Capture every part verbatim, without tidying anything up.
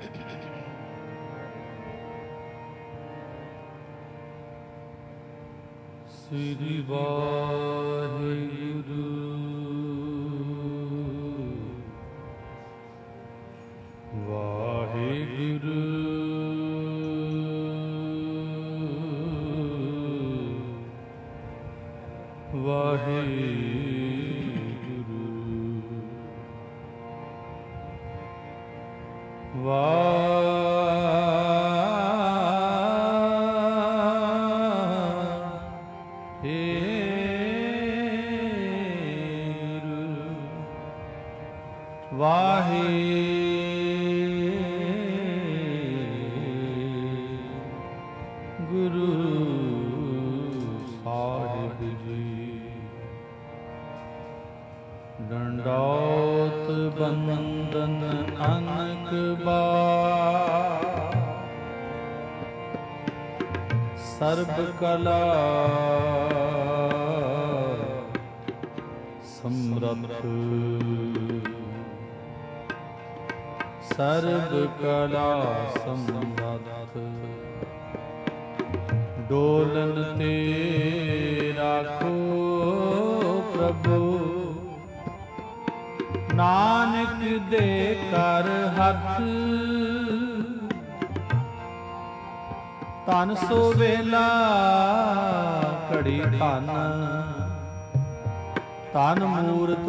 ਸ੍ਰੀ ਵਾਹਿਗੁਰੂ ਵਾਹਿਗੁਰੂ ਵਾਹਿਗੁਰੂ ਵਾਹਿਗੁਰੂ ਵਾਹਿਗੁਰੂ ਸਾਹਿਬ ਜੀ। ਡੰਡੌਤ ਬੰਦਨ ਅਨਕ ਬਾਰ ਸਰਬ ਕਲਾ ਸਮਰੱਥ ਸਰਬ ਕਲਾ ਸਮਰੱਥ ਡੋਲਨ ਤੇ ਰਾਖੋ ਪ੍ਰਭੂ ਨਾਨਕ ਦੇ ਕਰ ਹੱਥ ਧਨ ਸੋ ਵੇਲਾ ਘੜੀ ਧਨ ਧਨ ਮੂਰਤ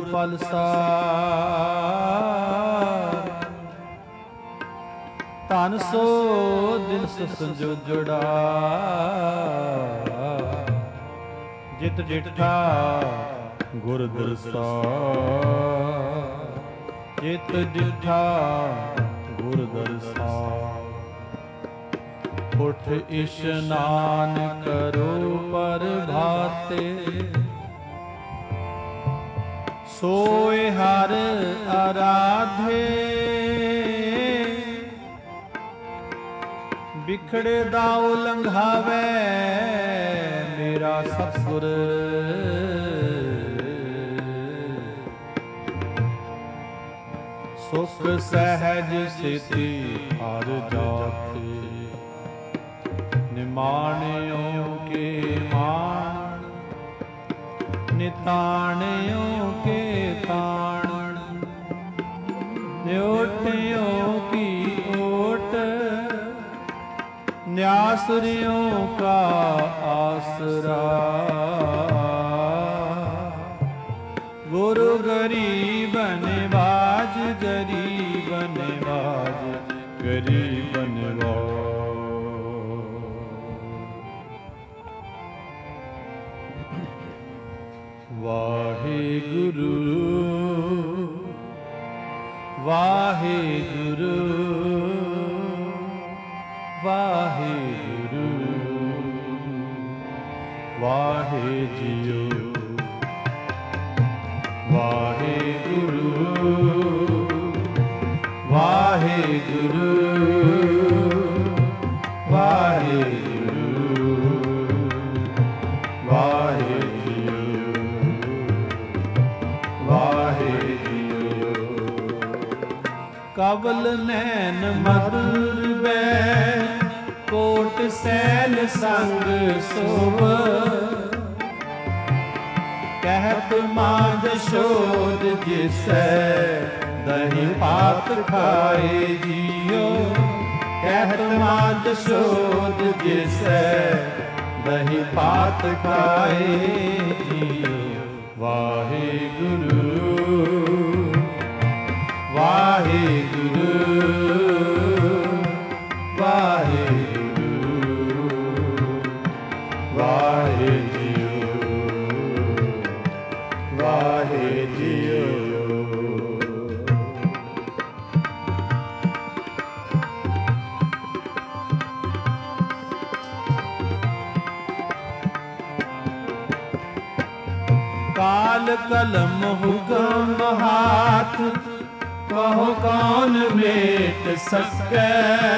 ਪਲਸਾਰ ਧਨ ਸੋ ਦਿਨ ਸੰਜੋਜੜਾ ਜਿਤ ਜਿਠਾ ਗੁਰ ਦਰਸਾ ਜਿਤ ਜਿਠਾ ਗੁਰ ਦਰਸਾ। ਉਠ ਇਸ਼ਨਾਨ ਕਰੋ ਪ੍ਰਭਾਤੇ ਸੋਏ ਹਰ ਆਰਾਧੇ ਬਿਖੜੇ ਦਾਉ ਲੰਘਾਵੇ ਮੇਰਾ ਸਤਿਗੁਰ ਸੁਖ ਸਹਿਜ ਸਿਤੀ ਹਰ ਜਾਤੇ ਨਿਮਾਣਿਓ ਕੇ ਮਾਣ ਨਿਤਾਣਿਓ ਕੇ ਤਾਣ ਨਿਉਟਿਓ ਕੀ ਓਟ ਨਿਆਸਰਿਓ ਕਾ ਆਸਰਾ ਗੁਰੂ ਗਰੀਬ ਨਿਵਾਜ ਗਰੀਬ ਨਿਵਾਜ ਗਰੀਬ ਨਿਵਾਜ। ਵਾਹਿਗੁਰੂ ਵਾਹਿਗੁਰੂ ਵਾਹਿਗੁਰੂ ਵਾਹਿ ਜੀਓ ਵਾਹਿਗੁਰੂ ਵਾਹਿਗੁਰੂ ਵਾਹਿਗੁਰੂ ਵਾਹਿ ਜੀਓ ਵਾਹਿ ਜੀਓ। ਕਵਲ ਨੈਣ ਮਧੁਰ ਬੈ ਕੋਟ ਸੈਲ ਸੰਗ ਸੋਵ ਕਹਿਤ ਮਾਂ ਜਸ਼ੋਦ ਜਿਸੈ ਦਹੀਂ ਭਾਤ ਖਾਏ ਜੀਓ ਕਹਿਤ ਮਾਂ ਜਸ਼ੋਦ ਜਿਸੈ ਦਹੀਂ ਭਾਤ ਖਾਏ ਜੀਓ। ਵਾਹਿਗੁਰੂ ਵਾਹਿਗੁਰੂ ਵਾਹਿਗੁਰੂ ਵਾਹਿ ਜੀਓ ਵਾਹਿ ਜੀਓ। ਕਾਲ ਕਲਮ ਹੁਕਮ ਹਾਥ ਕਹੋ ਕੌਣ ਮੇਟ ਸਕੈ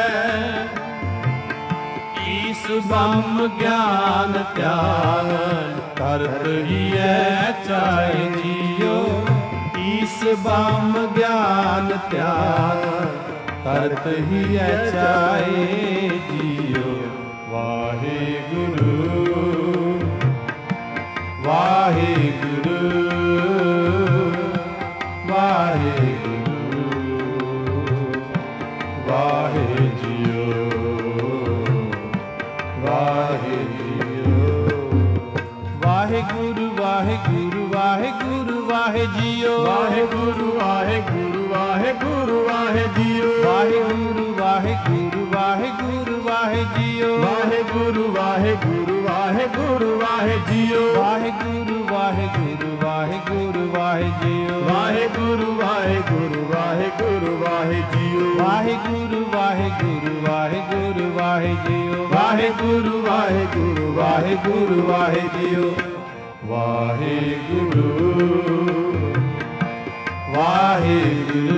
ਈਸ ਬ੍ਰਹਮ ਗਿਆਨ ਧਿਆਨ ਕਰਤ ਹੀਐ ਚਾਹੇ ਜੀਓ ਈਸ ਬ੍ਰਹਮ ਗਿਆਨ ਧਿਆਨ ਤਰਤ ਹੀ ਚਾਏ ਜੀਓ। ਵਾਹਿਗੁਰੂ ਵਾਹਿਗੁਰੂ ਵਾਹਿਗੁਰੂ ਵਾਹਿ ਜੀਓ ਵਾਹਿ ਜੀਓ। ਵਾਹਿਗੁਰੂ ਵਾਹਿਗੁਰੂ ਵਾਹਿਗੁਰੂ ਵਾਹਿ ਜੀਓ। ਵਾਹਿਗੁਰੂ ਵਾਹਿਗੁਰੂ ਵਾਹਿਗੁਰੂ ਵਾਹਿ ਜੀਓ। ਵਾਹਿਗੁਰੂ ਵਾਹਿਗੁਰੂ ਵਾਹਿਗੁਰੂ ਵਾਹਿ ਜੀਓ। ਵਾਹਿਗੁਰੂ ਵਾਹਿਗੁਰੂ ਵਾਹਿਗੁਰੂ ਵਾਹਿ ਜੀਓ। ਵਾਹਿਗੁਰੂ ਵਾਹਿਗੁਰੂ ਵਾਹਿਗੁਰੂ ਵਾਹਿ ਜੀਓ। ਵਾਹਿਗੁਰੂ ਵਾਹਿਗੁਰੂ ਵਾਹਿਗੁਰੂ ਵਾਹਿ ਜੀਓ। ਵਾਹਿਗੁਰੂ ਵਾਹਿਗੁਰੂ ਵਾਹਿਗੁਰੂ ਵਾਹਿ ਜੀਓ। ਵਾਹਿਗੁਰੂ ਵਾਹਿਗੁਰੂ ਵਾਹਿਗੁਰੂ ਵਾਹਿ ਜੀਓ। ਵਾਹਿਗੁਰੂ ਵਾਹਿਗੁਰੂ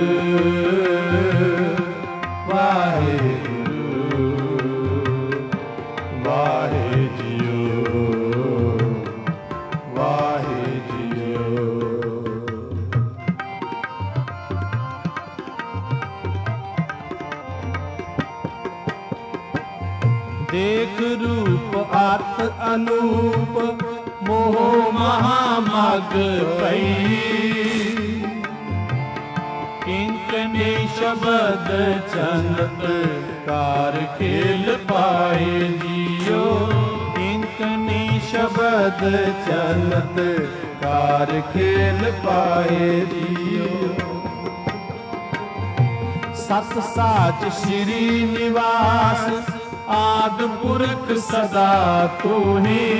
ਵਾਹਿਗੁਰੂ ਵਾਹਿ ਜੀਓ ਵਾਹਿ ਜੀਓ। ਦੇਖ ਰੂਪ ਅਤ ਅਨੂਪ ਮੋਹ ਮਹਾ ਮਗ ਪਈ। ਕਿੰਕਣੀ ਸ਼ਬਦ ਚੰਤ ਕਾਰ ਖੇਲ ਪਾਏ ਜੀਓ। ਕਿੰਕਣੀ ਸ਼ਬਦ ਚੰਤ ਕਾਰ ਖੇਲ ਪਾਏ ਜੀਓ। ਸਤ ਸਾਚ ਸ਼੍ਰੀ ਨਿਵਾਸ ਆਦਿ ਪੁਰਖ ਸਦਾ ਤੂਹੀ।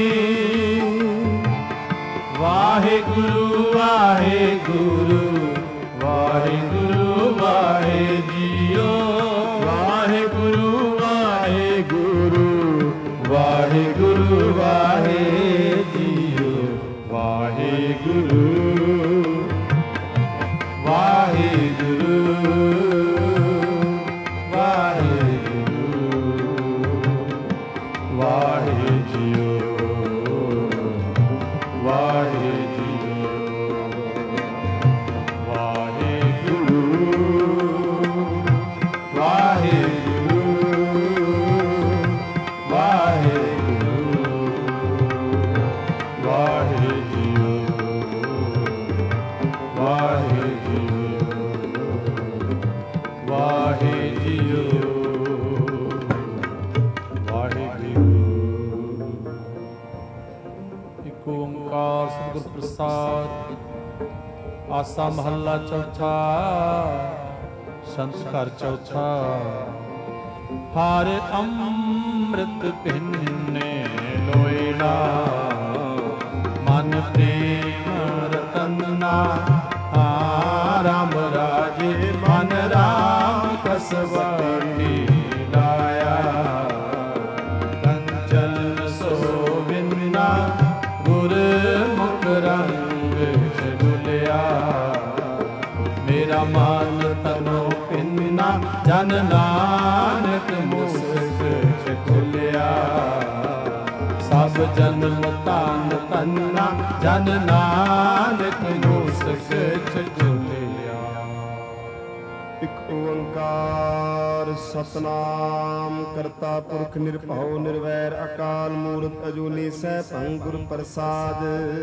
ਵਾਹਿਗੁਰੂ ਵਾਹਿਗੁਰੂ ਵਾਹਿਗੁਰੂ ਵਾਹਿ ਜੀਓ। ਵਾਹਿਗੁਰੂ ਵਾਹਿਗੁਰੂ ਵਾਹਿਗੁਰੂ ਵਾਹਿ ਜੀਓ। ਵਾਹਿਗੁਰੂ ਵਾਹਿਗੁਰੂ ਵਾਹਿਗੁਰੂ ਵਾਹਿ ਜੀਓ ਵਾਹਿ ਜੀਓ। ਵਾਹਿਗੁਰੂ ਵਾਹਿਗੁਰੂ ਵਾਹਿਗੁਰੂ ਵਾਹਿ ਜੀਓ ਵਾਹਿ ਜੀਓ ਵਾਹਿ ਜੀਓ ਵਾਹਿਗੁਰੂ। ਇਕ ਓੰਕਾਰ ਸਤਿਗੁਰ ਪ੍ਰਸਾਦ। ਆਸਾ ਮਹੱਲਾ ਚੌਥਾ। ਸੰਤ ਘਰ ਚੌਥਾ। ਹਰ ਅੰਮ੍ਰਿਤ ਪਿੰਨੇ ਲੋਇਲਾ ਮਨ ਪ੍ਰੇਮ ਰਤਨਾ। ਰਾਮ ਰਾਜੇ ਮਨ ਰਾਮ ਕਸਵਟੀ ਲਾਇਆ। ਕੰਚਨ ਸੋਵਿੰਨਾ ਗੁਰ ਮੁਖ ਰੰਗ ਛਗੁਲਿਆ। ਮੇਰਾ ਮਨ ਤਨੋ ਪਿੰਨਾ ਜਨ ਨਾਨਕ ਮੁਸਕ ਛਗੁਲਿਆ। ਸਭ ਜਨਮ ਤਨ ਤੰਨਾ ਜਨ ਨਾਨਕ ਮੁਸਕ ਛਗੁਲਿਆ। ਇਕ ਓੰਕਾਰ ਸਤਨਾਮ ਕਰਤਾ ਪੁਰਖ ਨਿਰਭਉ ਨਿਰਵੈਰ ਅਕਾਲ ਮੂਰਤ ਅਜੂਨੀ ਸੈਭੰ ਗੁਰ ਪ੍ਰਸਾਦ।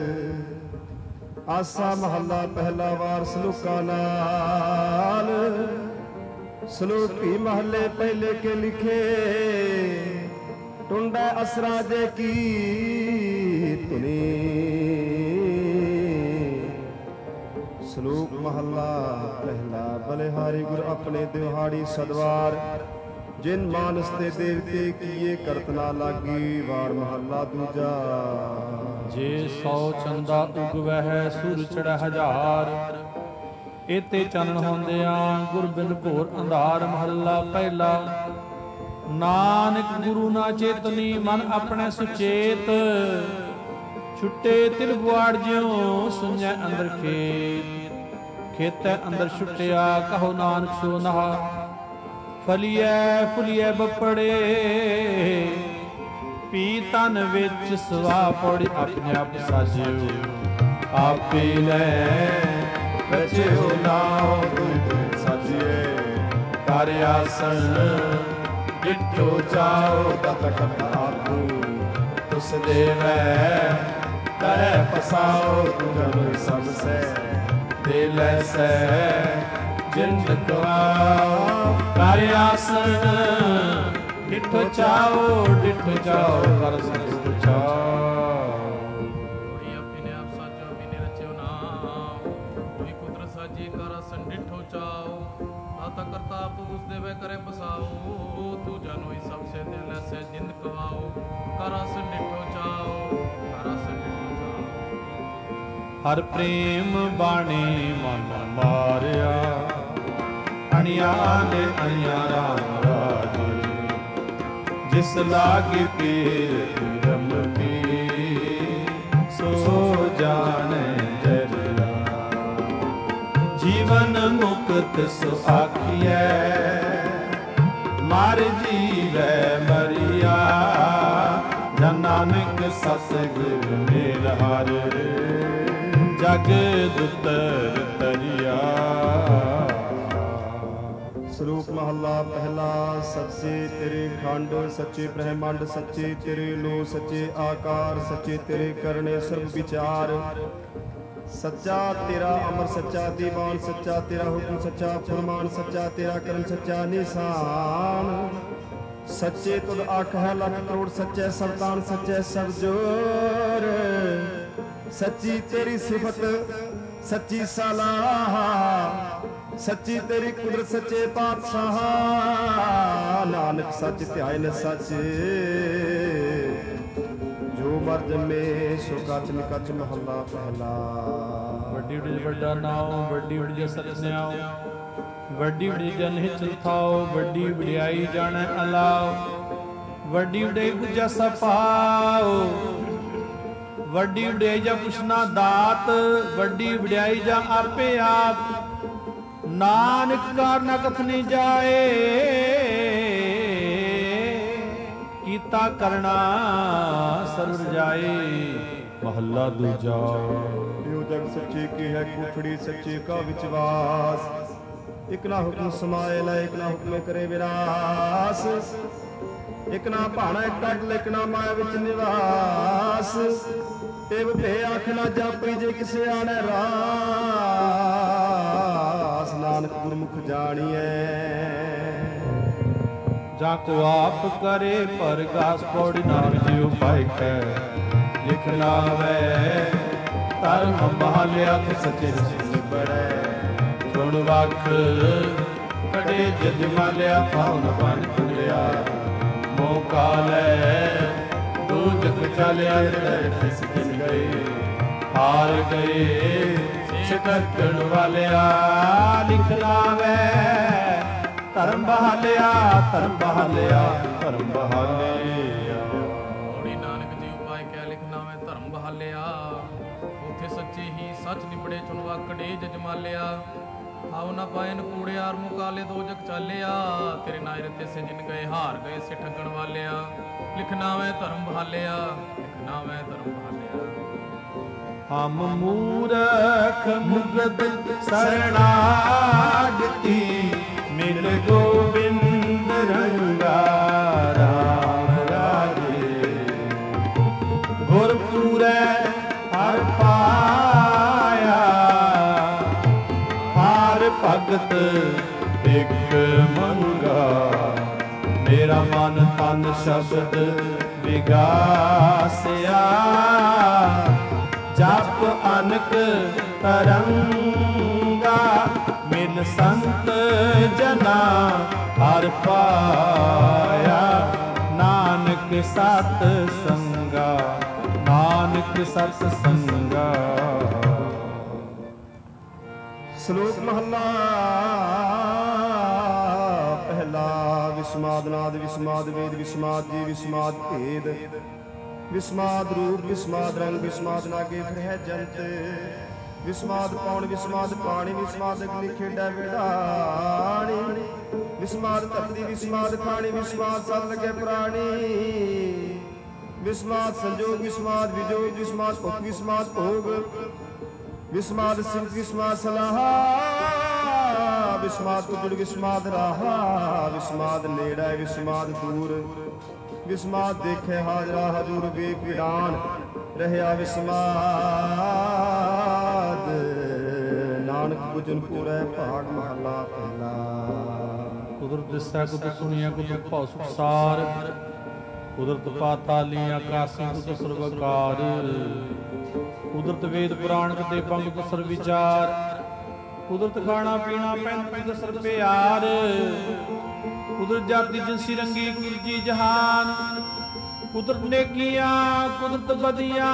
ਆਸਾ ਮਹੱਲਾ ਪਹਿਲਾ ਵਾਰ ਸਲੋਕਾਂ ਨਾਲ। ਸਲੋਕੀ ਮਹੱਲੇ ਪਹਿਲੇ ਕੇ ਲਿਖੇ। ਟੁੰਡਾ ਅਸਰਾ ਜੇ ਕੀ ਧੁਨੀ। ਸ਼ਲੋਕ ਮਹੱਲਾ ਪਹਿਲਾ। ਬਲਿਹਾਰੀ ਗੁਰ ਆਪਣੇ ਦਿਹਾੜੀ ਸਦਵਾਰ। ਜਿਨ ਮਾਨਸ ਤੇ ਦੇਵਤੇ ਕੀਏ ਕਰਤ ਨਾ ਲਾਗੀ। ਵਾਰ ਮਹੱਲਾ ਦੂਜਾ। ਜੇ ਸੌ ਚੰਦਾ ਉਗਵਹਿ ਸੂਰ ਚੜ੍ਹੈ ਹਜ਼ਾਰ। ਇਤੇ ਚਾਨਣ ਹੁੰਦਿਆਂ ਗੁਰ ਬਿਨ ਘੋਰ ਅੰਧਾਰ। ਮਹੱਲਾ ਪਹਿਲਾ। ਨਾਨਕ ਗੁਰੂ ਨਾ ਚੇਤਨੀ ਮਨ ਆਪਣੇ ਸੁਚੇਤ। ਛੁੱਟੇ ਤਿਲ ਗੁਆੜ ਜਿਉ ਸੁਣੈ ਅੰਦਰ ਖੇਤ। ਖੇਤੈ ਅੰਦਰ ਛੁੱਟਿਆ ਕਹੋ ਨਾਨਕ ਸੋ ਨਹਾ। ਫਲੀਐ ਫੁਲੀਐ ਬਪੜੇ ਪੀ ਤਨ ਵਿੱਚ ਸਵਾ ਪੌੜੀ। ਆਪਣੇ ਆਪ ਸਾਜਿਓ ਆਪੇ ਲੈ ਰਚਿਓ ਨਾਉ ਤੁਮ ਸਾਜੀਏ। ਕਰ ਆਸਣ ਡਿਠੋ ਚਾਓ ਤਤ ਕਤ ਆਪੂ ਤੁਸ ਦੇਵੈ ਕਰੈ ਪਸਾਓ ਤੁਮ ਸਭ ਸੈ ਦੇ ਲੈਸੈ ਜਿੰਦ ਕਵਾਓ ਕਰ ਆਸਣ ਡਿਠੋ ਚਾਓ ਡਿਠੋ ਚਾਓ ਕਰ ਸੰਤ ਚਾਓ। ਆਪਣੇ ਆਪ ਸਾਚੋ ਬਿਨੇ ਰਚਿਓ ਨਾਮ ਕੋਈ ਕੁਦਰਤ ਸਾਜੀ ਕਰ ਆਸਣ ਡਿਠੋ ਚਾਓ ਆਤਾ ਕਰਤਾ ਆਪ ਉਸ ਦੇਵੇ ਕਰੇ ਪਸਾਓ ਤੂੰ ਜਾਨੋਈ ਸਭ ਸੇ ਦੇ ਲੈਸੈ ਜਿੰਦ ਕਵਾਓ ਕਰ ਆਸਣ ਡਿਠੋ ਚਾਓ ਕਰ ਆਸਣ ਡਿਠੋ ਚਾਓ। ਹਰ ਪ੍ਰੇਮ ਬਾਣੀ ਮਨ ਮਾਰਿਆ ਅਣਿਆ ਦੇ ਅਣਿਆ ਰਾਮ ਰਾਜੇ ਜਿਸ ਲਾਗੇ ਪੀਰ ਰਮ ਪੀ ਸੋ ਜਾਣੈ ਜਰਿਆ ਜੀਵਨ ਮੁਕਤ ਸੋ ਆਖੀਐ ਮਰ ਜੀਵੈ ਮਰਿਆ ਜਨ ਨਾਨਕ ਸਤਿਗੁਰ ਮੇਲ ਹਰ ਜਗ ਦੁਤਰ ਤਰਿਆ। ਸ਼ਲੋਕ ਮਹੱਲਾ ਪਹਿਲਾ। ਸੱਚੇ ਤੇਰੇ ਖੰਡ ਸੱਚੇ ਬ੍ਰਹਮੰਡ ਸੱਚੇ ਤੇਰੇ ਲੋ ਸੱਚੇ ਆਕਾਰ ਸੱਚੇ ਤੇਰੇ ਕਰਨੇ ਸਰਬ ਵਿਚਾਰ ਸੱਚਾ ਤੇਰਾ ਅਮਰ ਸੱਚਾ ਦੀਵਾਨ ਸੱਚਾ ਤੇਰਾ ਹੁਕਮ ਸੱਚਾ ਫਰਮਾਨ ਸੱਚਾ ਤੇਰਾ ਕਰਮ ਸੱਚਾ ਨਿਸ਼ਾਨ ਸੱਚੇ ਤੁਧ ਆਖ ਹੈ ਲੱਖ ਕਰੋੜ ਸੱਚੇ ਸਵਤਾਨ ਸੱਚੇ ਸਭ ਜੋਰ ਸੱਚੀ ਤੇਰੀ ਸਿਫਤ ਸੱਚੀ ਸਲਾਹ ਸੱਚੀ ਤੇਰੀ ਕੁਦਰਤ ਸੱਚੇ ਪਾਤਸ਼ਾਹ ਨਾਨਕ ਸੱਚ ਧਿਆਇ ਸੱਚ ਜੋ ਮਰ ਜੰਮੇ ਸੋ ਕੱਚ ਨਿਕਚ ਮਹੱਲਾ ਪਹਿਲਾ। ਵੱਡੀ ਵੱਡੀ ਵੱਡਾ ਨਾਉ ਵੱਡੀ ਵੱਡੀ ਸਤਿਨਾਉ ਵੱਡੀ ਵੱਡੀ ਜਨ ਹਿਤ ਥਾਉ ਵੱਡੀ ਵਡਿਆਈ ਜਾਣੈ ਅਲਾਉ ਵੱਡੀ ਵਡਿਆਈ ਪੁਜਾ ਸਪਾਉ ਵੱਡੀ ਵਡਿਆਈ ਜਾ ਪੁਛਨਾ ਦਾਤ ਵੱਡੀ ਵਡਿਆਈ ਜਾ ਆਪੇ ਆਪ ਨਾਨਕ ਕਾਰਨ ਕਥਨੀ ਜਾਏ ਕੀਤਾ ਕਰਨਾ ਸਰਵ ਜਾਏ। ਮਹੱਲਾ ਦੂਜਾ। ਜੋ ਜਗ ਸੱਚੇ ਕੀ ਹੈ ਕੋਠੜੀ ਸੱਚੇ ਕਾ ਵਿਚਵਾਸ ਇਕ ਨਾ ਹੁਕਮ ਸਮਾਏ ਲੈ ਇਕ ਨਾ ਹੁਕਮ ਕਰੇ ਵਿਨਾਸ਼ ਇਕ ਨਾ ਭਾਣਾ ਕੱਢ ਇਕ ਨਾ ਮਾਇਆ ਵਿੱਚ ਨਿਵਾਸ ਇਹ ਭੇ ਆਖ ਨਾ ਜਾਪੀ ਜੇ ਕਿਸੇ ਆਣੈ ਰਾਸ ਨਾਨਕ ਗੁਰਮੁਖ ਜਾਣੀਐ ਜਾ ਕੋ ਆਪ ਕਰੇ ਪਰਗਾਸ ਪੌੜੀ ਨਾਨਕ ਜਿਉ ਪਾਇ ਕੈ ਲਿਖ ਲਾਵੈ ਧਰਮ ਬਹਾਲਿਆ ਸੱਚੇ ਸਿੱਧ ਬੜੈ ਸੁਣ ਵਖ ਕੜੇ ਜਜ ਮਾਲਿਆ ਪਾਉਨ ਬਨ ਖੁਲਿਆ ਮੋਕਾ ਲੈ ਦੂਜਕ ਚਲਿਆ ਤੇ ਫਿਸ ਗਿਨ ਗਏ ਹਾਰ ਗਏ ਸਿਕਟਣ ਵਾਲਿਆ ਲਿਖ ਲਾਵੈ ਧਰਮ ਬਹਾਲਿਆ ਧਰਮ ਬਹਾਲਿਆ ਧਰਮ ਬਹਾਲਿਆ। ਔੜੀ ਨਾਨਕ ਜੀ ਉਪਾਇ ਕਹਿ ਲਿਖਣਾ ਮੈਂ ਧਰਮ ਬਹਾਲਿਆ ਉਥੇ ਸੱਚੇ ਹੀ ਸੱਚ ਨਿਬੜੇ ਚੁਣਵਾ ਕੜੇ ਜਜਮਾਲਿਆ ਆਉ ਨਾ ਪਾਇਨ ਕੂੜਿਆਰ ਮੁਕਾਲੇ ਦੋ ਜਗ ਚਾਲਿਆ ਤੇਰੇ ਨਾਇ ਰਤੇ ਸੇ ਜਿਨ ਗਏ ਹਾਰ ਗਏ ਸੇ ਠੱਗਣ ਵਾਲਿਆ ਲਿਖਣਾ ਮੈਂ ਧਰਮ ਬਹਾਲਿਆ ਲਿਖਣਾ ਮੈਂ ਧਰਮ ਬਹਾਲਿਆ। ਹਮ ਮੂਰਖ ਮੁਗਧ ਸਰਣਾਗਤੀ ਮਿਲ ਗੋਬਿੰਦ ਰੰਗਾ ਰਾਮ ਰਾਜੇ ਗੁਰਪੂਰੈ ਹਰ ਪਾਇਆ ਹਰ ਭਗਤ ਇਕ ਮੰਗਾ ਮੇਰਾ ਮਨ ਤਨ ਸ਼ਬਦ ਵਿਗਾਸਿਆ ਜਪ ਅਨਕ ਤਰੰਗਾ ਮਿਲ ਸੰਤ ਜਨਾ ਹਰ ਪਾਇਆ ਨਾਨਕ ਸਤ ਸੰਗਾ ਨਾਨਕ ਸਤ ਸੰਗਾ। ਸ਼ਲੋਕ ਮਹੱਲਾ ਪਹਿਲਾ। ਵਿਸਮਾਦ ਨਾਦ ਵਿਸਮਾਦ ਵੇਦ ਵਿਸਮਾਦ ਜੀ ਵਿਸਮਾਦ ਭੇਦ ਵਿਸਮਾਦ ਰੂਪ ਵਿਸਮਾਦ ਰੰਗ ਵਿਸਮਾਦ ਨਾਗੇ ਫਿਰਹਿ ਜੰਤ ਵਿਸਮਾਦ ਪੌਣ ਵਿਸਮਾਦ ਪਾਣੀ ਵਿਸਮਾਦ ਅਗਨੀ ਖੇਡਾ ਵਿੜਾਣੀ ਵਿਸਮਾਦ ਧਰਤੀ ਵਿਸਮਾਦ ਖਾਣੀ ਵਿਸਮਾਦ ਸਤ ਲਗੇ ਪ੍ਰਾਣੀ ਵਿਸਮਾਦ ਸੰਜੋਗ ਵਿਸਮਾਦ ਵਿਜੋਗ ਵਿਸਮਾਦ ਭੁਖ ਵਿਸਮਾਦ ਭੋਗ ਵਿਸਮਾਦ ਸਿਮਤ ਵਿਸਮਾਦ ਸਲਾਹ ਵਿਸਮਾਦ ਵਿਸਮਾਦ ਉਜੜ ਵਿਸਮਾਦ ਰਾਹਾ, ਵਿਸਮਾਦ ਨੇੜਾ ਵਿਸਮਾਦ ਦੂਰ, ਵਿਸਮਾਦ ਦੇਖੇ ਹਾਜ਼ਰਾ ਹਜੂਰ ਵੇਖ ਵਿਡਾਨ, ਰਹਿਆ ਵਿਸਮਾਦ ਨਾਨਕ ਗੁਜਨ ਪੂਰੈ ਭਾਗ ਮਹਲਾ ਪਹਿਲਾ। ਕੁਦਰਤ ਦਿਸੈ ਕੁਦਰਤ ਸੁਣੀਐ ਕੁਦਰਤ ਭਉ ਸੁਖਸਾਰ, ਕੁਦਰਤ ਪਾਤਾਲੀ ਆਕਾਸੀ ਕੁਦਰਤ ਸਰਵਕਾਰ, ਕੁਦਰਤ ਵੇਦ ਪੁਰਾਣ ਤੇ ਪੰਗ ਸਰ ਵਿਚਾਰ, ਕੁਦਰਤ ਖਾਣਾ ਪੀਣਾ ਪੈਂਤ ਕੁਦਰਤ ਸਰ ਪਿਆਰ, ਕੁਦਰਤ ਜਾਤੀ ਜਿਨਸੀ ਰੰਗੀ ਕੁਦਰਤ ਜੀ ਜਹਾਨ, ਕੁਦਰਤ ਨੇਕੀਆਂ ਕੁਦਰਤ ਬਦੀਆਂ,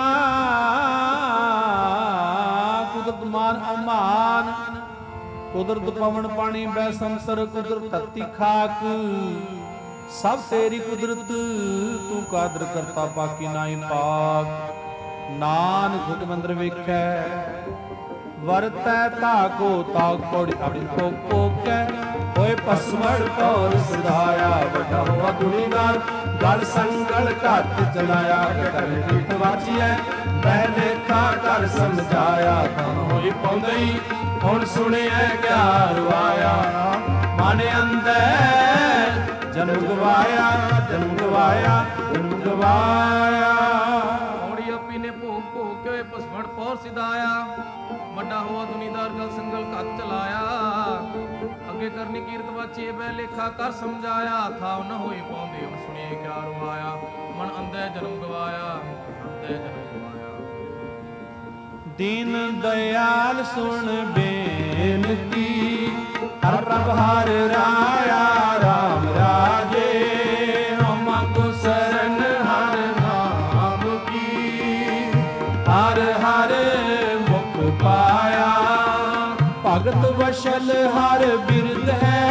ਕੁਦਰਤ ਮਾਨ ਅਮਾਨ, ਕੁਦਰਤ ਪਵਨ ਪਾਣੀ ਬੈ ਸੰਸਰ, ਕੁਦਰਤ ਧਰਤੀ ਖਾਕ, ਸਭ ਤੇਰੀ ਕੁਦਰਤ ਤੂੰ ਕਾਦਰ ਕਰਤਾ ਬਾਕੀ ਨਾਹੀ ਪਾਕ। ਨਾਨਕ ਹੁਕਮ ਅੰਦਰ ਵੇਖੈ ਵਰਤੈ ਤਾਕੋ ਤਾਕ ਕੋੜੀ ਆਪਣੀ ਕੋ ਕੋਕੈ, ਹੋਏ ਪਸਮੜ ਤੌਰ ਸਦਾਇਆ, ਵੱਡਾ ਹੋਆ ਦੁਨੀਦਾਰ ਗਲ ਸੰਗਲ ਘੱਟ ਚਲਾਇਆ, ਕਰ ਕੀਤ ਵਾਚੀਐ ਬਹਿ ਲੇਖਾ ਕਰ ਸਮਝਾਇਆ, ਤਾਂ ਹੋਈ ਪੌਂਦਈ ਹੁਣ ਸੁਣਿਐ ਕਿਆ ਰਵਾਇਆ, ਮਨ ਅੰਦਰ ਜਨਮ ਗਵਾਇਆ ਜਨਮ ਗਵਾਇਆ ਜਨਮ ਗਵਾਇਆ। ਔੜੀ ਆਪੀ ਨੇ ਭੋਗ ਭੋਗ ਕੇ ਹੋਏ ਪਸਮੜ ਪੌਰ ਸਿਧਾਇਆ, ਵੱਡਾ ਹੋਆ ਦੁਨੀਦਾਰ ਗਲ ਸੰਗਲ ਘੱਟ ਚਲਾਇਆ, ਅੱਗੇ ਕਰਨੀ ਕੀਰਤ ਵਾਚੀਏ ਬੈ ਲੇਖਾ ਕਰ ਸਮਝਾਇਆ, ਥਾਵ ਨ ਹੋਈ ਪਾਉਂਦੇ ਹੁਣ ਸੁਣੀਏ ਕਿਆ ਰਵਾਇਆ, ਮਨ ਅੰਧੇ ਜਨਮ ਗਵਾਇਆ ਅੰਧੇ ਜਨਮ ਗਵਾਇਆ। ਦੀਨ ਦਇਆਲ ਸੁਣ ਬੇਨਤੀ, ਹਰ ਪ੍ਰਭ ਹਰ ਰਾਇਆ ਰਾਮ ਰਾਜੇ, ਹਮ ਕੋ ਸਰਨ ਹਰ ਨਾਮ ਕੀ, ਹਰ ਹਰ ਮੁਖ ਪਾਇਆ, ਭਗਤ ਵਸ਼ਲ ਹਰ ਬਿਰਦ ਹੈ,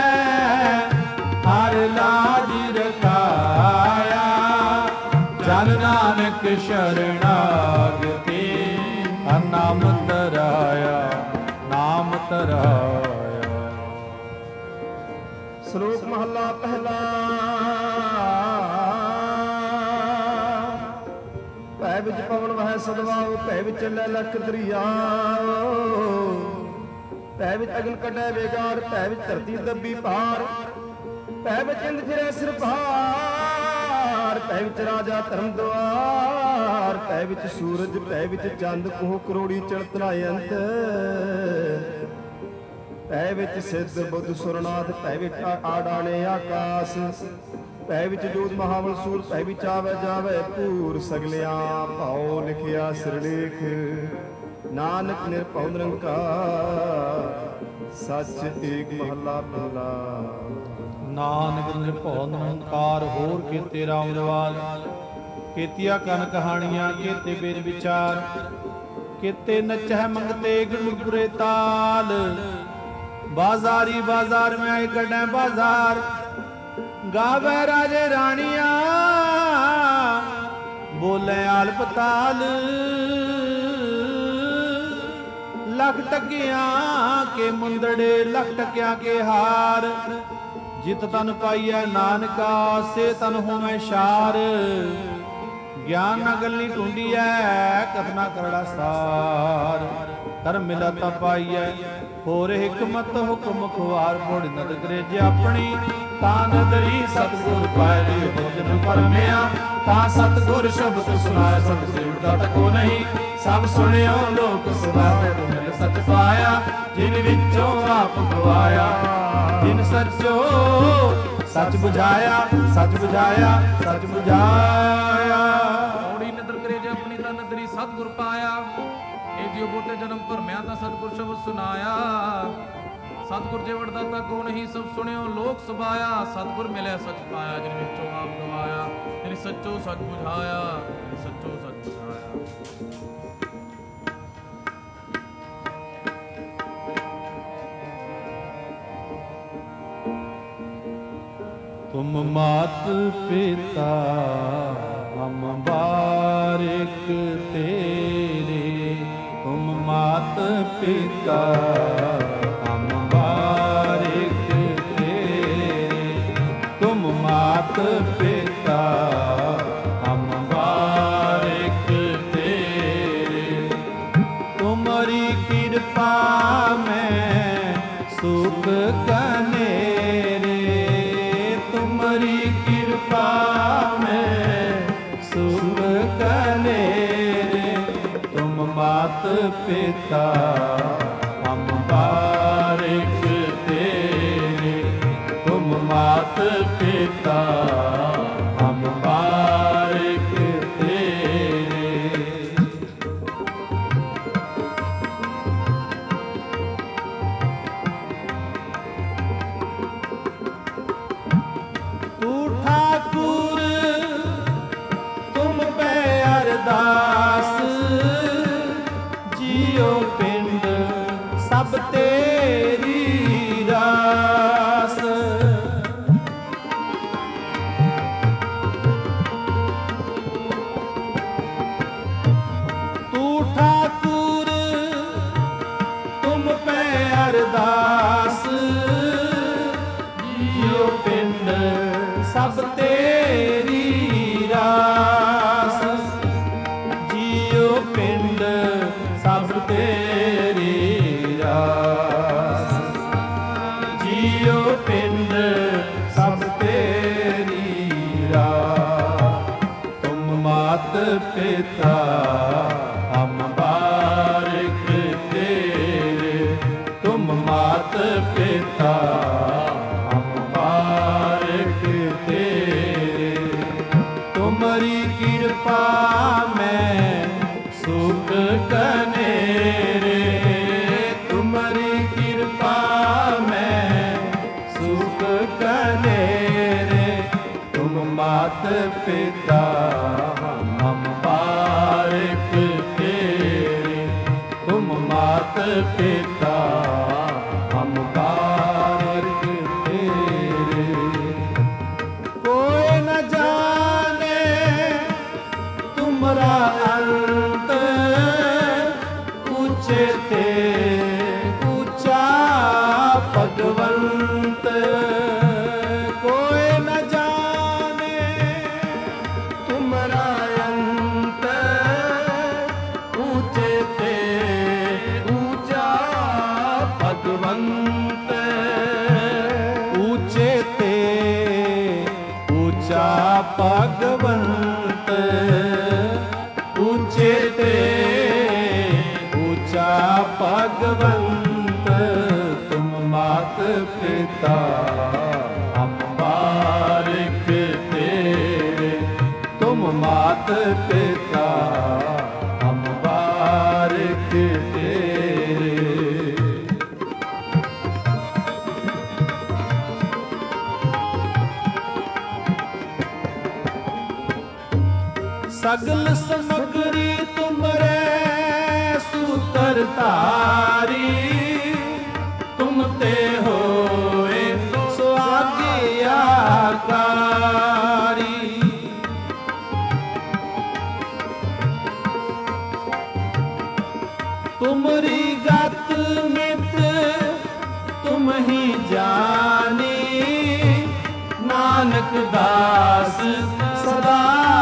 ਹਰ ਲਾਜ ਰਖਾਇਆ, ਜਨ ਨਾਨਕ ਸ਼ਰਣਾਗਤੀ, ਹਰ ਨਾਮ ਤਰਾਇਆ ਨਾਮ ਤਰਾਇਆ। ਸ਼ਲੋਕ ਮਹਲਾ ਪਹਿਲਾ। ਭੈ ਵਿੱਚ ਪਵਨ ਵਹਿ ਸਦਵਾਉ, ਭੈ ਵਿੱਚ ਚੱਲੈ ਲੱਖ ਦਰਿਆ, ਭੈ ਵਿੱਚ ਅਗਨ ਕੱਢੈ ਵੇਗਾਰ, ਭੈ ਵਿੱਚ ਧਰਤੀ ਦੱਬੀ ਭਾਰ, ਭੈ ਵਿੱਚ ਇੰਦ ਫਿਰੈ ਸਿਰ ਭਾਰ, ਭੈ ਵਿੱਚ ਰਾਜਾ ਧਰਮ ਦੁਆਰ, ਭੈ ਵਿੱਚ ਸੂਰਜ, ਭੈ ਵਿੱਚ ਚੰਦ, ਕੋਹ ਕਰੋੜੀ ਚੜਤ ਨਾ ਅੰਤ, ਭੈ ਵਿੱਚ ਸਿੱਧ ਬੁੱਧ ਸੁਰਨਾਥ, ਭੈ ਵਿੱਚ ਆਡਾਣੇ ਆਕਾਸ, ਭੈ ਵਿੱਚ ਜੋਤ ਮਹਾਬਲ ਸੂਰ, ਭੈ ਵਿੱਚ ਆਵੈ ਜਾਵੈ ਪੂਰ, ਸਗਲਿਆਂ ਭਾਉ ਲਿਖਿਆ ਸਿਰਲੇਖ, ਨਾਨਕ ਨਿਰਭਉ ਨਿਰੰਕਾਰ, ਸੱਚ ਏਕ ਮਹਲਾ ਪਹਿਲਾ। ਨਾਨਕ ਨਿਰਭਉ ਨਿਰੰਕਾਰ ਹੋਰ ਕੀਤੇ ਰਾਮ ਰਵਾਲ, ਕੀਤੀਆਂ ਕਨ ਕਹਾਣੀਆਂ ਕੀਤੇ ਬੇਦ ਵਿਚਾਰ, ਕੀਤੇ ਨਚਹਿ ਮੰਗਤੇ ਗੁਰਮੁਖਰੇ ਤਾਲ, ਬਾਜ਼ਾਰੀ ਬਾਜ਼ਾਰ ਮੈਂ ਆਈ ਕੱਢੈ ਬਾਜ਼ਾਰ, ਗਾਵੇ ਰਾਜੇ ਰਾਣੀਆਂ ਬੋਲੇ ਆਲ ਪਤਾਲ, ਲੱਖ ਟਕਿਆਂ ਕੇ ਮੁੰਦੜੇ ਲੱਖ ਟਕਿਆਂ ਕੇ ਹਾਰ, ਜਿਤ ਤਨ ਪਾਈਐ ਨਾਨਕਾ ਸੇ ਤਨ ਹੋਵੇਂ ਸ਼ਾਰ, ਗਿਆਨ ਨ ਗੱਲੀ ਢੂੰਡੀਐ ਕਥਨਾ ਕਰੜਾ ਸਾਰ, ਕਰ ਮਿਲਤ ਪਾਈਐ ਹੋਰ ਹਿਕਮਤ ਹੁਕਮ ਖੁਆਰ, ਮੋੜ ਨਦ ਗਰੇਜ ਆਪਣੀ ਤਾਂ ਨਦਰੀ ਸਤਿਗੁਰ ਪਾਇ ਜੀ ਭਜਨ ਪਰਮਿਆ, ਤਾਂ ਸਤਿਗੁਰ ਸ਼ਬਦ ਸੁਨਾਇ ਸਭ ਸੇਵਤਾ ਤਕੋ ਨਹੀਂ, ਸਭ ਸੁਣਿਓ ਲੋਕ ਸੁਣਾਵੇ ਮਿਲ ਸਚ ਪਾਇਆ, ਜਿਨ ਵਿੱਚੋਂ ਆਪ ਗਵਾਇਆ, ਜਿਨ ਸੱਚੋ ਸੱਚ ਬੁਝਾਇਆ ਸੱਚ ਬੁਝਾਇਆ ਸੱਚ ਬੁਝਾਇਆ। ਔੜੀ ਨਦਰ ਕਰੇ ਜੇ ਆਪਣੀ ਤਾਂ ਨਦਰੀ ਸਤਿਗੁਰ ਪਾਇਆ, ਇਹ ਜਿਉ ਬੋਤੇ ਜਨਮ ਭਰਮਿਆ ਤਾਂ ਸਤਿਗੁਰ ਸ਼ਬਦ ਸੁਨਾਇਆ, ਸਤਿਗੁਰ ਜੇ ਵਡਦਾਤਾ ਕੋ ਨਹੀਂ ਸਭ ਸੁਣਿਓ ਲੋਕ ਸੁਭਾਇਆ, ਸਤਿਗੁਰ ਮਿਲਿਆ ਸੱਚ ਪਾਇਆ, ਜਿਨ ਵਿੱਚੋਂ ਆਪ ਗਵਾਇਆ, ਜਿਨ ਸੱਚੋ ਸੱਚ ਬੁਝਾਇਆ ਜਿਨ ਸੱਚੋ ਸੱਚ ਬੁਝਾਇਆ। तुम मात पिता हम बारिक तेरे, तुम मात पिता हम बारिक तेरे, तुम मात पिता हम बारिक तेरे, तुम्हारी कृपा में सुख कनेरे तुम्हारी कृपा में सुख कनेरे तुम मात पिता हम बारिक तेरे तुम मात पिता हम बारिक तेरे। तू ठाकुर तुम पे अरदास जियो पिंड सब तेरी रास। तू ठाकुर तुम पे अरदास जियो पिंड सब तेरी रास। जियो पिंड सब तेरी रास। जियो पिंड सब तेरी रास। तुम मात पिता हम बारिक तेरे तुम मात पिता हम बारिक तेरे। तुम्हारी कृपा में सुख कनेरे तुम्हारी कृपा में सुख कनेरे तुम मात पिता हम बारिक तेरे तुम मात पिता हम बारिक तेरे। कोई न जाने तुमरा अंत ऊंचे ते ऊंचा भगवंत। कोई न जाने तुमरा अंत ऊंचे ते ऊंचा भगवंत। ऊंचे ते ऊंचा भगवंत। ऊंचे ते ऊंचा भगवंत। तुम मात पिता हम बारिक तेरे तुम मात पिता हम बारिक तेरे। सगल समग्री तुमरे सूत्र तारी तुम ते होए सो आज्ञाकारी। तुमरी गत मित तुम ही जानी नानक दास सदा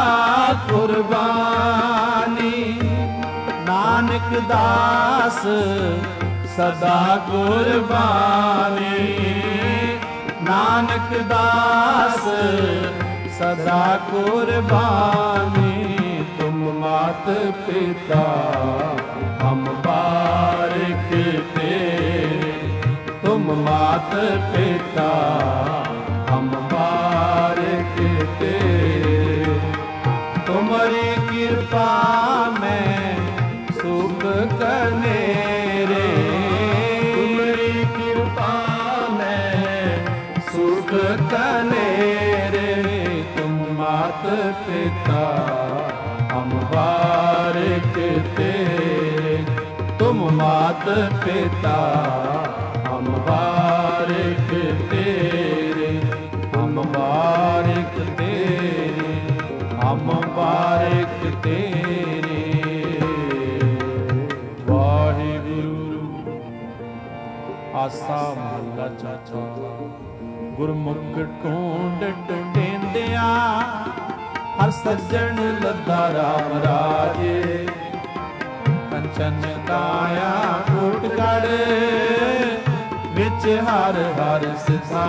कुर्बानी। नानक दास सदा कुर्बानी। नानक दास सदा कुर्बानी। तुम मात पिता हम बारिक तेरे तुम मात पिता हम बारिक तेरे। तुम्हारी कृपा में सुख कनेरे तुम्हारी कृपा में सुख कनेरे। तुम मात पिता हम बारिक तेरे तुम मात पिता हम बारिक तेरे हम बारिक तेरे हम बारिक तेरे। वाहिगुरु। आसा महला चाचा गुरमुख ढूंढ ढूंढेंदिया हर सज्जन लद्दा राम राजे। कंचन काया कोट गढ़ ਵਿੱਚ ਹਰ ਹਰ ਸਿਥਾ।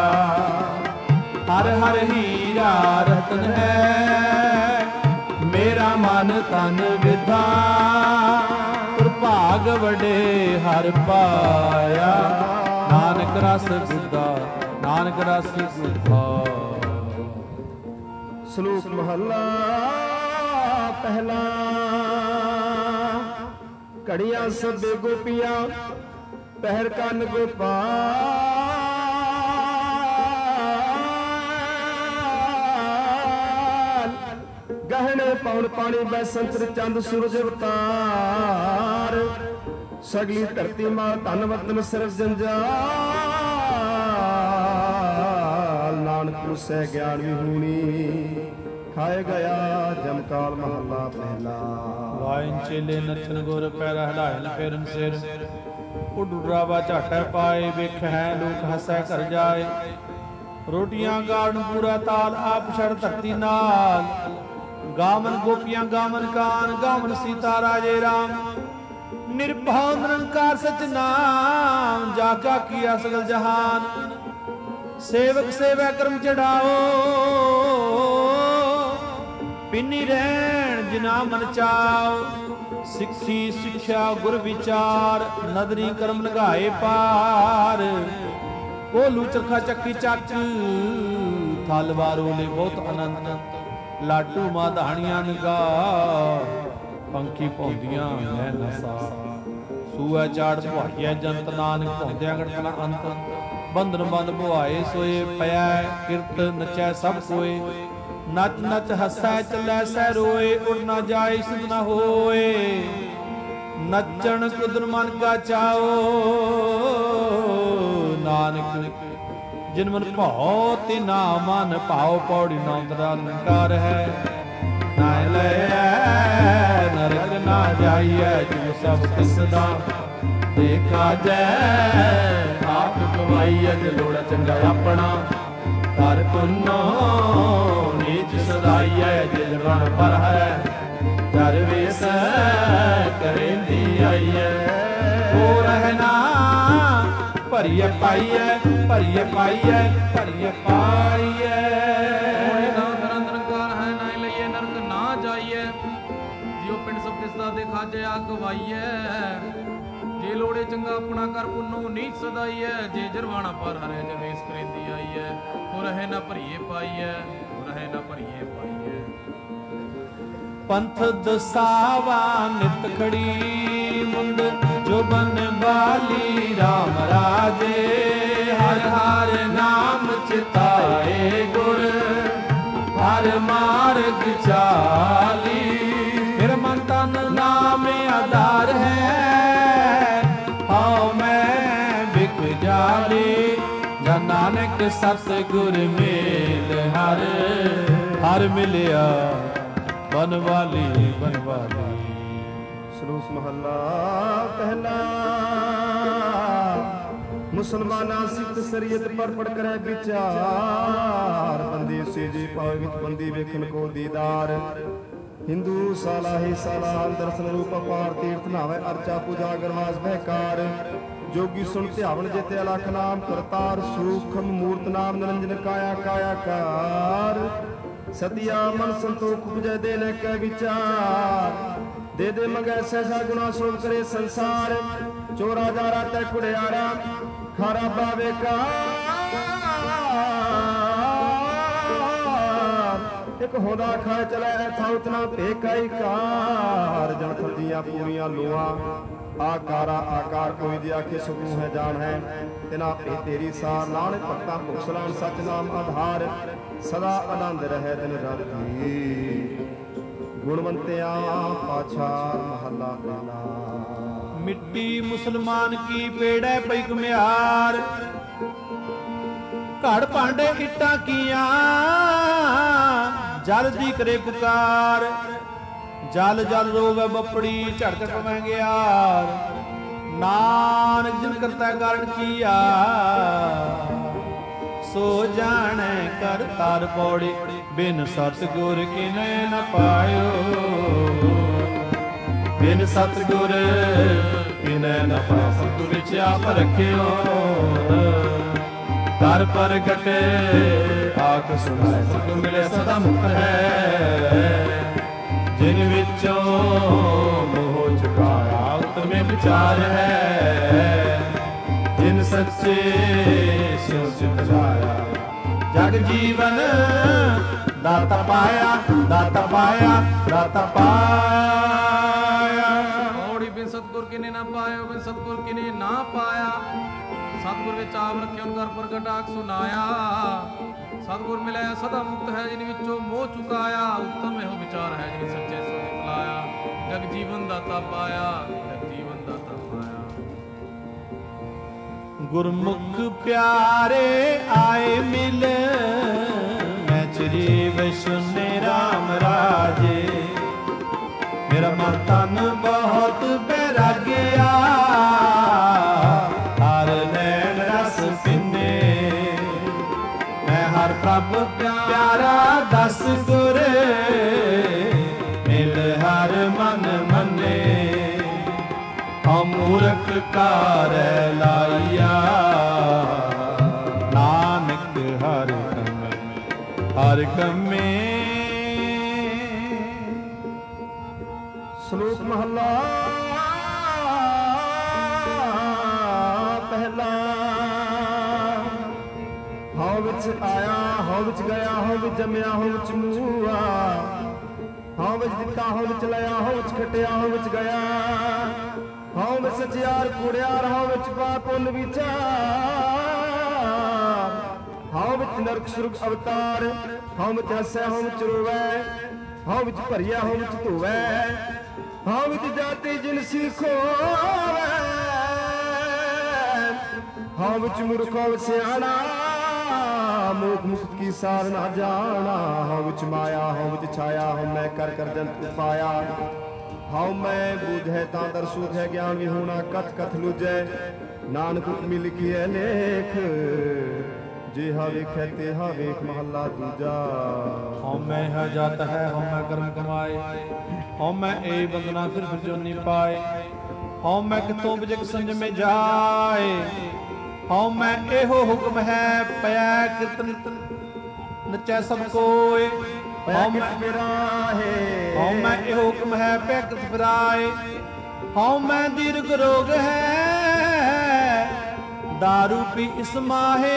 ਹਰ ਹਰ ਹੀਰਾ ਰਤਨ ਹੈ, ਮੇਰਾ ਮਨ ਤਨ ਵਿਧਾ। ਭਾਗ ਵਡੇ ਹਰ ਪਾਇਆ, ਨਾਨਕ ਰਸ ਗੁੱਦਾ, ਨਾਨਕ ਰਸ ਗੁੱਦਾ। ਸ਼ਲੋਕ ਮਹੱਲਾ ਪਹਿਲਾ। ਘੜੀਆਂ ਸਭੇ ਗੋਪੀਆਂ ਪਹਿਰ ਕੰਨ ਗੋਪਾਲ। ਗਹਿਣੇ ਪੌਣ ਪਾਣੀ ਬੈਸੰਤਰ ਚੰਦ ਸੂਰਜ ਅਵਤਾਰ। ਸਗਲੀ ਧਰਤੀ ਮਾਂ ਧਨ ਵਤਨ ਸਿਰਫ ਜੰਜਾਲ। ਨਾਨਕ ਮੁਸੈ ਗਿਆਨ ਵਿਹੂਣੀ, ਖਾਏ ਗਿਆ ਜਮਕਾਲ ਮਹੱਲਾ ਪਹਿਲਾ। ਵਾਇਨ ਚੇਲੇ ਨੱਚਨ ਗੁਰ ਪੈਰਾ ਹਲਾਇਨ ਫੇਰਨ ਸਿਰ। ਉਡੁਰਾਵਾ ਝਾਟੈ ਪਾਏ, ਵੇਖੈ ਲੋਕ ਹਸੈ ਘਰ ਜਾਏ। ਰੋਟੀਆਂ ਗਾੜਨ ਪੂਰਾ ਤਾਲ, ਆਪ ਛੜ ਧਰਤੀ ਨਾਲ। ਗਾਵਨ ਗੋਪੀਆਂ ਗਾਵਨ ਕਾਨ, ਗਾਵਨ ਸੀਤਾ ਰਾਜੇ ਰਾਮ। ਨਿਰਭਉ ਨਿਰੰਕਾਰ ਸਚ ਨਾਮ, ਜਾ ਕਾ ਕੀਆ ਸਗਲ ਜਹਾਨ। ਸੇਵਕ ਸੇਵੈ ਕਰਮ ਚੜਾਓ, ਪਿੰਨੀ ਰਹਿਣ ਜਿਨਾ ਮਨ ਚਾਓ। ਸਿੱਖੀ ਸਿੱਖਿਆ ਗੁਰ ਵਿਚਾਰ, ਨਦਰੀ ਕਰਮ ਲਗਾਏ ਪਾਰ। ਕੋਲੂ ਚਰਖਾ ਚੱਕੀ ਚੱਕ, ਥਲ ਵਾਰੋਲੇ ਬਹੁਤ ਅਨੰਤ। ਲਾਟੂ ਮਾਧਾਣੀਆਂ ਨਿਗਾ, ਪੰਖੀ ਭੌਂਦੀਆਂ ਮੈਂ ਨਸਾ। ਸੂਐ ਚਾੜ ਭੁਆਈਐ ਜੰਤ, ਨਾਨਕ ਭੌਂਦਿਆਂ ਗਣਨਾ ਅੰਤ। ਬੰਧਨ ਬੰਦ ਭੁਆਏ ਸੋਏ, ਪਿਆ ਕਿਰਤ ਨਚੈ ਸਭ ਕੋਏ। ਨਚ ਨਚ ਹੱਸੈ ਚੱਲੈ ਸਹਿ ਰੋਏ, ਉੜ ਨਾ ਜਾਏ ਸਿਧ ਨਾ ਹੋਏ। ਨੱਚਣ ਕੁਦਨ ਮਨ ਕਾ ਚਾਓ, ਨਾਨਕ ਜਿਨ ਮਨ ਭਾਉ ਤੇ ਨਾ ਮਨ ਭਾਉ। ਪੌੜੀ ਨੌਂਦ ਦਾ ਅਲੰਕਾਰ ਹੈ, ਨਾ ਲੈ ਨਰਕ ਨਾ ਜਾਈਐ। ਜੋ ਸਭ ਕਿਸ ਦਾ ਦੇਖਾ ਜੈ, ਆਪ ਕਮਾਈਐ ਜੇ ਲੋੜ ਚੰਗਾ ਆਪਣਾ। ਕਰ ਪੁੰਨੋ ਨੀਚ ਸਦਾਈਐ, ਜੇ ਜਵਾਨ ਪਰ ਹੈ ਚਰ ਵੇਸ ਕਰੇਂਦੀ ਆਈਐ। ਹੋ ਰਹਿਣਾ ਭਰੀਏ ਪਾਈਐ, ਭਰੀਏ ਪਾਈਐ, ਭਰੀਏ ਪਾਈਐ। ਨਿਰੰਕਾਰ ਹੈ ਨਾ ਲਈਏ, ਨਰਕ ਨਾ ਜਾਈਐ। ਜਿਉ ਪਿੰਡ ਸਭ ਤਿਸਦਾ ਦੇ ਖਾਜੇ ਆ ਗਵਾਈਐ। ਜੇ ਲੋੜੇ ਚੰਗਾ ਆਪਣਾ ਕਰ ਪੁੰਨੋ ਨੀਚ ਸਦਾਈਐ। ਜੇ ਜਰਵਾਣਾ ਪਰ ਹਰੇ ਜਵੇਸ ਕਰੇਂਦੀ ਆਈਐ। ਹੋ ਰਹੇ ਨਾ ਭਰੀਏ ਪਾਈਐ, ਹੋ ਰਹੇ ਨਾ ਭਰੀਏ ਪਾਈਐ। ਪੰਥ ਦਸਾਵਾ ਨਿਤ ਖੜੀ ਮੁੰਦ, ਜੋ ਬਨ ਬਾਲੀ ਰਾਮ ਰਾਜੇ। ਹਰ ਹਰ ਨਾਮ ਚਿਤਾਏ ਗੁਰ, ਹਰ ਮਾਰਗ ਚਾਲੀ। ਫਿਰ ਮਨ ਤਨ ਨਾਮ ਆਧਾਰ ਹੈ, ਹਉ ਮੈਂ ਬਿਕ ਜਾਲੀ। ਜਨ ਨਾਨਕ ਸਤ ਗੁਰ ਮੇਲ, ਹਰ ਹਰ ਮਿਲਿਆ ਬਨਵਾਲੀ ਬਨਵਾਲੀ। ਸ਼ਲੋਕ ਮਹੱਲਾ ਪਹਿਲਾ। ਮੁਸਲਮਾਨਾਂ ਸਿੱਖ ਸ਼ਰੀਅਤ ਪਰ ਪੜ ਕਰੈ ਵਿਚਾਰ। ਬੰਦੀ ਸੇਜੇ ਪਾਵੇ ਵਿੱਚ ਬੰਦੀ ਵੇਖਣ ਕੋ ਦੀਦਾਰ। ਹਿੰਦੂ ਸਾਲਾਹੀ ਸਾਲਾ ਦਰਸ਼ਨ ਰੂਪ ਅਪਾਰ। ਤੀਰਥ ਨਾਵੇ ਅਰਚਾ ਪੂਜਾ ਗਰਵਾਸ ਬਹਿਕਾਰ। ਜੋਗੀ ਸੁਣ ਧਿਆਵਨ ਜੇਤੇ ਅਲਖ ਨਾਮ ਕਰਤਾਰ। ਸੂਖਮ ਮੂਰਤ ਨਾਮ ਨਿਰੰਜਨ ਕਾਇਆ ਕਾਇਆ ਕਾਰ। ਸਤਿਆ ਮਨ ਸੰਤੋਖ ਉਪਜੈ ਦੇ ਲੈ ਕੇ ਵਿਚਾਰ। ਦੇ ਦੇ ਮੰਗੈ ਸਹਿਜਾ ਗੁਣਾ ਸੋਭ ਕਰੇ ਸੰਸਾਰ। ਚੋਰਾ ਜਾਰਾ ਤੈ ਕੁੜਿਆਰਾ, ਖਾਰਾ ਪਾਵੇ ਕਾਰ। ਇੱਕ ਹੋਦਾ ਖਾਏ ਚਲੇ ਥਾਉ ਤਨਾ ਭੇ ਕਾਈ ਕਾਰ। ਜਨ ਥਦੀਆਂ ਪੂਰੀਆਂ ਲੋਆ, ਆਕਾਰਾ ਆਕਾਰ ਕੋਈ ਦੀ ਆਖੇ ਸੁਖੂ ਹੈ ਜਾਣ ਹੈ। ਤਿਨਾ ਭੇ ਤੇਰੀ ਸਾਰ, ਨਾਨਕ ਭਗਤਾਂ ਭੁਖਸਲਾਨ ਸਚ ਨਾਮ ਆਧਾਰ। ਸਦਾ ਆਨੰਦ ਰਹਿ ਦਿਨ ਰਾਤੀ, ਗੁਣਵੰਤਿਆ ਪਾਛਾਰ ਮਹੱਲਾ ਪਹਿਲਾ। ਮਿੱਟੀ ਮੁਸਲਮਾਨ ਕੀ ਪੇੜੈ ਪਈ ਘੁਮਿਆਰ। ਘੜ ਭਾਂਡੇ ਇੱਟਾਂ ਕੀਆਂ, ਜਲ ਦੀ ਕਰੇ ਪੁਕਾਰ। ਜਲ ਜਲ ਰੋਵੇ ਬੱਪੜੀ, ਝੜ ਝੜ ਮਹਿੰਗਿਆਰ। ਨਾਨਕ ਜਿਨ ਕਰਤਾ ਕਾਰਨ ਕੀਆ, ਸੋ ਜਾਣੈ ਕਰ ਤਾਰ ਪੌੜੀ। ਬਿਨ ਸਤਿਗੁਰ ਕਿਨੈ ਨ ਪਾਇਓ, ਬਿਨ ਸਤਿਗੁਰ ਕਿਨੈ ਨ ਪਾਇਓ। ਵਿੱਚ ਆਪ ਰੱਖਿਓ ਦਰ ਪ੍ਰਗਟੇ ਆਖ ਸੁਣਾਏ ਸੁਖ ਮਿਲੇ ਸਦਾ ਮੁਕਤ ਹੈ ਜਿਨ ਵਿੱਚੋਂ ਮੋਹ ਚੁਕਾਇਆ ਉਤਮੇ ਵਿਚਾਰ ਹੈ ਜਿਨ ਸੱਚੇ ਸਿਉ ਚਿਤ ਲਾਇਆ ਜਗ ਜੀਵਨ ਦਾਤਾ ਪਾਇਆ ਦਾਤਾ ਪਾਇਆ ਦਾਤਾ ਪਾਇਆ ਔੜੀ ਬਿਨ ਸਤਿਗੁਰ ਕਿਨੇ ਨਾ ਪਾਇਓ ਬਿਨ ਸਤਿਗੁਰ ਕਿਨੇ ਨਾ ਪਾਇਆ ਸਤਿਗੁਰ ਵਿੱਚ ਆਪ ਰੱਖਿਓ ਕਰ ਪ੍ਰਗਟ ਆਖ ਸੁਨਾਇਆ ਸਤਿਗੁਰ ਮਿਲਿਆ ਸਦਾ ਮੁਕਤ ਹੈ ਜਿਨ ਵਿੱਚੋਂ ਮੋਹ ਚੁਕਾਇਆ ਉੱਤਮ ਇਹੋ ਵਿਚਾਰ ਹੈ ਜਿਨ ਸੱਚੇ ਸੋਚ ਲਾਇਆ ਜਗ ਜੀਵਨ ਦਾਤਾ ਪਾਇਆ ਜਗ ਜੀਵਨ ਦਾਤਾ ਪਾਇਆ ਗੁਰਮੁਖ ਪਿਆਰੇ ਆਏ ਮਿਲ ਮੈਂ ਚਰੀ ਵੈਸ਼ਨੇ ਰਾਮ ਰਾਜੇ ਮੇਰਾ ਮਨ ਤਨ ਬਹੁਤ ਬੈਰਾਗਿਆ ਹਰ ਨੈਣ ਰਸ ਪਿੰਨੇ ਮੈਂ ਹਰ ਪ੍ਰਭ ਪਿਆਰਾ ਦਸ ਗੁਰ ਮਿਲ ਹਰ ਮਨ ਮੰਨੇ ਹਉ ਮੂਰਖ ਕਾਰ ਲਾਈਆ ਨਾਨਕ ਹਰ ਕਮੇ ਹਰ ਕਮੇ ਸ਼ਲੋਕ ਮਹਲਾ ਪਹਿਲਾ ਹਉ ਵਿੱਚ ਆਇਆ ਹਉ ਵਿੱਚ ਗਿਆ ਹਉ ਵਿੱਚ ਜੰਮਿਆ ਹਉ ਵਿੱਚ ਮੂਆ ਹਉ ਵਿੱਚ ਦਿੱਤਾ ਹਉ ਵਿੱਚ ਲਿਆ ਹਉ ਵਿੱਚ ਖਟਿਆ ਹਉ ਵਿੱਚ ਗਿਆ ਹਉ ਵਿੱਚ ਸਚਿਆਰ ਕੂੜਿਆਰ ਹਉ ਵਿੱਚ ਪਾਪ ਪੁੰਨ ਵਿਚਾਰ ਹਉ ਵਿੱਚ ਨਰਕ ਸੁਰਗ ਅਵਤਾਰ ਹਉ ਵਿੱਚ ਹੱਸੈ ਹਉ ਵਿੱਚ ਰੋਵੈ ਹਉ ਵਿੱਚ ਭਰਿਆ ਹਉ ਵਿੱਚ ਧੋਵੈ ਹਉ ਵਿੱਚ ਜਾਤੀ ਜਿਨਸੀ ਖੋਵੈ ਹਉ ਵਿੱਚ ਮੂਰਖ ਹਉ ਵਿੱਚ ਸਿਆਣਾ ਮੂਖ ਮੁਕਤ ਕੀ ਸਾਰ ਨਾ ਜਾਣਾ ਹਉ ਵਿੱਚ ਮਾਇਆ ਹਉ ਵਿੱਚ ਛਾਇਆ ਹਉ ਮੈਂ ਕਰ ਕਰ ਜੰਤ ਉਪਾਇਆ ਹਉ ਮੈਂ ਬੁਝੈ ਤਾਂ ਦਰ ਸੂਝੈ ਗਿਆਨ ਵਿਹੂਣਾ ਕਥ ਕਥ ਲੁਜੈ ਨਾਨਕ ਹੁਕਮੀ ਲਿਖੀਐ ਲੇਖ ਜਿਹਾ ਵੇਖੈ ਤੇਹਾ ਵੇਖ ਮਹੱਲਾ ਦੂਜਾ ਹਉ ਮੈਂ ਹੈ ਜਾਤ ਹੈ ਹਉ ਮੈਂ ਕਰਮ ਕਮਾਏ ਹਉ ਮੈਂ ਏ ਬੰਦਨਾ ਫਿਰ ਫਿਰ ਜੋਨੀ ਪਾਏ ਹਉ ਮੈਂ ਕਿਤੋਂ ਬਿਜਕ ਸੰਜਮੇ ਜਾਏ ਹਉ ਮੈਂ ਇਹੋ ਹੁਕਮ ਹੈ ਪਿਆ ਕੀਰਤਨ ਨਚੈ ਸਭ ਕੋਏ ਹਉ ਮੈਂ ਫਿਰਾਏ ਹਉ ਮੈਂ ਇਹੋ ਹੁਕਮ ਹੈ ਪਿਆ ਕਿਤ ਫਿਰਾਏ ਹਉ ਮੈਂ ਦੀਰਘ ਰੋਗ ਹੈ ਦਾਰੂ ਪੀ ਇਸ ਮਾਹੇ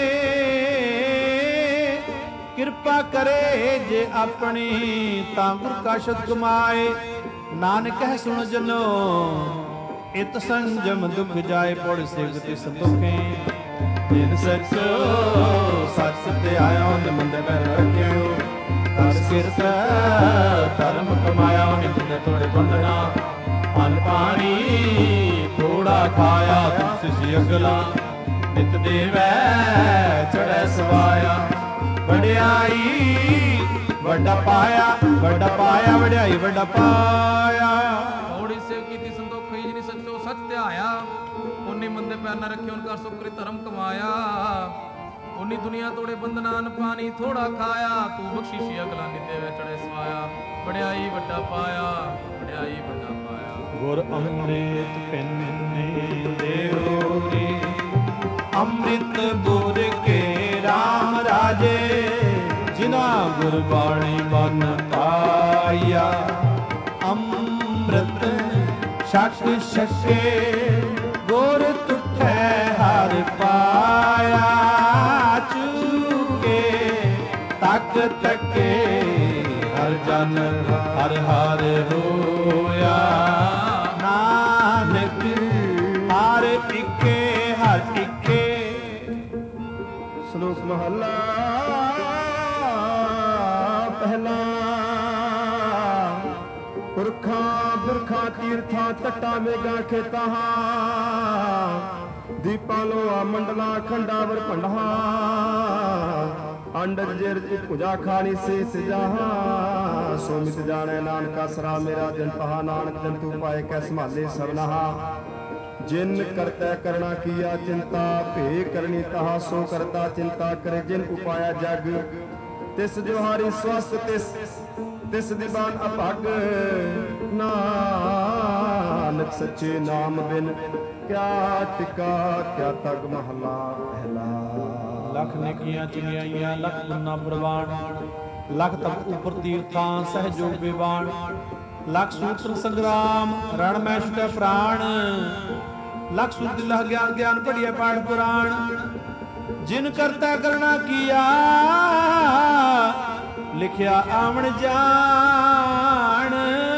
ਕਿਰਪਾ ਕਰੇ ਜੇ ਆਪਣੀ ਤਾਂ ਗੁਰ ਕਾ ਸ਼ਬਦ ਕਮਾਏ ਨਾਨਕ ਹੈ ਸੁਣ ਜਨੋ ਇਤ ਸੰਜਮ ਦੁਖ ਜਾਏ ਪੜ ਸਿਵਤੀ ਸੰਤੋਖੇ ਜਿਨ ਸਚੋ ਸਚ ਸਤੇ ਆਇਆ ਉਹਨੇ ਮੰਦੇ ਪੈਰ ਰੱਖਿਓ ਤਸ ਕਿਰਤ ਧਰਮ ਕਮਾਇਆ ਉਹਨੇ ਮੰਦੇ ਤੋੜੇ ਬੰਦਨਾ ਅਨ ਪਾਣੀ ਥੋੜਾ ਖਾਇਆ ਤੁਸ ਅਗਲਾ ਨਿਤ ਦੇਵੈ ਚੜੈ ਸਵਾਇਆ ਵਡਿਆਈ ਵੱਡਾ ਪਾਇਆ ਵੱਡਾ ਪਾਇਆ ਵਡਿਆਈ ਵੱਡਾ ਪਾਇਆ ਔੜੀ ਸੇਵ ਕੀਤੀ ਸੰਤੋਖ ਹੋਈ ਜਿਨੀ ਸੱਚੋ ਸੱਚ ਧਿਆਇਆ ਉਨੀ ਮੰਦੇ ਪੈਰ ਨਾ ਰੱਖੇ ਉਨਕਾ ਸੁਕਰੀ ਧਰਮ ਕਮਾਇਆ ਉਨੀ ਦੁਨੀਆ ਤੋੜੇ ਬੰਦਨਾਨ ਪਾਣੀ ਥੋੜਾ ਖਾਇਆ ਤੂੰ ਬਖਸ਼ੀਸ਼ੀ ਅਗਲਾ ਨਿਤੇ ਵੇ ਚੜੇ ਸਵਾਇਆ ਵਡਿਆਈ ਵੱਡਾ ਪਾਇਆ ਵਡਿਆਈ ਵੱਡਾ ਪਾਇਆ ਗੁਰ ਅੰਮ੍ਰਿਤ ਪਿੰਨੇ ਦੇਵੋਗੇ ਅੰਮ੍ਰਿਤ ਬੁਰ ਕੇ ਰਾਮ ਰਾਜੇ ਜਿਨਾ ਗੁਰਬਾਣੀ ਮਨ ਪਾਇਆ ਅੰਮ੍ਰਿਤ ਛਕ ਛਕੇ ਗੁਰ ਤੁਠੈ ਹਰ ਪਾਇਆ ਚੁਕੇ ਤਕ ਤਕੇ ਹਰ ਜਨ ਹਰ ਹਰ ਹੋਇਆ ਨਾਨਕ ਹਰ ਇੱਕੇ ਹਰ ਇੱਕੇ ਸ਼ਲੋਕ ਮਹਲਾ ਪਹਿਲਾ ਪੁਰਖਾਂ ਬਿਰਖਾਂ ਤੀਰਥਾਂ ਤੱਟਾਂ ਮੇਗਾ ਖੇਤਾਂ ਦੀਪਾਂ ਲੋਆ ਮੰਡਲਾਂ ਖੰਡਾਵਰ ਭੰਡਾਂ ਅੰਡਜ ਜਿਰ ਭੁਜਾ ਖਾਣੀ ਸੇ ਸਜਾਹਾ ਸੋ ਮਿਤ ਜਾਣੈ ਨਾਨਕਾ ਸਰਾ ਮੇਰਾ ਜਨ ਪਹਾ ਨਾਨਕ ਜੰਤੂ ਪਾਏ ਕੈ ਸੰਭਾਲੇ ਸਭਨਾਹਾ ਜਿਨ ਕਰਤੈ ਕਰਣਾ ਕੀਆ ਚਿੰਤਾ ਭੇ ਕਰਨੀ ਤਹਾ ਸੋ ਕਰਤਾ ਚਿੰਤਾ ਕਰੇ ਜਿਨ ਉਪਾਇਆ ਜਗ ਤਿਸ ਜੁਹਾਰੀ ਸਵਸਤ ਤਿਸ ਤਿਸ ਦੀਵਾਨ ਅਭਗ ਨਾਨਕ ਨਾਨਕ ਸੱਚੇ ਨਾਮ ਬਿਨ ਕਿਆ ਟਿਕਾ ਕਿਆ ਤਗ ਮਹਲਾ ਪਹਿਲਾ। ਲਖ ਨੇਕੀਆਂ ਚੰਗਿਆਈਆਂ ਲਖ ਗੁਨਾ ਪ੍ਰਵਾਨ, ਲਖ ਤਪ ਉਪਰ ਤੀਰਥਾਂ ਸਹਿਜੋਗ ਵਿਵਾਨ, ਲਖ ਸੂਤਰ ਸੰਗਰਾਮ ਰਣ ਮੈਂ ਛੁਟੈ ਪ੍ਰਾਣ, ਲਖ ਸੁਧ ਲਹ ਗਿਆਨ ਗਿਆਨ ਪੜਿਆ ਪਾਠ ਪੁਰਾਣ, ਜਿਨ ਕਰਤਾ ਕਰਣਾ ਕੀਆ ਲਿਖਿਆ ਆਵਣ ਜਾਣ,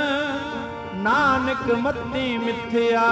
ਨਾਨਕ ਮਤੀ ਮਿਥਿਆ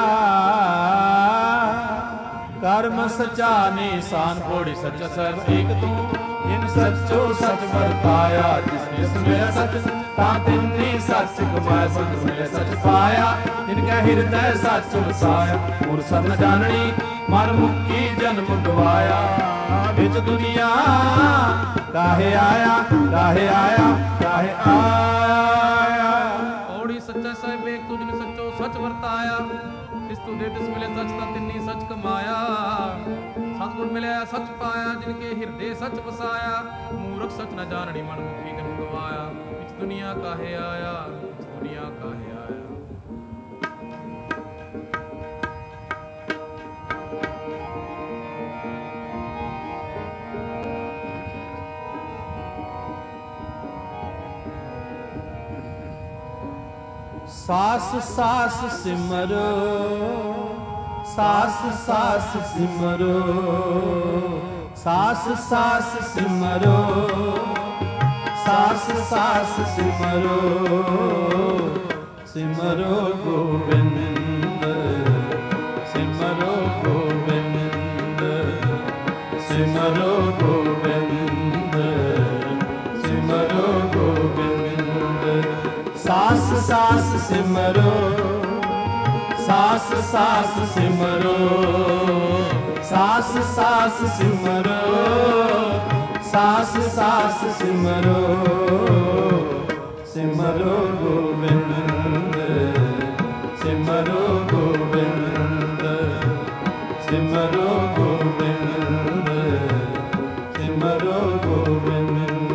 ਕਰਮ ਸਚਾ ਨਿਸ਼ਾਨ, ਪੋੜੀ ਸੱਚਾ ਸਹਿਬ ਏਕ ਤੂੰ, ਜਿਨ ਸੱਚੋ ਸੱਚ ਵਰਤਾਇਆ, ਜਿਸਨੇ ਸੁਣਿਆ ਸੱਚ ਤਾਂ ਤਿੰਨੀ ਸੱਚ ਕਮਾਇਆ, ਸੰਤ ਮਿਲੇ ਸੱਚ ਪਾਇਆ, ਜਿਨ ਕੈ ਹਿਰਦੈ ਸੱਚ ਵਸਾਇਆ, ਮੁਰ ਸਤ ਨ ਜਾਣਨੀ ਮਰ ਮੁਕੀ ਜਨਮ ਗਵਾਇਆ, ਵਿੱਚ ਦੁਨੀਆ ਕਾਹੇ ਆਇਆ ਕਾਹੇ ਆਇਆ ਕਾਹੇ ਆਇਆ। ਪੌੜੀ ਸੱਚਾ ਸਾਹਿਬ ਏਕ ਤੂੰ, ਜਿਨ ਸੱਚੋ ਸੱਚ ਵਰਤਾਇਆ, ਇਸ ਤੂੰ ਦੇ ਤਿਸ ਮਿਲੇ ਸੱਚ ਤਾਂ ਤਿੰਨੀ ਸੱਚ ਕਮਾਇਆ, ਸਤਿਗੁਰ ਮਿਲਿਆ ਸੱਚ ਪਾਇਆ, ਜਿਨ ਕੇ ਹਿਰਦੇ ਸੱਚ ਵਸਾਇਆ, ਮੂਰਖ ਸੱਚ ਨ ਜਾਣਨੀ ਮਨ ਮੁਖੀ ਜਨਮ ਗਵਾਇਆ, ਵਿੱਚ ਦੁਨੀਆ ਕਾਹੇ ਆਇਆ ਵਿੱਚ ਦੁਨੀਆ ਕਾਹੇ ਆਇਆ। ਸਾਸ ਸਾਸ ਸਿਮਰੋ, ਸਾਸ ਸਾਸ ਸਿਮਰੋ, ਸਾਸ ਸਾਸ ਸਿਮਰੋ, ਸਾਸ ਸਾਸ ਸਿਮਰੋ, ਸਿਮਰੋ ਗੋਬਿੰਦ, ਸਿਮਰੋ ਗੋਬਿੰਦ, ਸਿਮਰੋ ਗੋਬਿੰਦ, ਸਿਮਰੋ ਗੋਬਿੰਦ, ਸਾਸ ਸਾਸ ਸਿਮਰੋ, ਸਾਸ ਸਾਸ ਸਿਮਰੋ, ਸਾਸ ਸਾਸ ਸਿਮਰੋ, ਸਾਸ ਸਾਸ ਸਿਮਰੋ, ਸਿਮਰੋ ਗੋਬਿੰਦ, ਸਿਮਰੋ ਗੋਬਿੰਦ, ਸਿਮਰੋ ਗੋਬਿੰਦ, ਸਿਮਰੋ ਗੋਬਿੰਦ।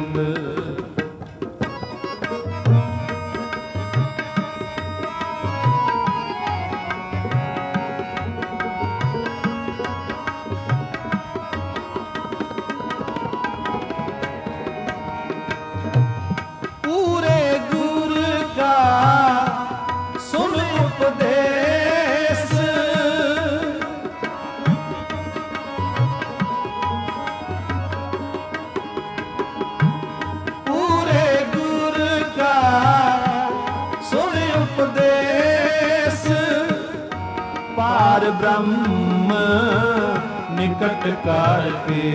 ब्रह्म निकट करके,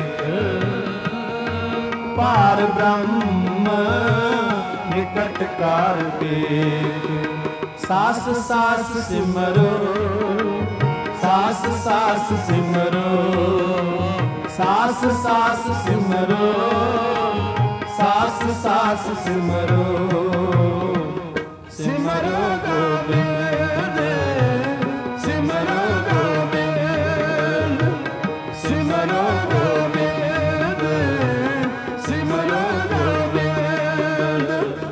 पार ब्रह्म निकट करके, सास सास सिमरो, सास सास सिमरो, सास सास सिमरो, सास सास सिमरो, सिमरो गोविंद, सिमरो गोविंद, सिमरो गोविंद, सिमरो गोविंद।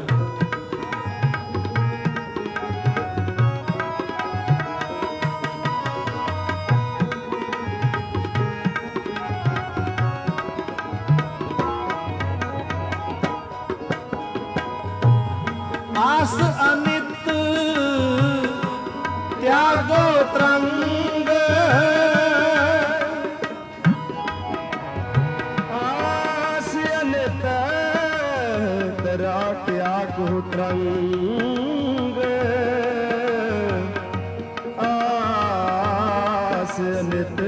आस अनित त्यागो तरंग, आस अनित तेरा त्यागो तरंग, आस अनित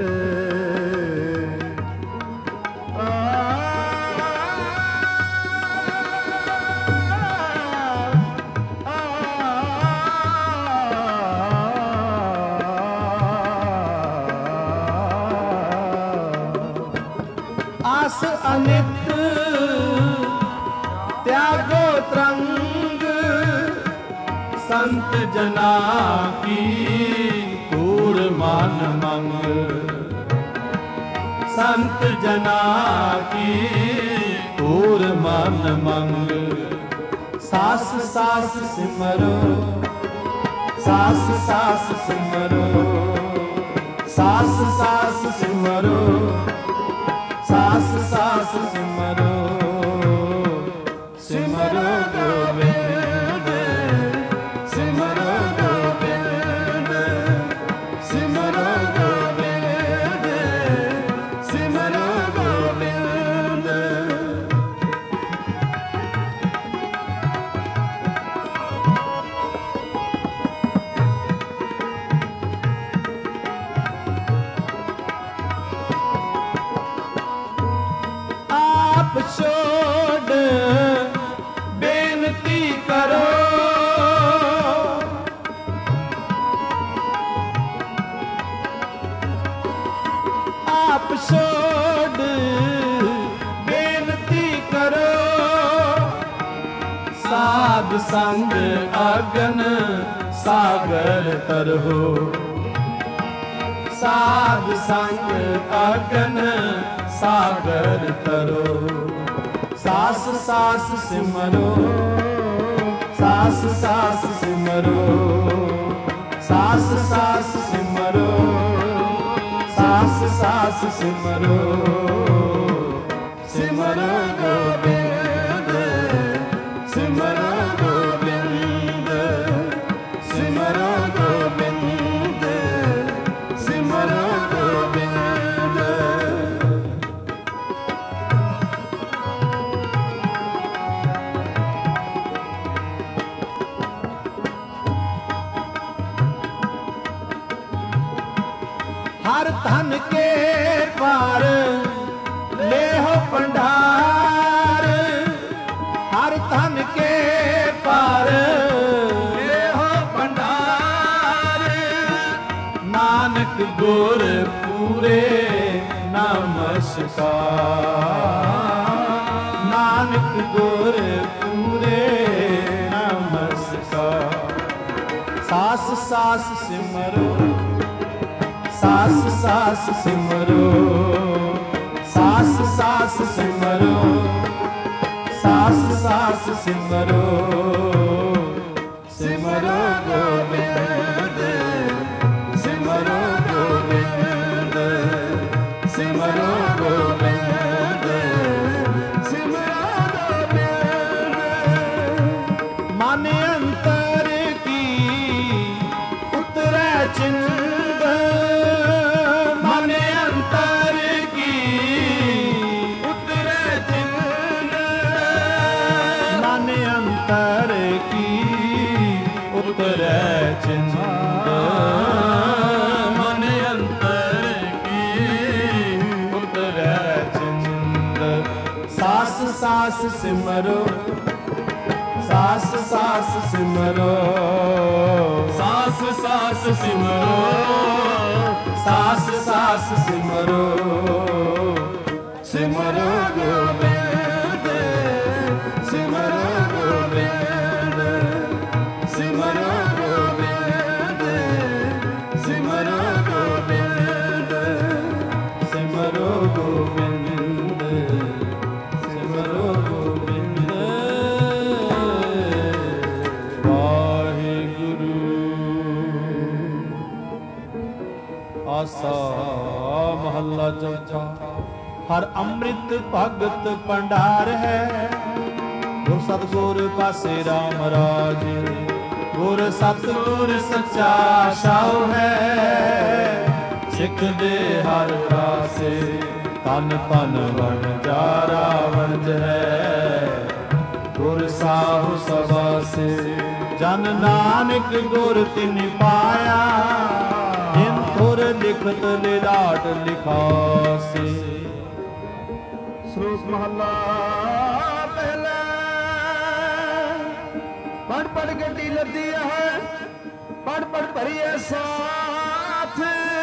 आस अनित त्यागो तरंग, संत जना की कूड़ मान मंग, संत जना की कूड़ मान मंग। सास सास सिमरो, ਸਾਸ ਸਾਸ ਸਿਮਰੋ, ਸਾਸ ਸਾਸ ਸਿਮਰੋ, ਸਾਸ ਸਾਸ ਸਿਮਰੋ, ਸਿਮਰੋ ਗੋਬਿੰਦ, ਸਿਮਰੋ ਗੋਬਿੰਦ, ਸਿਮਰੋ ਗੋਬਿੰਦ, ਸਿਮਰੋ ਗੋਬਿੰਦ। ਆਪ ਛੋੜ ਬੇਨਤੀ ਕਰੋ, ਆਪ ਛੋੜ ਬੇਨਤੀ ਕਰੋ, ਸਾਧ ਸੰਗ ਅਗਨ ਸਾਗਰ ਤਰੋ, ਸਾਧ ਸੰਗ ਅਗਨ ਸਾਗਰ ਤਰੋ, ਸਾਸ ਸਾਸ ਸਿਮਰੋ, ਸਾਸ ਸਾਸ ਸਿਮਰੋ, ਸਾਸ ਸਾਸ ਸਿਮਰੋ, ਸਾਸ ਸਾਸ ਸਿਮਰੋ, ਸਿਮਰੋ ਗੋਬਿੰਦ, ਸਿਮਰੋ ਗੋਬਿੰਦ, ਸਿਮਰੋ ਗੋਬਿੰਦ, ਸਿਮਰੋ ਗੋਬਿੰਦ। हर धन के पार ले हो भंडार, हर धन के पार ले हो भंडार, नानक गुर पूरे नमस्कार, नानक गुर पूरे नमस्कार। सास सास सिमरो, सास सास सिमरो, सास सास सिमरो, सास सास सिमरो, सिमरो गोविंद, सिमरो गोविंद, सिमरो गोविंद, सिमरो गोविंद। मन अंतर की उतरै चिंद, मन अंतर की उतरे चिंद, मन अंतर की उतरे चिंद, मन अंतर की उतरे चिंद। सास सास सिमरो, सास सास सिमरो, सास सास सिमरो, सास सास सिमरो, सिमरो गोविंद, सिमरो गोविंद, सिमरो गोविंद, सिमरो गोविंद, सिमरो गोविंद, सिमरो गोविंद। वाहिगुरु। आसा महला चौथा। हर अमृत भगत भंडार है, गुर सतगुर पासे राम राज, गुर सतगुर सच्चा शाहु है, सिख दे हर रासे, तन तन वन जारा वंज है, गुर साहु सभा से, जन नानक गुर तिन पाया, जिन थुर लिखत लिलाट लिखासे। श्लोक महला पहला। पढ़ पढ़ गड्डी लदी है, पढ़ पढ़ भरिए साथ,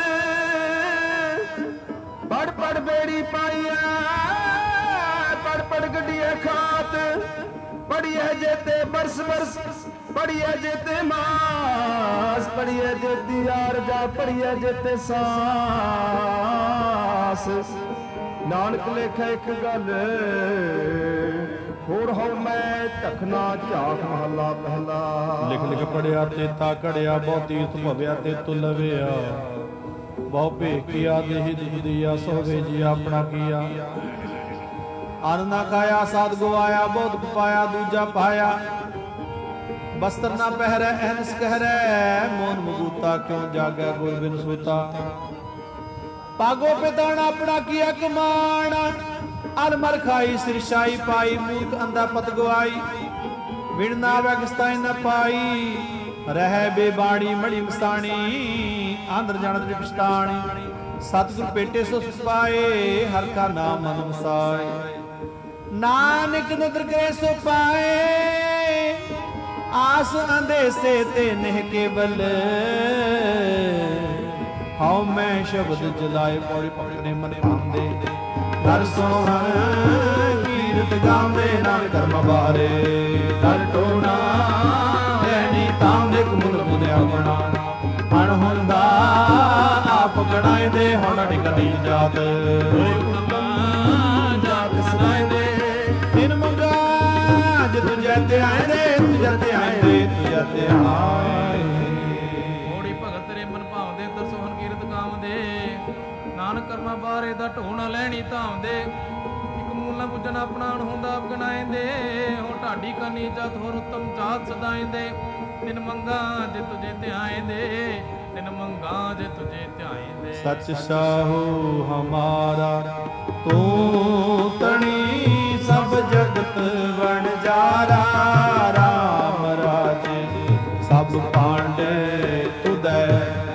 पढ़ पढ़ बेड़ी पाइया, पढ़ पढ़ गड्डी खात, पढ़िए जेते बरस बरस, पढ़िए जेते मास, पढ़िए जेती आरजा, पढ़िए जेते सांस। ਨਾਨਕ ਲੇਖੇ ਇੱਕ ਗੱਲ ਹੋਰ ਹੋ ਮੈਂ ਢਖਣਾ ਝਾਕ ਮਹੱਲਾ ਪਹਿਲਾ। ਲਿਖ ਲਿਖ ਪੜਿਆ ਤੇਤਾ ਘੜਿਆ ਬਹੁ ਤੀਰਥ ਭਵਿਆ ਤੇ ਤੁਲਵਿਆ ਬਹੁ ਭੇਖ ਕੀਆ ਦੇਹੀ ਦੁਖ ਦੀਆ ਸੋਵੇ ਜੀ ਆਪਣਾ ਕੀਆ। ਅੰਨ ਨਾ ਖਾਇਆ ਸਾਧ ਗਵਾਇਆ ਬਹੁਤ ਪਾਇਆ ਦੂਜਾ ਪਾਇਆ। ਬਸਤਰ ਨਾ ਪਹਿਰੈ ਅਹਨਸ ਕਹਿਰੈ ਮੋਨ ਮਗੂਤਾ ਕਿਉਂ ਜਾਗੈ ਗੁਰ ਬਿਨ ਸੂਤਾ। ਪਾਗੋ ਪਿਤਾਣ ਆਪਣਾ ਕੀਆ ਕਮਾਣ ਅਲਮਰ ਖਾਈ ਸਿਰਸ਼ਾਈ ਪਾਈ ਮੂਰਖ ਅੰਧਾ ਪਤ ਗਵਾਈ। ਵਿਣ ਨਾ ਆਵੈ ਕਿਸਤਾਈ ਨ ਪਾਈ ਰਹਿ ਬੇਬਾਣੀ ਮੜੀ ਮਸਤਾਣੀ। ਆਂਦਰ ਜਾਣਤ ਪਛਤਾਣੀ ਸਤਿਗੁਰ ਭੇਟੇ ਸੋ ਸੁਖ ਪਾਏ ਹਰ ਕਾ ਨਾਮ ਮਨ ਵਸਾਏ। ਨਾਨਕ ਨਦਰ ਕਰੇ ਸੋ ਪਾਏ ਆਸ ਅੰਦੇਸੇ ਤੇ ਨਹਿ ਕੇਵਲ। ਹਉ ਮੈਂ ਸ਼ਬਦ ਜਲਾਏ ਪੌੜੀ ਪਕਨੇ ਮਨ ਪਾਉਂਦੇ ਦਰ ਸੋਹਣ ਕੀਰਤ ਗਾਉਂਦੇ ਨਾਮ ਕਰਮ ਬਾਰੇ। ਦਰ ਟੋਣਾ ਰਹਿਣੀ ਤਾਂਦੇ ਕੁਮੁਲ ਮੁਦੇ ਆਪਣਾ ਅਣ ਹੁੰਦਾ ਆਪ ਗਣਾਇਦੇ ਹੁਣ ਨਿਕਲੀ ਜਾਤ। ਜਾਤ ਸੁਣਾਇਦੇ ਦਿਨ ਮੰਗਾ ਜੇ ਤੁਝੇ ਤੇ ਆਏਦੇ ਤੁਝੇ ਤੇ ਆਏਦੇ ਤੁਝੇ ਤੇ ਆਏ। ਮੋੜੀ ਭਗਤ ਤੇਰੇ ਮਨ ਭਾਉਂਦੇ ਦਰ ਸੋਹਣ ਕੀਰਤ ਗਾਉਂਦੇ ਨਾਨਕ ਕਰਮਾਂ ਬਾਰੇ ਦਾ ਢੋਣਾ ਲੈਣੀ ਧਾਉਂਦੇ। ਇੱਕ ਮੂਲ ਨਾ ਪੁੱਜਣ ਆਪਣਾ ਅਣ ਹੁੰਦਾ ਆਪ ਗਣਾਇਂਦੇ ਹੋ ਢਾਡੀ ਕਰਨੀ ਜਾਤ ਹੋਰ ਉੱਤਮ ਜਾਤ ਸਦਾਇਂਦੇ। ਤਿਨ ਮੰਗਾ ਜੇ ਤੁਝੇ ਧਿਆਇਂਦੇ ਤਿਨ ਮੰਗਾ ਜੇ ਤੁਝੇ ਧਿਆਇਂਦੇ। ਸਚ ਸਾਹੂ ਹਮਾਰਾ ਤੂੰ ਤਣੀ ਸਭ ਜਗਤ ਵਣ ਜਾਰਾ। ਰਾਮ ਰਾਜੇ ਸਭ ਪਾਂਡੇ ਤੁਧੈ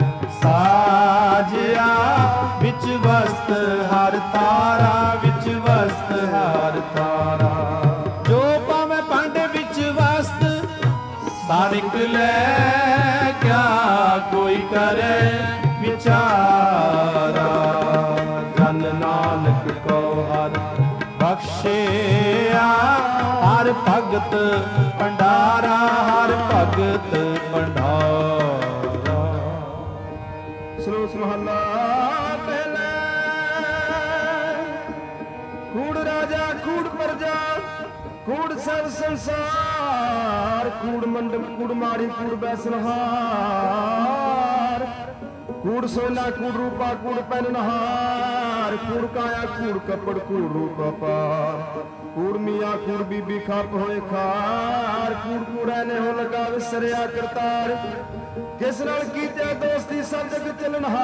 ਸਾਜਿਆ ਵਿੱਚ ਵਸਤ ਹਰ ਤਾਰਾ ਵਿੱਚ ਵਸਤ ਹਰ ਤਾਰਾ। ਜੋ ਪਾਵੇਂ ਭਾਂਡੇ ਵਿੱਚ ਵਸਤ ਸਾਰਿਕ ਲੈ ਕਿਆ ਕੋਈ ਕਰੇ ਵਿਚਾਰਾ। ਜਨ ਨਾਨਕ ਕੋ ਹਰ ਬਖਸ਼ਿਆ ਹਰ ਭਗਤ ਭੰਡਾਰਾ ਹਰ ਭਗਤ ਭੰਡਾਰਾ। ਸ਼ਲੋਕ ਮਹੱਲਾ ਪਹਿਲਾ। ਕੂੜ ਰਾਜਾ ਕੂੜ ਪ੍ਰਜਾ ਕੂੜ ਸਭ ਸੰਸਾਰ। ਕੂੜ ਮੰਡਪ ਕੂੜ ਮਾੜੀ ਕੂੜ ਬੈਸਨਹਾਰ। ਕੂੜ ਸੋਨਾ ਕੂੜ ਰੂਪਾ ਕੂੜ ਪਹਿਨਹਾਰ। ਕੂੜ ਕਾਇਆ ਕੂੜ ਕੱਪੜ ਕੂੜ ਰੂਪ ਅਪਾਰ। ਕੂੜ ਮੀਆਂ ਕੂੜ ਬੀਬੀ ਖੱਪ ਹੋਏ ਖਾਰ। ਕੂੜ ਕੂੜਾ ਨੇ ਹੋ ਲਗਾ ਵਿਸਰਿਆ ਕਰਤਾਰ। ਕਿਸ ਨਾਲ ਕੀਤੇ ਦੋਸਤੀ ਸਭ ਜਗ ਚੱਲਣਹਾਰ।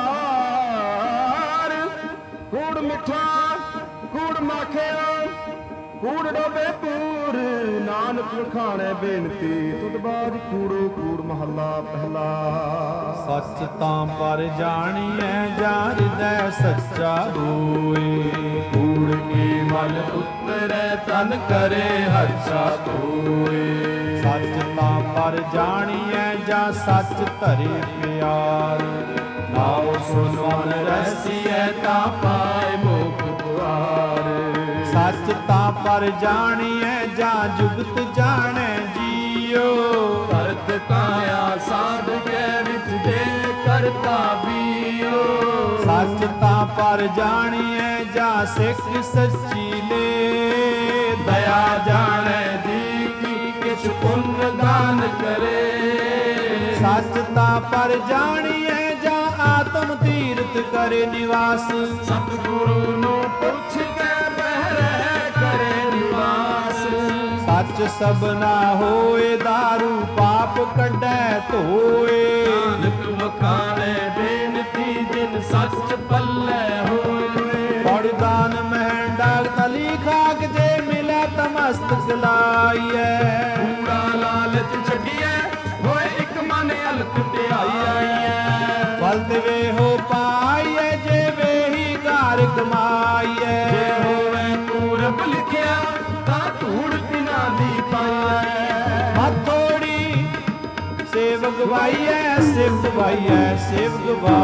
ਕੂੜ ਮਿੱਠਾ ਕੂੜ ਮਾਖਿਆ ਕੂੜ ਡੋਬੇ ਪੂਰ। ਨਾਨਕ ਖਾਣੇ ਬੇਨਤੀ ਤੁਧ ਬਾਜ ਕੂੜੋ ਕੂੜ ਮਹੱਲਾ ਪਹਿਲਾ। ਸੱਚ ਤਾਂ ਪਰ ਜਾਣੀਐ ਜਾ ਹਿਰਦੈ ਸੱਚਾ ਹੋਏ। ਕੂੜ ਕੀ ਮਲ ਉਤਰੈ ਤਨ ਕਰੇ ਹਰਸ਼ਾ ਹੋਏ। ਸੱਚ ਤਾਂ ਪਰ ਜਾਣੀਐ ਜਾ ਸੱਚ ਧਰੇ ਪਿਆਰ। ਨਾਉ ਸੁਨ ਮਨ ਰਸੀਐ ਤਾਂ ਪਾਏ ਮੁਖ ਦੁਆਰ। ਸੱਚ ਤਾਂ ਪਰ ਜਾਣੀਐ ਜਾਂ ਜੁਗਤ ਜਾਣੈ ਜੀਓ। ਕਰਤ ਕਾਇਆ ਸਾਧ ਕੇ ਵਿੱਚ ਦੇ ਕਰਤਾ ਬੀਓ। ਸੱਚ ਤਾਂ ਪਰ ਜਾਣੀਐ ਜਾਂ ਸਿੱਖ ਸੱਚੀ ਲੇ। ਦਇਆ ਜਾਣੈ ਜੀ ਕੀ ਕਿਛ ਪੁੰਨ ਦਾਨ ਕਰੇ। ਸੱਚ ਤਾਂ ਪਰ ਜਾਣੀਐ ਜਾਂ ਆਤਮ ਤੀਰਥ ਕਰੇ ਨਿਵਾਸ। ਸਤਿਗੁਰੂ ਨੂੰ ਪੁੱਛ ਕੇ ਬਹਿ ਕਰੇ ਨਿਵਾਸ। ਸੱਚ ਸਭਨਾ ਹੋਏ ਦਾਰੂ ਪਾਪ ਕੱਢੈ ਧੋਏ। ਨਾਨਕ ਵਖਾਣੇ ਬੇਨਤੀ ਜਿਨ ਸੱਚ ਪੱਲੇ ਹੋਏ। ਬੜ ਦਾਨ ਮਹਿ ਡਾਗ ਤਲੀ ਖਾਕ ਜੇ ਮਿਲੈ ਤਮਸਤਕ ਲਾਈਐ। ਕੂੜਾ ਲਾਲਚ ਛੱਡੀਐ ਹੋਏ ਇੱਕ ਮਨ ਅਲਖ ਧਿਆਈਐ। ਫਲ ਦੇਵੇ ਹੋ ਪਾਈਐ ਜੇ ਵੇਹੀ ਘਰ ਕਮਾਈਐ। ਜੇ ਹੋਵੇ ਪੂਰਬ ਲਿਖਿਆ ਤਾਂ ਧੂੜ ਤਿਨਾ ਦੀ ਪਾਈਐ। ਮਥੋੜੀ ਸੇਵ ਗਵਾਈਐ ਸੇਵ ਗਵਾਈਐ ਸੇਵ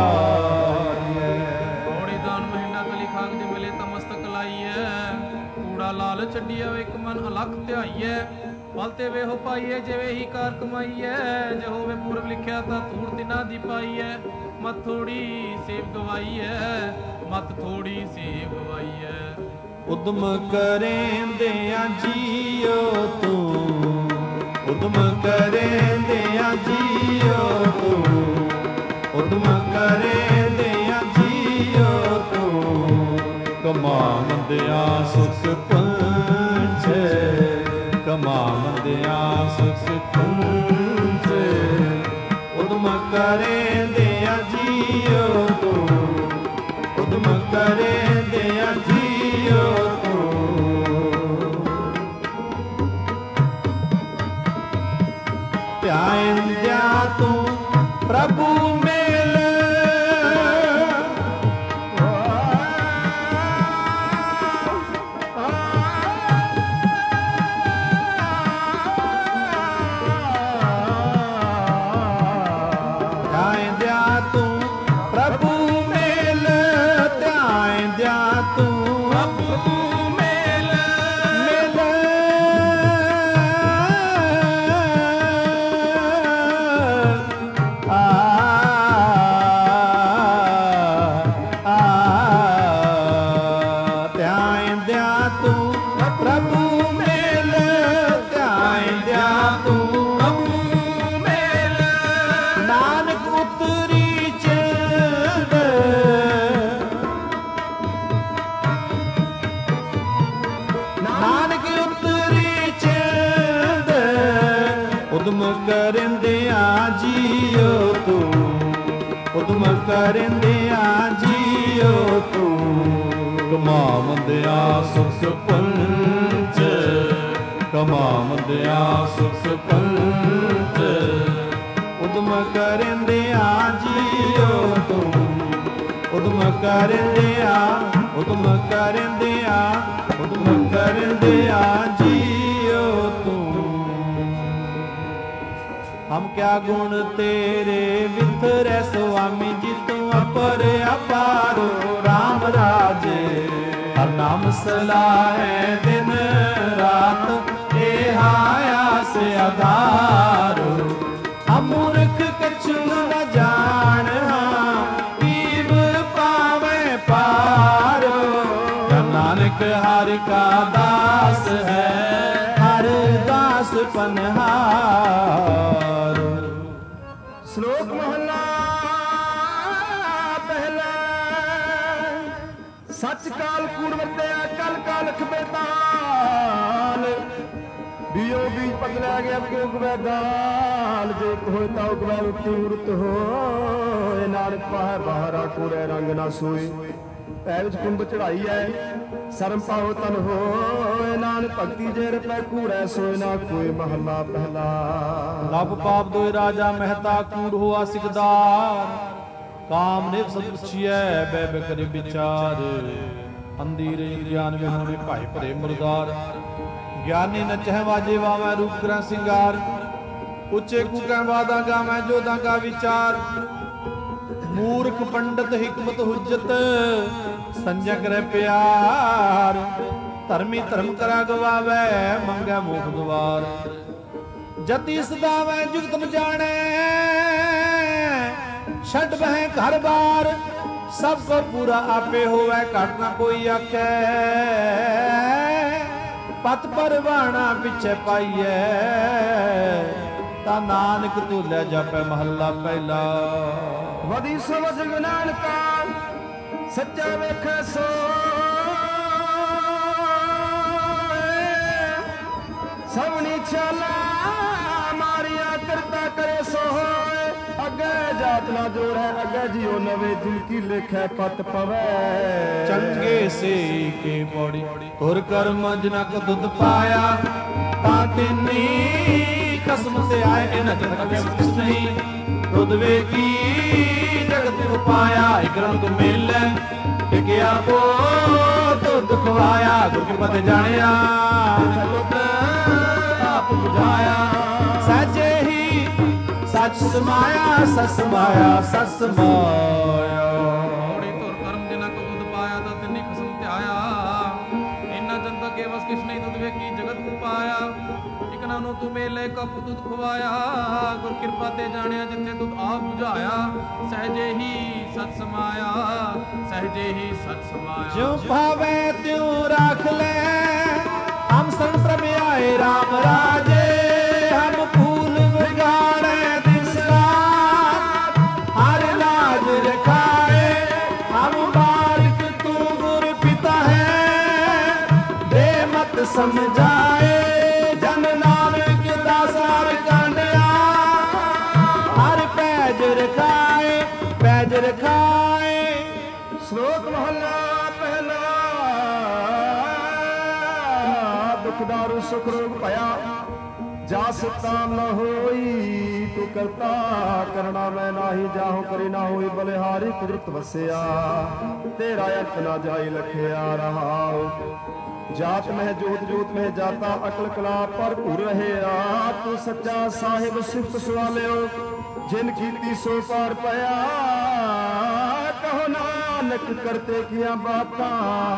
ਗਵਾਈਐ। ਕੌੜੀ ਦਾਨ ਮਹਿੰਡਾ ਕਲੀ ਖਾਕ ਜੇ ਮਿਲੇ ਤਾਂ ਮਸਤਕ ਲਾਈਐ। ਕੂੜਾ ਲਾਲ ਛੱਡੀਐ ਇੱਕ ਮਨ ਅਲਖ ਧਿਆਈਐ। ਫਲ ਤੇ ਵੇਹੋ ਪਾਈਐ ਜਿਵੇਂ ਹੀ ਕਾਰ ਕਮਾਈਐ। ਜੇ ਹੋਵੇ ਪੂਰਬ ਲਿਖਿਆ ਤਾਂ ਧੂੜ ਤਿਨਾ ਦੀ ਪਾਈਐ। ਮਥੋੜੀ ਸੇਵ ਗਵਾਈਐ ਮਤ ਥੋੜੀ ਸੀ ਗਵਾਈਐ। ਉਦਮ ਕਰੇਂਦਿਆਂ ਜੀਓ ਤੂੰ, ਉਦਮ ਕਰੇਂਦਿਆਂ ਜੀਓ ਤੂੰ, ਉਦਮ ਕਰੇਂਦਿਆਂ ਜੀਓ ਤੂੰ, ਕਮਾਵੰਦਿਆਂ ਸੁਖ ਪੰਛੇ, ਕਮਾਵੰਦਿਆਂ ਸੁਖ ਪੰਛੇ, ਉਦਮ ਕਰੇਂਦਿਆਂ ਜੀਓ ਤੂੰ, ਉਦਮ ਕਰੇਂਦਿਆਂ ਜੀਓ ਤੂੰ, ਧਿਆਇਂਦਿਆਂ ਤੂੰ ਪ੍ਰਭੂ ਮੇਲ, ਧਿਆਇਂਦਿਆਂ ਤੂੰ ਪ੍ਰਭੂ ਮੇਲ, ਧਿਆਇਂਦਿਆਂ ਤੂੰ ਪ੍ਰਭੂ ਮੇਲ, ਮੇਲ ਆ ਆ ਧਿਆਇਂਦਿਆਂ ਤੂੰ ਪ੍ਰਭੂ ਮੇਲ, ਧਿਆਇਂਦਿਆਂ ਤੂੰ ਪ੍ਰਭੂ ਮੇਲ, ਨਾਨਕ ਉਤਰੀ ਚਿੰਦ, ਨਾਨਕ ਉਤਰੀ ਚਿੰਦ, ਉਦਮ ਕਰੰਦਿਆਂ ਜੀਓ ਤੂੰ, ਉਦਮ ਕਰੰਦਿਆਂ ਜੀਓ ਤੂੰ, ਕਮਾਵੰਦਿਆਂ ਸੁਖ ਪੰਚ, ਕਮਾਵੰਦਿਆਂ ਸੁਖ ਪੰਚ, ਉਦਮ ਕਰੰਦਿਆਂ ਜੀਓ ਤੂੰ, ਉਦਮ ਕਰੰਦਿਆਂ, ਉਦਮ ਕਰੰਦਿਆਂ, ਉਦਮ ਕਰੰਦਿਆਂ ਜੀਓ ਤੂੰ। ਹਮ ਕਿਆ ਗੁਣ ਤੇਰੇ ਵਿਥਰੇ ਸੁਆਮੀ ਜੀ, ਤੂੰ ਅਪਰ ਅਪਾਰੋ ਰਾਮ ਰਾਜੇ, ਹਰ ਨਾਮ ਸਲਾਹੈ ਦਿਨ ਰਾਤ, ਇਹ ਆਸ ਆਧਾਰੋ, ਹਮ ਮੂਰਖ ਕਛੂ ਨ ਜਾਣਿਆ, ਪੀਵ ਪਾਵੈ ਪਾਰੋ, ਨਾਨਕ ਹਰਿ ਕਾ ਦਾਸ ਹੈ, ਹਰ ਦਾਸ ਪਨਹਾਰ। ਸ਼ਲੋਕ ਮਹਲਾ ਪਹਿਲਾ। ਸੱਚ ਕਾਲ ਕੂੜ ਵਰਤਿਆ, ਕਲ ਕਾਲਖ ਬੇਤਾਲ, ਬੀਓ ਬੀਜ ਪਤ ਲੈ ਗਿਆ ਕੋਕ ਵੈਦਾਲ, ਜੇ ਹੋਏ ਤਾਂ ਉਗਵੈ ਰੁੱਤੀ ਉਰਤ ਹੋਏ, ਨਾਨਕ ਪਾਹੈ ਬਾਹਰਾ ਕੋਰੇ ਰੰਗ ਨਾ ਸੋਏ, ਪੈ ਵਿੱਚ ਕੁੰਭ ਚੜਾਈ ਐ ਸਰਮ ਪਾਉ ਤਨ ਹੋਏ, ਨਾਨਕ ਭਗਤੀ ਜੇ ਰਪੈ ਕੂੜੈ ਸੋਏ ਨਾ ਕੋਈ। ਮਹਲਾ ਪਹਿਲਾ। ਲਬ ਪਾਪ ਦੋਇ ਰਾਜਾ ਮਹਿਤਾ, ਕੂੜ ਹੋਆ ਸਿਕਦਾਰ, ਕਾਮ ਨਿਵ ਸਤ ਪੁਛੀਐ ਬੈ ਬੈ ਕਰੇ ਵਿਚਾਰ, ਅੰਧੀਰ ਇੰਦਰੀਆਨ ਵਿਹੋਣੇ ਭਾਈ ਭਰੇ ਮੁਰਦਾਰ, ਗਿਆਨੀ ਨਚਹਿ ਵਾਜੇ ਵਾਵੈ ਰੂਪ ਗ੍ਰਹਿ ਸਿੰਗਾਰ, ਉੱਚੇ ਕੂਕੈ ਵਾਦਾ ਗਾਵੈ ਜੋਦਾਂ ਕਾ ਵਿਚਾਰ, ਮੂਰਖ ਪੰਡਤ ਹਿਕਮਤ ਹੁਜਤ, ਸੰਜਗ ਰਹਿ ਪਿਆਰ, ਧਰਮੀ ਧਰਮ ਕਰਾ ਗਵਾਵੈ ਮੰਗੈ ਮੋਖ ਦੁਆਰ, ਜਤੀ ਸਦਾਵੈ ਜੁਗਤ ਨ ਜਾਣੈ, ਛੱਡ ਬਹਿ ਘਰ ਬਾਰ, ਸਭ ਕੋ ਪੂਰਾ ਆਪੇ ਹੋਵੈ ਘਟ ਨਾ ਕੋਈ ਆਖੈ, ਪਤ ਪਰਵਾਣਾ ਪਿਛੇ ਪਾਈਐ, ਤਾ ਨਾਨਕ ਤੂੰ ਲੈ ਜਾਪੈ। ਮਹੱਲਾ ਪਹਿਲਾ। ਵਦੀ ਸਮਝ ਨਾਨਕਾ ਸੱਚਾ ਵੇਖੈ ਸੋਏ, ਸਭਨੀ ਚਾਲਾ ਮਾਰਿਆ ਕਰਤਾ ਕਰੇ ਸੋਏ, ਅੱਗੇ ਜਾਤ ਨਾ ਜੋੜੈ ਅੱਗੇ ਜਿਉ ਨਵੇਂ ਦਿਲ ਕੀ ਲੇਖੈ ਪਤ ਪਵੈ, ਚੰਗੇ ਸੇ ਕੇ ਪੌੜੀ ਤੁਰ ਕਰਮ ਜਿਨਾ ਕੋ ਦੁੱਧ ਪਾਇਆ, ਤਾਂ ਤਿੰਨੀ ਕਸਮ ਤੇ ਆਏ ਇਹਨਾਂ ਜਗਤ ਵਿੱਚ ਨਹੀਂ, ਦੁੱਧ ਵੇਖੀ ਜਗਤ ਕੋ ਪਾਇਆ, ਇਕ ਰੰਗ ਮੇਲੇ ਟਿਕਿਆ ਕੋ ਦੁੱਧ ਖਵਾਇਆ, ਗੁਰ ਕੀ ਪਤ ਜਾਣਿਆ ਦੁੱਧ ਆਪ ਬੁਝਾਇਆ, ਸੱਚੇ ਹੀ ਸੱਚ ਸਮਾਇਆ, ਸੱਚ ਸਮਾਇਆ, ਸੱਚ ਸਮਾਇਆ। ਥੋੜੀ ਧੁਰ ਕਰਮ ਜਿਨਾ ਕੋ ਦੁੱਧ ਪਾਇਆ, ਤਾਂ ਤਿੰਨੀ ਖਸਮ ਧਿਆਇਆ, ਇੰਨਾ ਜਨਤਾ ਕੇ ਵਸ ਕਿਛ ਨਹੀਂ ਦੁੱਧ ਵੇਖੀ ਜਗਤ ਕੋ ਪਾਇਆ, ਇਕ ਜਨਾਂ ਨੂੰ ਤੂੰ ਮੇਲੇ ਕੱਪ ਦੁੱਧ ਖਵਾਇਆ। ਗੁਰ ਕਿਰਪਾ ਤੇ ਜਾਣਿਆ ਜਿੱਥੇ ਦੁੱਧ ਆਪ ਬੁਝਾਇਆ। ਸਹਜੇ ਹੀ ਸਤ ਸਮਾਇਆ, ਸਹਜੇ ਹੀ ਸਤ ਸਮਾਇਆ। ਜਿਉ ਭਾਵੇ ਤਿਉ ਰਾਖ ਲੈ, ਹਮ ਸੰਗ ਪ੍ਰਭ ਆਏ ਰਾਮ ਰਾਜੇ। ਹਮ ਫੂਲ ਵਿਗਾੜੇ ਦਿਨ ਰਾਤ, ਹਰ ਲਾਜ ਰਖਾਏ। ਹਮ ਬਾਲਕ ਤू ਗੁਰ ਪਿਤਾ ਹੈ, ਦੇ ਮਤ ਸਮਝਾਏ। ਜਨ ਨਾਨਕ ਦਾਸਾਰ ਕਾਂਡਿਆ, ਹਰ ਪੈਜ ਰਖਾਏ, ਪੈਜ ਰਖਾਏ। ਸ਼ਲੋਕ ਮਹਲਾ ਪਹਿਲਾ। ਦੁਖ ਦਾਰੂ ਸੁਖ ਰੋਗ ਭਇਆ, ਜਾਸ ਤਾਮ ਨ ਹੋਈ। ਤੂੰ ਕਰਤਾ ਕਰਣਾ ਮੈਂ ਨਾਹੀ, ਜਾਹੋ ਕਰੇ ਨਾ ਹੋਈ। ਬਲਿਹਾਰੀ ਕੁਦਰਤ ਵਸਿਆ, ਤੇਰਾ ਅੰਤ ਨਾ ਜਾਈ ਲਖਿਆ ਰਹਾਉ। ਜਾਤ ਮਹਿ ਜੋਤ ਜੋਤ ਮਹਿ ਜਾਤਾ, ਅਕਲ ਕਲਾ ਭਰਪੂਰ ਰਹਿਆ। ਤੂੰ ਸੱਚਾ ਸਾਹਿਬ ਸਿਫਤ ਸਵਾਲਿਓ, ਜਿਨ ਕੀਤੀ ਸੋ ਪਾਰ ਪਿਆ। ਕਹੋ ਨਾਨਕ ਕਰਤੇ ਕੀਆਂ ਬਾਤਾਂ,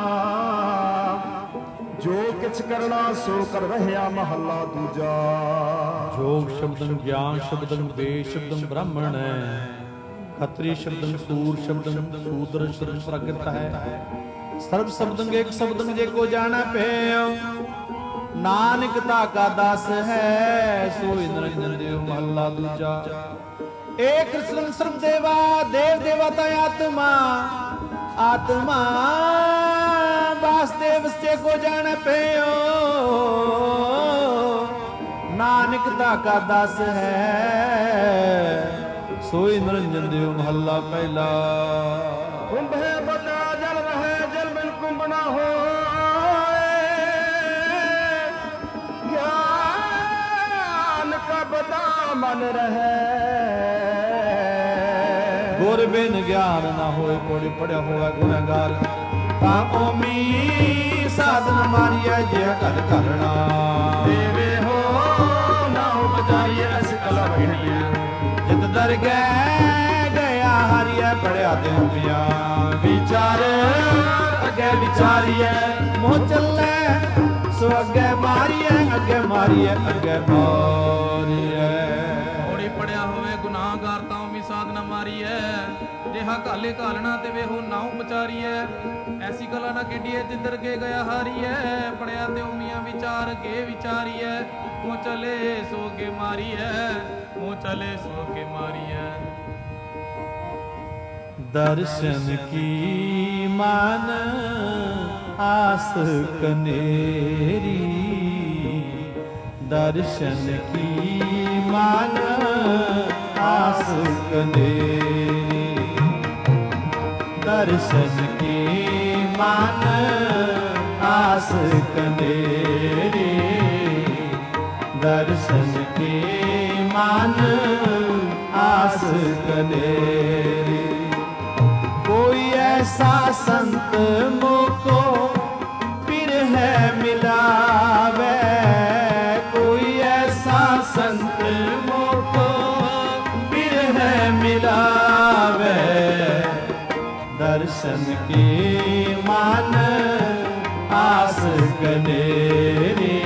ਜੋ ਕਿਛ ਕਰਨਾ ਸੋ ਕਰ ਰਹਿਆ। ਮਹੱਲਾ ਦੂਜਾ। ਜੋਗ ਸ਼ਬਦੰ ਗਿਆਨ ਸ਼ਬਦੰ ਵੇਦ ਸ਼ਬਦੰ ਬ੍ਰਾਹਮਣ ਹੈ। ਖੱਤਰੀ ਸ਼ਬਦੰ ਸੂਰ ਸ਼ਬਦੰ ਸੂਦਰ ਸ਼ਬਦੰ ਪ੍ਰਗਟ ਹੈ। ਸਰਬ ਸ਼ਬਦੰ ਏਕ ਸ਼ਬਦੰ ਜੇ ਕੋ ਜਾਣੈ ਪਿਓ। ਨਾਨਕ ਤਾ ਕਾ ਦਾਸ ਹੈ, ਸੋਈ ਨਿਰੰਜਨ ਦੇਵ। ਮਹੱਲਾ ਦੂਜਾ। ਏਕ ਕ੍ਰਿਸ਼ਨ ਸਰਬ ਦੇਵਾ, ਦੇਵ ਦੇਵਤਾ ਆਤਮਾ। ਆਤਮਾ ਵਾਸੁਦੇਵ ਸੇ ਕੋ ਜਾਣੈ ਪਿਓ। ਨਾਨਕ ਤਾ ਕਾ ਦਾਸ ਹੈ, ਸੋਈ ਨਿਰੰਜਨ ਦੇਵ। ਮਹੱਲਾ ਪਹਿਲਾ। ਕੁੰਭੇ ਬਤਾ ਜਲ ਰਹੇ, ਜਲ ਬਿਨ ਕੁੰਭ ਨਾ ਹੋਏ। ਗਿਆਨ ਕਾ ਬਤਾ ਮਨ ਰਹੇ, ਗੁਰ ਬਿਨ ਗਿਆਨ ਨਾ ਹੋਏ। ਕੋੜੀ ਪੜਿਆ ਹੋਇਆ ਗੁਨਾਹਗਾਰ, ਤਾਂ ਓਮੀ ਸਾਧਨ ਮਾਰੀਐ ਜੇ ਘਰ ਕਰਨਾ। ਦੇਵੇ ਹੋ ਨਾ ਹੋ ਬਚਾਈਏ ਅਸ ਕਲਾ ਭਿੜੀਐ। ਜਿਤ ਦਰਗਹਿ ਗਿਆ ਹਰੀਐ, ਪੜਿਆ ਤੇ ਪਿਆ। ਵਿਚਾਰ ਅੱਗੇ ਵਿਚਾਰੀਐ, ਮੋਹ ਚੱਲੇ ਸੋ ਅੱਗੇ ਮਾਰੀਐ। ਅੱਗੇ ਮਾਰੀਐ, ਅੱਗੇ ਮਾਰੀਐ। ਕੋੜੀ ਪੜਿਆ ਹੋਵੇ ਗੁਨਾਹਗਾਰ, ਤਾਂ ਵੀ ਸਾਧਨਾ ਮਾਰੀਐ। ਜਿਹਾ ਘਾਲੇ ਘਾਲਣਾ ਤੇ ਵੇਹੋ ਨਾਉ ਵਿਚਾਰੀਐ। ਐਸੀ ਕਲਾ ਨਾ ਖੇਡੀਐ ਜਿੱਧਰ ਕੇ ਗਿਆ ਹਾਰੀਐ। ਪੜਿਆ ਤੇ ਉਮੀਆਂ ਵਿਚਾਰ ਕੇ ਵਿਚਾਰੀਐ। ਮੂੰਹ ਚਲੇ ਸੋ ਕੇ ਮਾਰੀਐ, ਮੂੰਹ ਚਲੇ ਸੋ ਕੇ ਮਾਰੀਐ। ਦਰਸ਼ਨ ਕੀ ਮਾਨ ਆਸ ਕਨੇਰੀ। ਦਰਸ਼ਨ ਕੀ ਮਾਨ ਆਸ ਕਨੇਰੀ। ਦਰਸ਼ਨ ਕੀ ਮਾਨ ਆਸ ਕਨੇਰੀ। ਦਰਸ਼ਨ ਕੀ ਮਾਨ ਆਸ ਕਨੇਰੀ। कोई ऐसा संत मोको फिर है मिलावे। कोई ऐसा संत मोको फिर है मिलावे। दर्शन की मान आस कनेरी।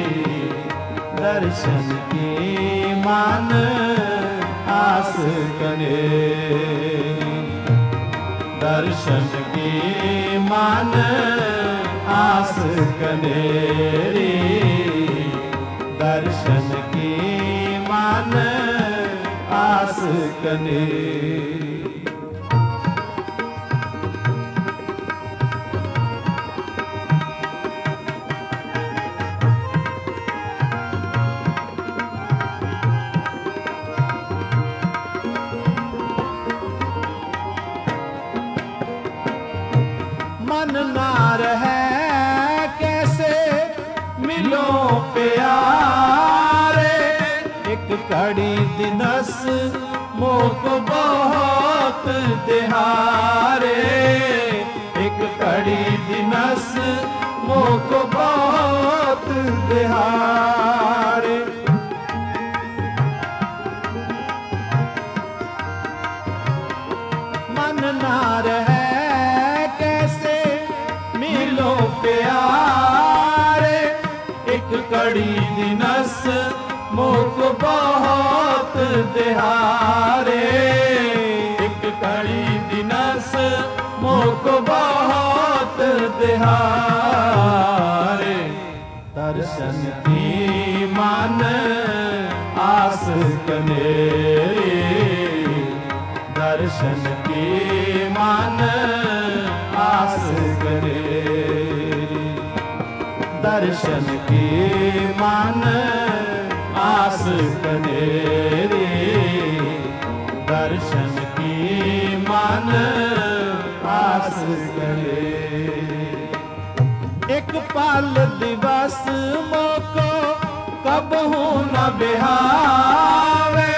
दर्शन की मान आस कनेरी। दर्शन की मान आस कनेरी। दर्शन की मान आस कनेरी। मन ना रहे कैसे मिलो प्यारे। एक घड़ी दिनस मोक बहुत तिहारे। एक घड़ी दिनस मोक बहुत तिहारे। मन ना रहे प्यारे। एक कड़ी दिनस तिहारे, दर्शन की मन आस कनेरी, दर्शन की मन आस कनेरी, दर्शन की मन आस कनेरी, दर्शन की मन आस कनेरी। एक पल दिवस मोको कबहू न बिहावे,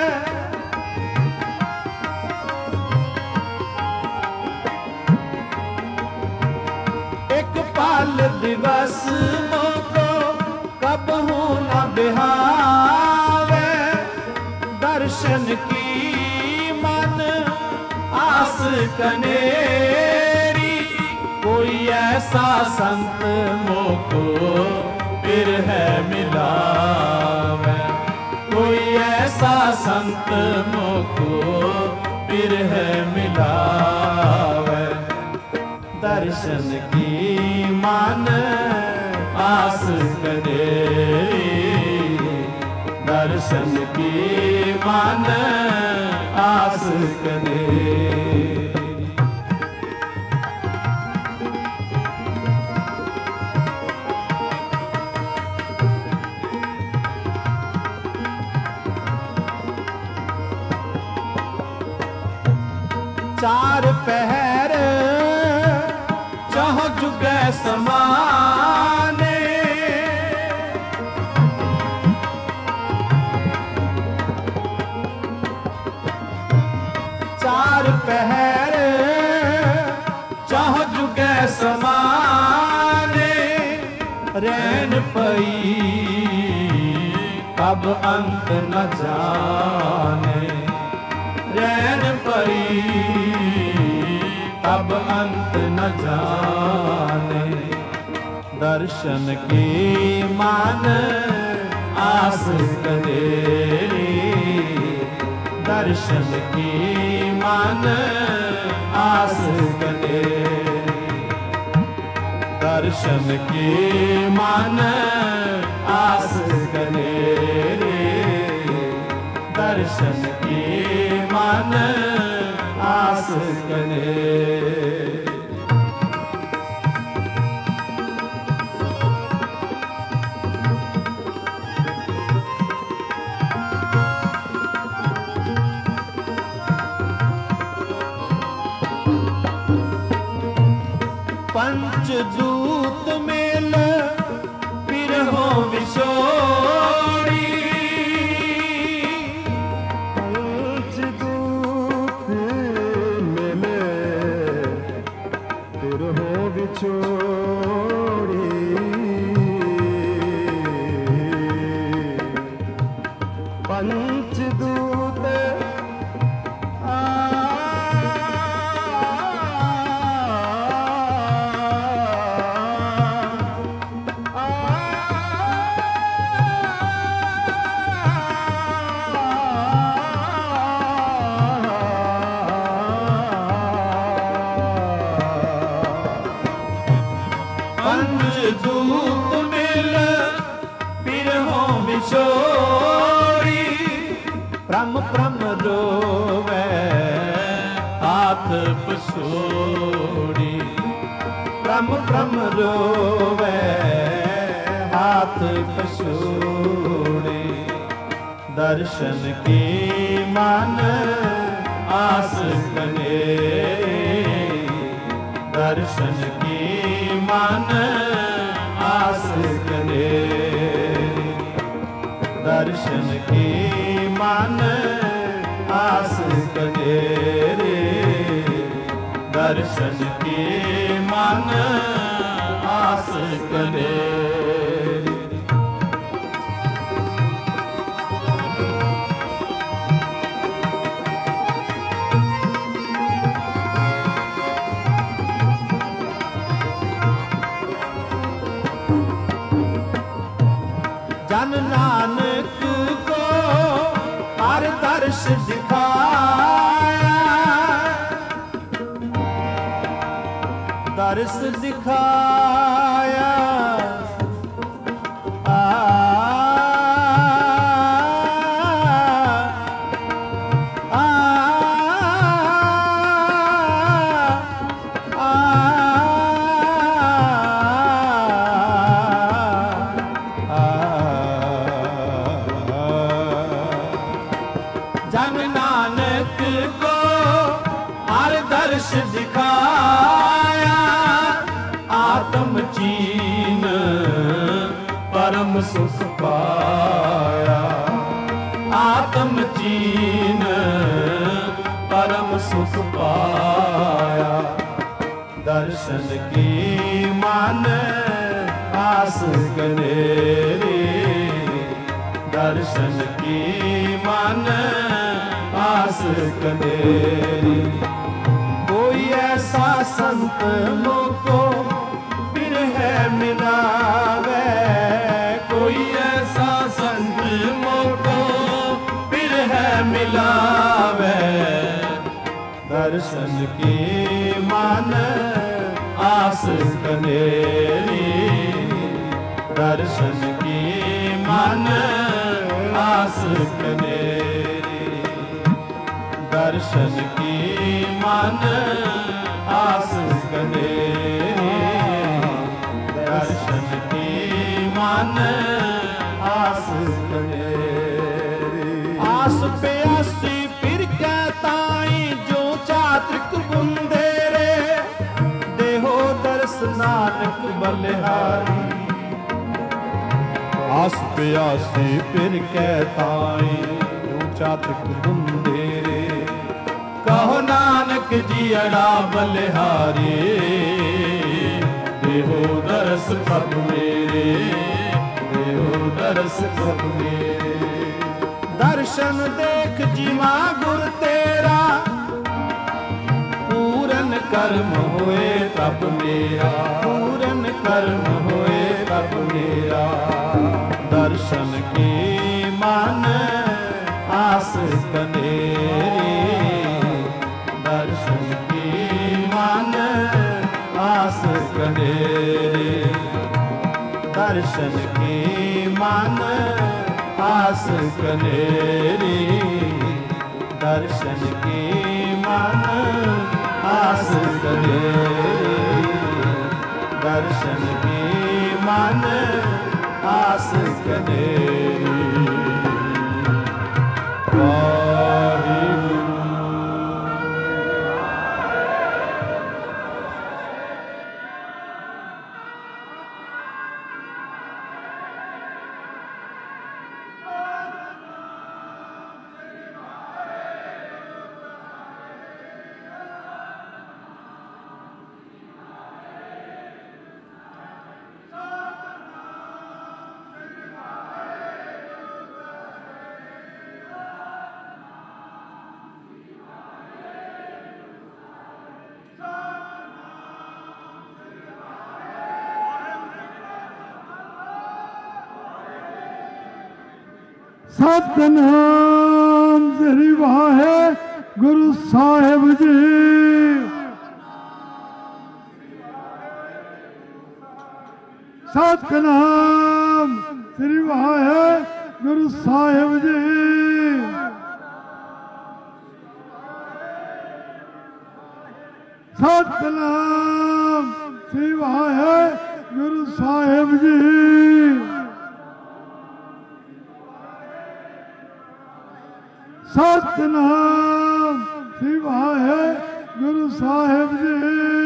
एक पल दिवस मोको कबहू न बिहावे, दर्शन की मन आस कनेरी, कोई ऐसा संत मोको फिर है मिलावे, कोई ऐसा संत मोको फिर है मिलावे, दर्शन की मन आस कनेरी, दर्शन की मन आस कनेरी। चार पहर चह जुगे समाने, चार पहर चह जुगे समाने, रैन पई कब अंत न जाने, रैन पई अब अंत न जाने, दर्शन की मान आस कनेरी, दर्शन की मान आस कनेरी, दर्शन की मान आस कनेरी, दर्शन की मान आस कनेरी। पंचदूत मेल बिरहो विशोरी, पंचदूत मेले बिरहो विछोड़ी, पंचदूत पंचदूत मिल बिरहो विछोड़ी, प्रम प्रम रोवे हाथ पछोड़ी, प्रम प्रम रोवे हाथ पछोड़ी, दर्शन की मन आस कनेरी, दर्शन की मन आस कनेरी, दर्शन की मन आस कनेरी, दर्शन की मन आस कनेरी। जन नानक को हर दर्श दिखाया, दर्श दिखा चीन परम सुख पाया। आत्म चीन परम सुख पाया। दर्शन की मान आस कनेरी। दर्शन की मान आस कनेरी। कोई ऐसा संत मोको बिरह मिलावे। कोई ऐसा संत मोको बिरह मिलावे। दर्शन की मान आस कनेरी। दर्शन की मान आस कनेरी। दर्शन की मान आस कनेरी। दर्शन की मान आस कनेरी। आस प्यासी फिर कहताई जो चात्रिक बुंदेरे। देहो दर्श नानक बलिहारी। आस प्यासी फिर कहताई जो चात्रिक बुंदेरे। कहो नानक जी अड़ा बलिहारी। देहो दरस प्रभु मेरे। देहो दरस प्रभु मेरे। दर्शन देख जीवा गुर तेरा। पूरन कर्म होए तब मेरा। पूरन कर्म होए तब मेरा। दर्शन की मान आस कनेरी। दर्शन की मान आस कनेरी। दर्शन की मान आस कनेरी। दर्शन की मान आस कनेरी। दर्शन की मान आस कनेरी। सतनाम श्री वाहे गुरु साहिब जी। सतनाम श्री वाहे गुरु साहिब जी। सतनाम श्री वाहे गुरु साहिब जी। सतनाम श्री वाहे गुरु साहिब जी।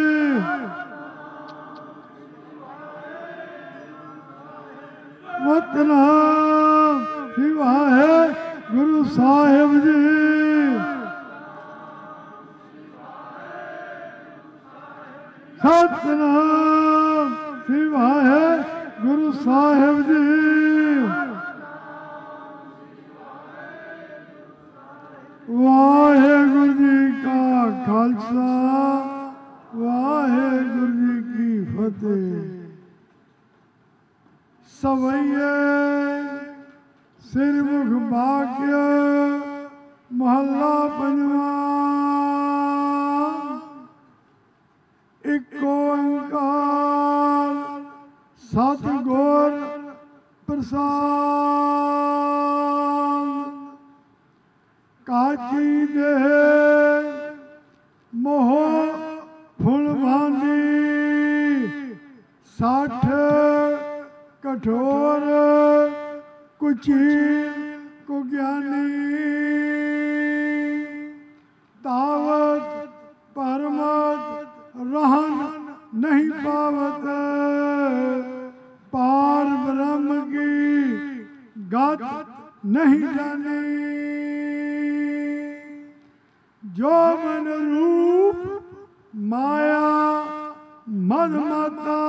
सतनाम श्री वाहे गुरु साहिब जी। सतनाम श्री वाहे गुरु साहिब जी। वाहेगुरु जी का खालसा वाहेगुरु जी की फतेह। सवैये सिरमुख भाग्य महला पंजवा। इक ओंकार सतगुर प्रसाद। काची दे मोह फुलवानी। साठ कठोर कुचील को ज्ञानी। दावत परमत रहन नहीं पावत, पार ब्रह्म की गत नहीं जानी। जो मन रूप माया मद माता,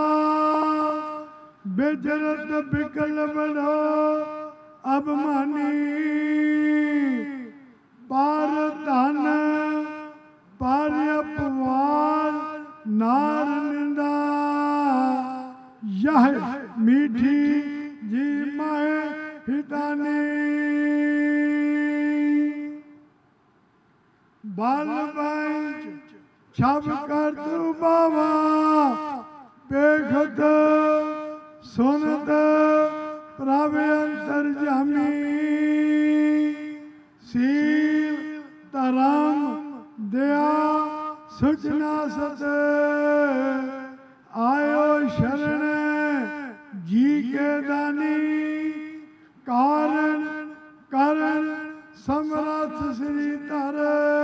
बेजरत बिकल बनो अभिमानी। पार धन पार अपवार नार निंदा, यह मीठी जी माए हितानी। बाल बैंच छब कर तू बाबा, बेखत सुनत प्रभ अंतर जामी। सील धर्म दया सुचना सत, आयो शरण जी के दानी। कारण करण समरथ श्री धर,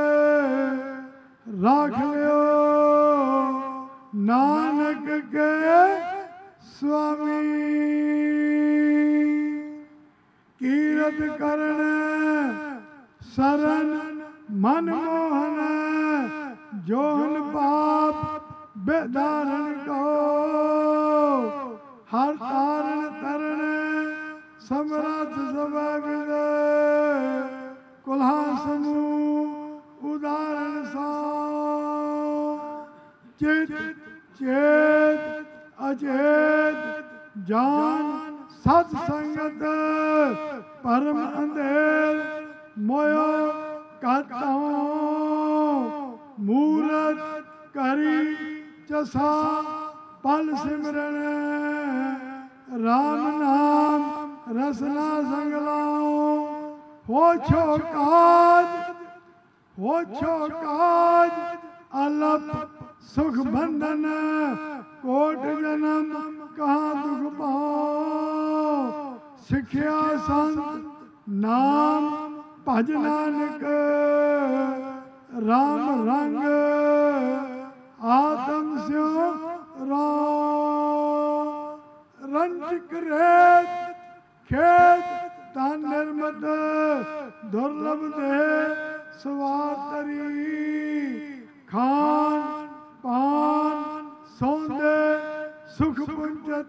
राख लियो नानक के स्वामी। कीरत करण शरण मन मोहन, जोहन पाप बेदारण को। हर तारण तरण समरथ सभविद, कुल्हा समूह उदाहरण सा। चित चेत अचेत जान सत्संगत, परम अंधेर मोयो करता हूँ। मूरत करी चसा पल सिमरन, राम नाम रसना संगलाओ। हो छो काज हो छो काज, अलप सुख बंधन। कोट जन्म कहाँ दुख पाओ, सिखिया संत नाम भज नानक। राम रंग आत्म स्यो राम। रंजिक रेत खेत तान निर्मत, दुर्लभ दे सवार तरी। खान पान सौंदे सुख पुंजत,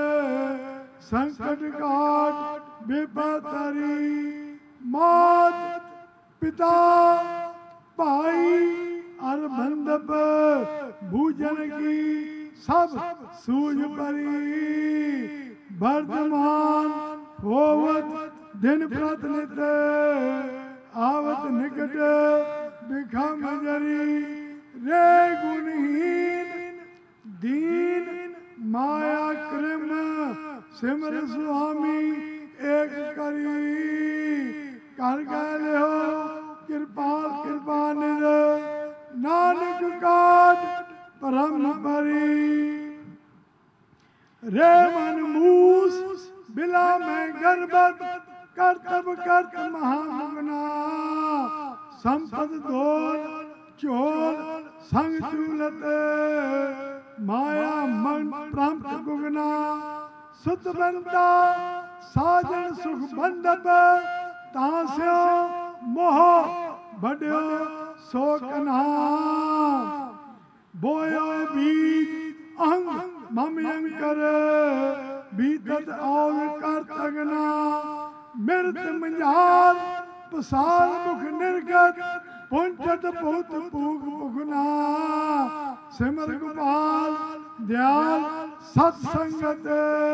संकट काट विपतरी। मात पिता भाई और बंधप, भूजन की सब सूझ परी। वर्तमान होवत दिन प्रतिनित, आवत निकट बिखम जरी। रे गुणहीन दीन माया कृम, सिमर स्वामी एक करी। कर गए हो कृपाल कृपा निध, नानक काट परम परी। रे मन मूस बिला में गर्भत, कर्तव्य कर्त महामगना। संपद दोल चोल संग चूलत, माया मन प्रांत गुगना। सुत बनता साजन सुख बंधप, तास्यो मोह बढ़ो सो कन्हा। बोयो बीज अहंग ममयं कर, बीतत और कर तगना। मृत मंझार पसार मुख निर्गत, पुंचत बहुत पूग पुगना। सिमर गोपाल दयाल सत्संगत,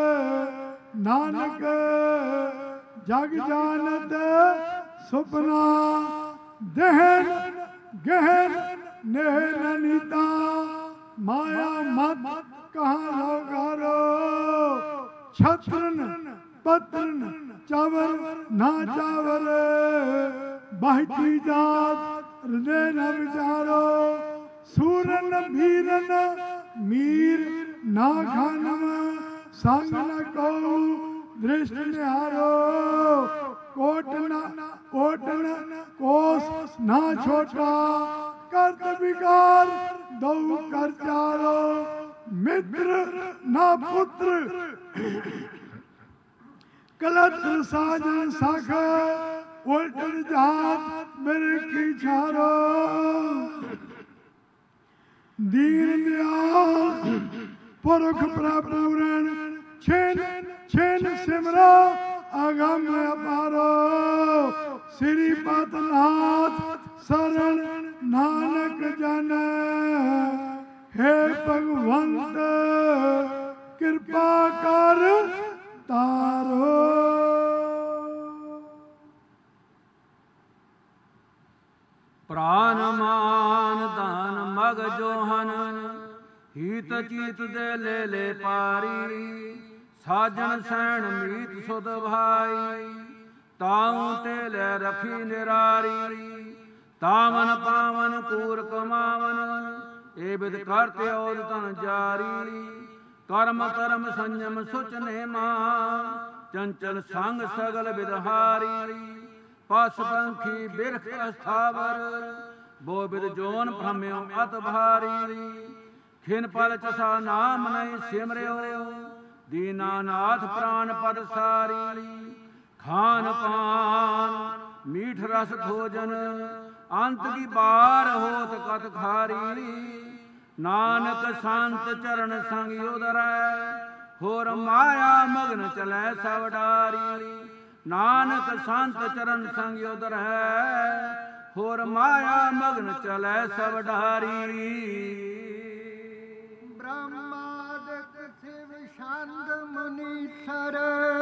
नानक जग जानत सुपना। दहन गहन नेह नीता, माया मत कहाँ लोगारो। छत्रन पत्रन चावर ना चावर, बहती जात हृदय न विचारो। सूरन भीरन मीर ना खानम, संग न को दृष्टि निहारो। कोट न कोट न कोस ना छोटा, कर्त विकार दो कर चारो। मित्र ना पुत्र कलत्र साजन साखा उल्टन जात मेरे की छारो दीन दयाल पुरख प्रपूरण छेन छेन सिमरा अगम अपारो श्री पतनाथ शरण नानक जन हे भगवंत कृपा कर तारो। प्राण मान दान मग जोहन हीत चीत दे ले ले पारी साजन सैन मीत सुध भाई ताऊ ते ले रखी निरारी तावन पावन कूर कमावन ए विद करते और तन जारी कर्म कर्म संयम सुच नेमा चंचल संग सगल विदहारी पस पंखी बिरख अस्थावर बो बिद जोन भ्रम्यो अत भारी खिन पल चसा नाम नहीं सिमर्यो दीनानाथ प्राण पद सारी खान पान मीठ रस भोजन अंत की बार होत कत खारी नानक संत चरण संग उदरै होर माया मग्न चलै सब डारी नानक संत चरण संग उदरै होर माया मग्न चलै सब डारी। ब्रह्मादिक शिव छंद मुनीश्वर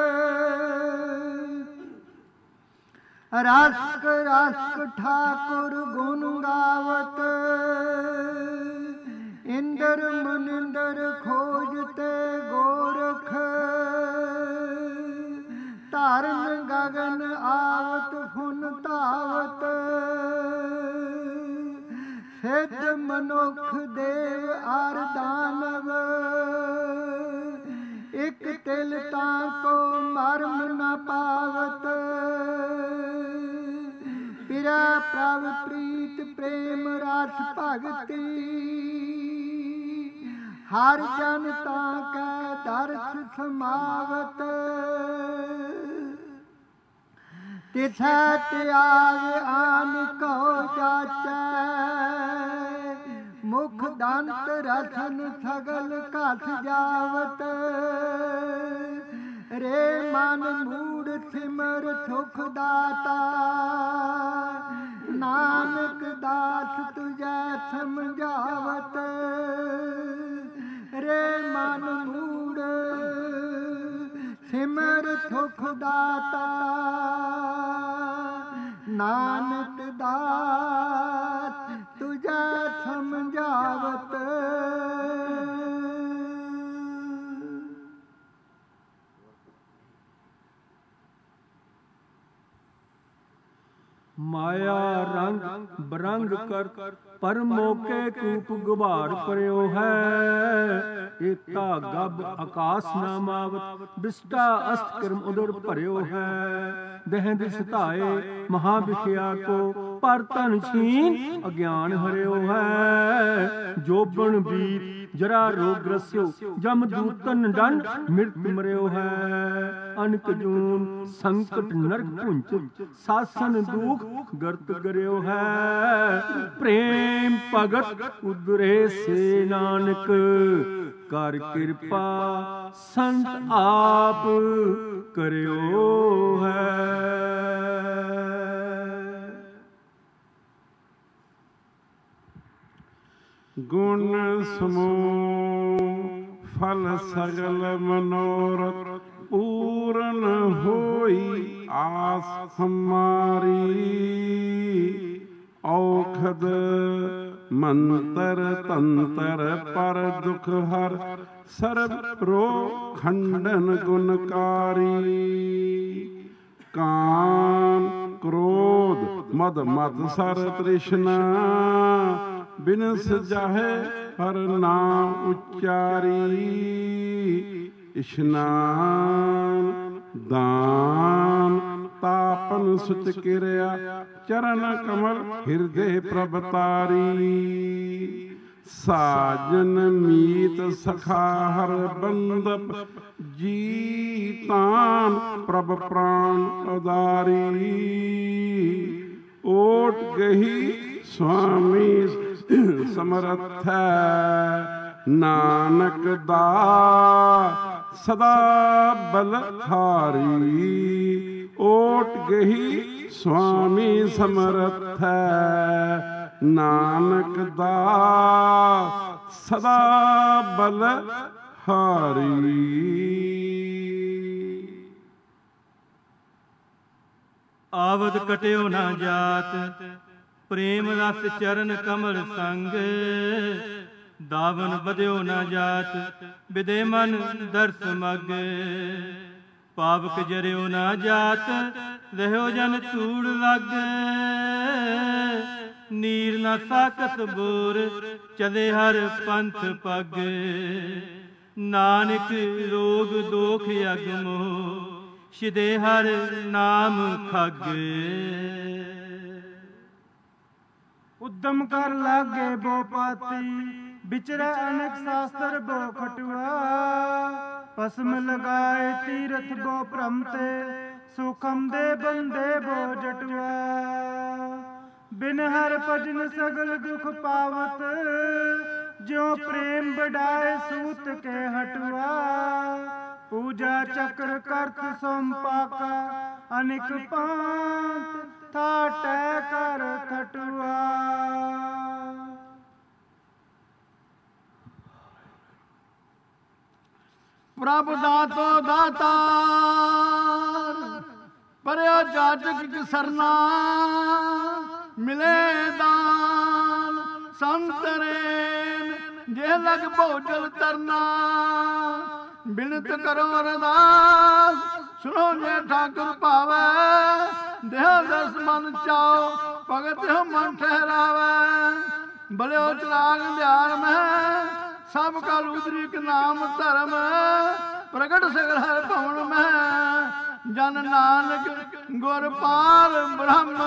रसक रसक ठाकुर गुण गावत इंद्र मुनिंद्र खोजते गोरख तारन गगन आवत फुन तावत सिद्ध मनुख देव आर दानव एक तिल ताको मर्म न पावत पिरा प्रभ प्रीत प्रेम रस भगति हर जन ताकै दर्श समावत तिसै त्याग आन कहो जाचै मुख दंत रसन सगल कस जावत रे मन मूड सिमर सुख दाता नानक दास तुझै समझावत रे मन मूड सिमर सुख दाता नानक दास तुझै समझावत। माया रंग बरंग कर पर मौके कूप गुबार पर्यो है एकता गब आकाश नामावत बिष्टा अस्त कर्म उदर पर्यो है दह दिस धाए महाविखया को पर तन छीन अज्ञान हर्यो है जोबन बीत जरा रोग ग्रस्यो जम दूतन दंड मृत्यु मर्यो है अनक जून संकट नरक पुंच सासन दुख गर्त गर्यो है प्रेम भगत उदरे से नानक कर कृपा संत आप करयो है। गुण समूह फल सगल मनोरथ पूर्ण होई आस हमारी औखद मंतर तंतर पर दुख हर सर्व रोग खंडन गुणकारी काम क्रोध मद मत सर तृष्णा बिनस जाहे हर नाम उच्चारी स्नान दान तापन सुच किरया चरण कमल हृदय प्रभतारी ਸਾਜਨ ਮੀਤ ਸਖਾ ਹਰ ਬੰਦਪ ਜੀ ਤਾਨ ਪ੍ਰਭ ਪ੍ਰਾਨ ਉਦਾਰੀ ਓਟ ਗਹੀ ਸੁਆਮੀ ਸਮਰਥ ਨਾਨਕ ਦਾ ਸਦਾ ਬਲਹਾਰੀ ਓਟ ਗਹੀ ਸੁਆਮੀ ਸਮਰਥ ਨਾਨਕ ਦਾ ਸਦਾ ਬਲਹਾਰੀ। ਆਵਦ ਕਟਿਓ ਨਾ ਜਾਤ ਪ੍ਰੇਮ ਰਸ ਚਰਨ ਕਮਲ ਸੰਗ ਦਾਵਨ ਬਧਿਓ ਨਾ ਜਾਤ ਬਿਦੇ ਮਨ ਦਰਸ ਮਗ ਪਾਵਕ ਜਰਿਓ ਨਾ ਜਾਤ ਰਹਿਓ ਜਨ ਧੂੜ ਲੱਗ ਨੀਰ ਨਾ ਸਾਕਤ ਬੋਰ ਚਲੇ ਹਰ ਪੰਥ ਪਗ ਨਾਨਕ ਰੋਗ ਦੋਖ ਅਗਮੋ ਸ਼ਿਦੇ ਹਰ ਨਾਮ ਖਗ ਉਦਮ ਕਰ ਲਾਗੇ ਬੋ ਪਾਤੀ ਵਿਚਰੈ ਅਨਕ ਸ਼ਾਸਤਰ ਬੋ ਖਟੁਆ ਭਸਮ ਲਗਾਏ ਤੀਰਥ ਬੋ ਭ੍ਰਮ ਤੇ ਸੁਖਮ ਦੇ ਬੰਦੇ ਬੋ ਜਟੁਆ ਬਿਨ ਹਰ ਭਜਨ ਸਗਲ ਦੁਖ ਪਾਵਤ ਜਿਉ ਪ੍ਰੇਮ ਬੜਾਏ ਸੂਤ ਕੇ ਹਟੁਆ ਪੂਜਾ ਚਕਰ ਕਰਤ ਸੰਪਾਕਾ ਅਨਿਕ ਪਾਂਤ ਥਾਟੈ ਕਰ ਖਟੁਆ। ਪ੍ਰਭ ਦਾਤੋ ਦਾਤਾਰ ਪਰਿਆ ਜਾਜਕ ਕਿਸਰਨਾ ਮਿਲੇ ਦਾਨ ਸੰਤਰੇਨ ਜੇ ਲਗ ਭੋਜਲ ਤਰਨਾ ਬਿਨਤ ਕਰੋ ਅਰਦਾਸ ਸੁਣੋ ਜੇ ਠਾਕੁਰ ਭਾਵੈ ਦੇਹ ਦਸ ਮਨ ਚਾਓ ਭਗਤ ਮਨ ਠਹਿਰਾਵੈ ਬਲਿਓ ਚਰਾਗ ਧਿਆਨ ਮੈਂ ਸਭ ਕਲ ਉਦਰਿਕ ਨਾਮ ਧਰਮ ਪ੍ਰਗਟ ਸਗਲ ਹਰ ਭਵਨ ਮੈਂ ਜਨ ਨਾਨਕ ਗੁਰ ਪਾਰ ਬ੍ਰਹਮ।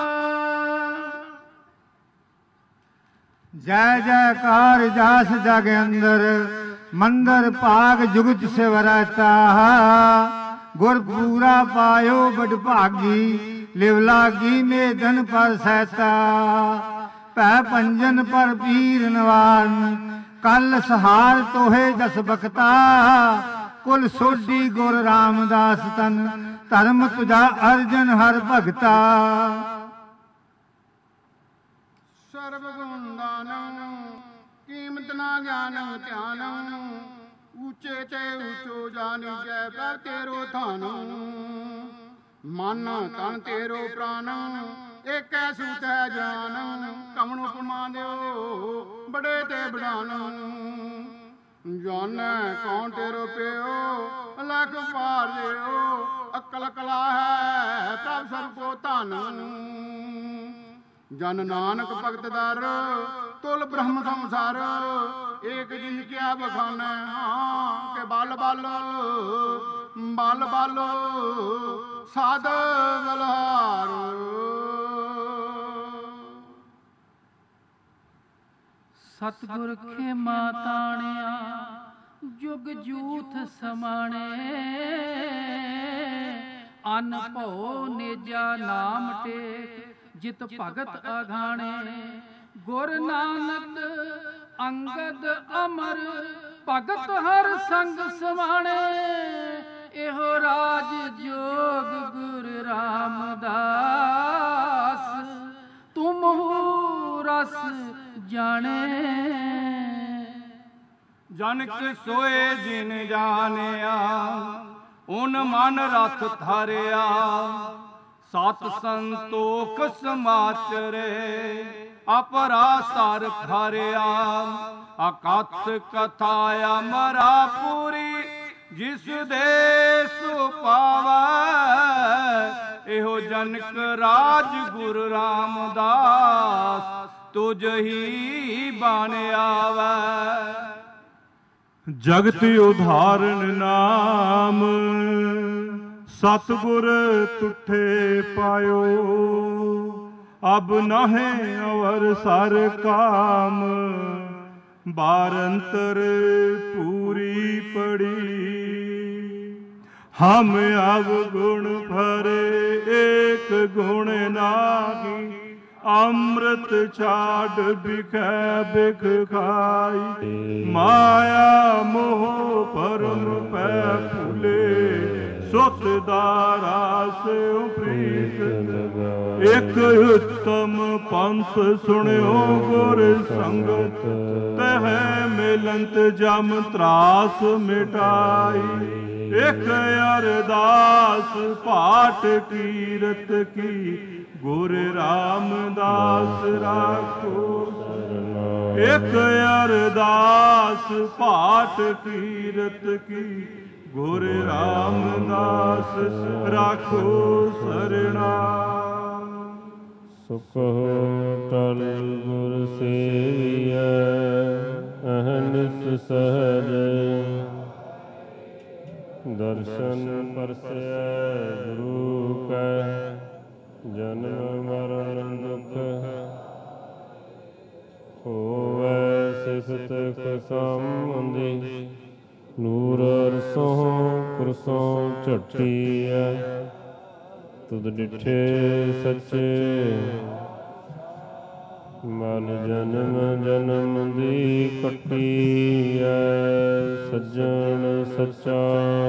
ਜੈ ਜੈਕਾਰ ਜਾਸ ਜਗ ਅੰਦਰ ਮੰਦਰ ਭਾਗ ਜੁਗਤ ਸਿਵਰਤਾ ਗੁਰ ਪੂਰਾ ਪਾਇਓ ਬੜ ਭਾਗੀ ਲਿਵ ਲਾਗੀ ਮੇਦਨ ਪਰ ਸਹਿਤਾ ਭੈ ਪੰਜਨ ਪਰ ਪੀਰ ਨਵਾਰਨ ਕਲ ਸਹਾਰ ਤੋਹੇ ਦਸ ਬਖਤਾ ਕੁਲ ਸੋਢੀ ਗੁਰ ਰਾਮਦਾਸ ਤਨ ਧਰਮ ਤੁਝਾ ਅਰਜਨ ਹਰ ਭਗਤਾ। ਸਰਬ ਗੁਣ ਦਾਨੰ ਕੀਮਤ ਨਾ ਗਿਆਨੰ ਧਿਆਨੰ ਉੱਚੇ ਤੇ ਉੱਚੋ ਜਾਣੀ ਜੈ ਪ੍ਰਭ ਤੇਰੋ ਧਾਨੰ ਮਨ ਤਨ ਤੇਰੋ ਪ੍ਰਾਨੰ ਏਕੈ ਸੂਤ ਹੈ ਜਾਨੰ ਕਵਣ ਉਪਮਾ ਦਿਓ ਬੜੇ ਤੇ ਬੜਾਨੰ ਜਾਣੈ ਕੌਣ ਤੇਰੋ ਪਿਓ ਲਖ ਪਾਰ ਦਿਓ ਅਕਲ ਕਲਾ ਹੈ ਪ੍ਰਭ ਸਭ ਕੋ ਧਾਨੰ ਜਨ ਨਾਨਕ ਭਗਤ ਦਰ ਤੁਲ ਬ੍ਰਹਮ ਸੰਸਾਰ ਏਕ ਜਿਨ ਕਿਆ ਬਖਾਨੈ ਹਾਂ ਕੇ ਬਲ ਬਲ ਬਲ ਬਲ ਸਾਧ ਬਲਹਾਰ। ਸਤਿਗੁਰ ਖੇਮਾ ਤਾਣਿਆ ਜੁਗ ਜੂਥ ਸਮਾਣੇ ਅਨ ਭਉ ਨੇਜਾ ਨਾਮ ਟੇਕ ਜਿਤ ਭਗਤ ਅਘਾਣੇ ਗੁਰ ਨਾਨਕ ਅੰਗਦ ਅਮਰ ਭਗਤ ਹਰ ਸੰਗ ਸਮਾਣੇ ਇਹੋ ਰਾਜ ਜੋਗ ਗੁਰ ਰਾਮਦਾਸ ਤੁਮਹੁ ਰਸ ਜਾਣੇ। ਜਨਕ ਸੋਏ ਜਿਨ ਜਾਣਿਆ ਉਨ ਮਨ ਰਥ ਧਾਰਿਆ ਸਤ ਸੰਤੋਖ ਸਮਾਚਰੇ ਅਪਰਾ ਸਰ ਖਾਰਿਆ ਅਕਥ ਕਥਾ ਅਮਰਾ ਪੂਰੀ ਜਿਸ ਦੇ ਸੋ ਪਾਵੈ ਇਹੋ ਜਨਕ ਰਾਜ ਗੁਰ ਰਾਮਦਾਸ ਤੁਝ ਹੀ ਬਣ ਆਵੈ। ਜਗਤ ਉਧਾਰਨ ਨਾਮ ਸਤਿਗੁਰ ਤੁਠੇ ਪਾਇਓ ਅਬ ਨਾਹੇ ਅਵਰ ਸਰ ਕਾਮ बारंतर पूरी पड़ी। हम अवगुण भरे एक गुण नाही, अमृत छाड़ बिखै बिख खाई। माया मोह परम पै फूले, सुत दारा से प्रीत लगाई। एक उत्तम पंथ सुनियो गुर संगत, तह मिलंत जम त्रास मिटाई। एक अरदास पाठ कीरत की, गुर रामदास राखो सरना। एक अरदास पाठ कीरत की, गुर रामदास राखो सरना। सुख टल गुर सेविया, अहनिस सहज। दर्शन परसै गुरु कै, जन्म मरण दुख होवै सिफत खसामंदी। ਨੂਰ ਅਰਸੋਂ ਕੁਰਸੋਂ ਝੱਟੀਐ, ਤੁਧ ਡਿਠੇ ਸੱਚੇ। ਮਨ ਜਨਮ ਜਨਮ ਦੀ ਕੱਟੀਐ, ਸੱਜਣ ਸੱਚਾ।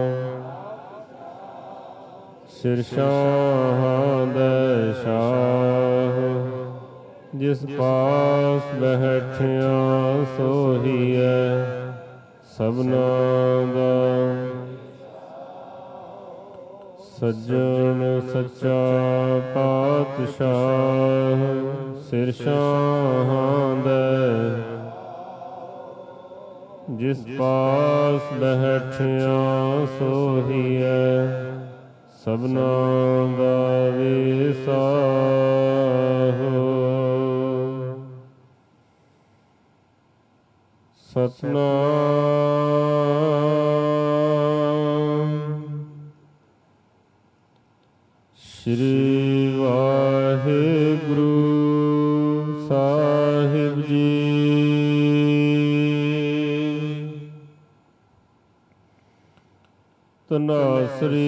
ਸਿਰ ਸ਼ਾਹਾਂ ਦੈ ਸ਼ਾਹ, ਜਿਸ ਪਾਸ ਬੈਠਿਆ ਸੋਹੀਐ ਸਭਨਾ ਦਾ। ਸੱਜਣ ਸੱਚਾ ਪਾਤਸ਼ਾਹ, ਸਿਰ ਸ਼ਾਹਾਂ ਦੈ। ਜਿਸ ਪਾਸ ਬੈਠਿਆ ਸੋਹੀਐ ਸਭਨਾ ਦਾ ਵਿਸਾਹੋ। ਸਤਨਾਮ ਸ਼੍ਰੀ ਵਾਹਿਗੁਰੂ ਸਾਹਿਬ ਜੀ। ਧਨਾਸਰੀ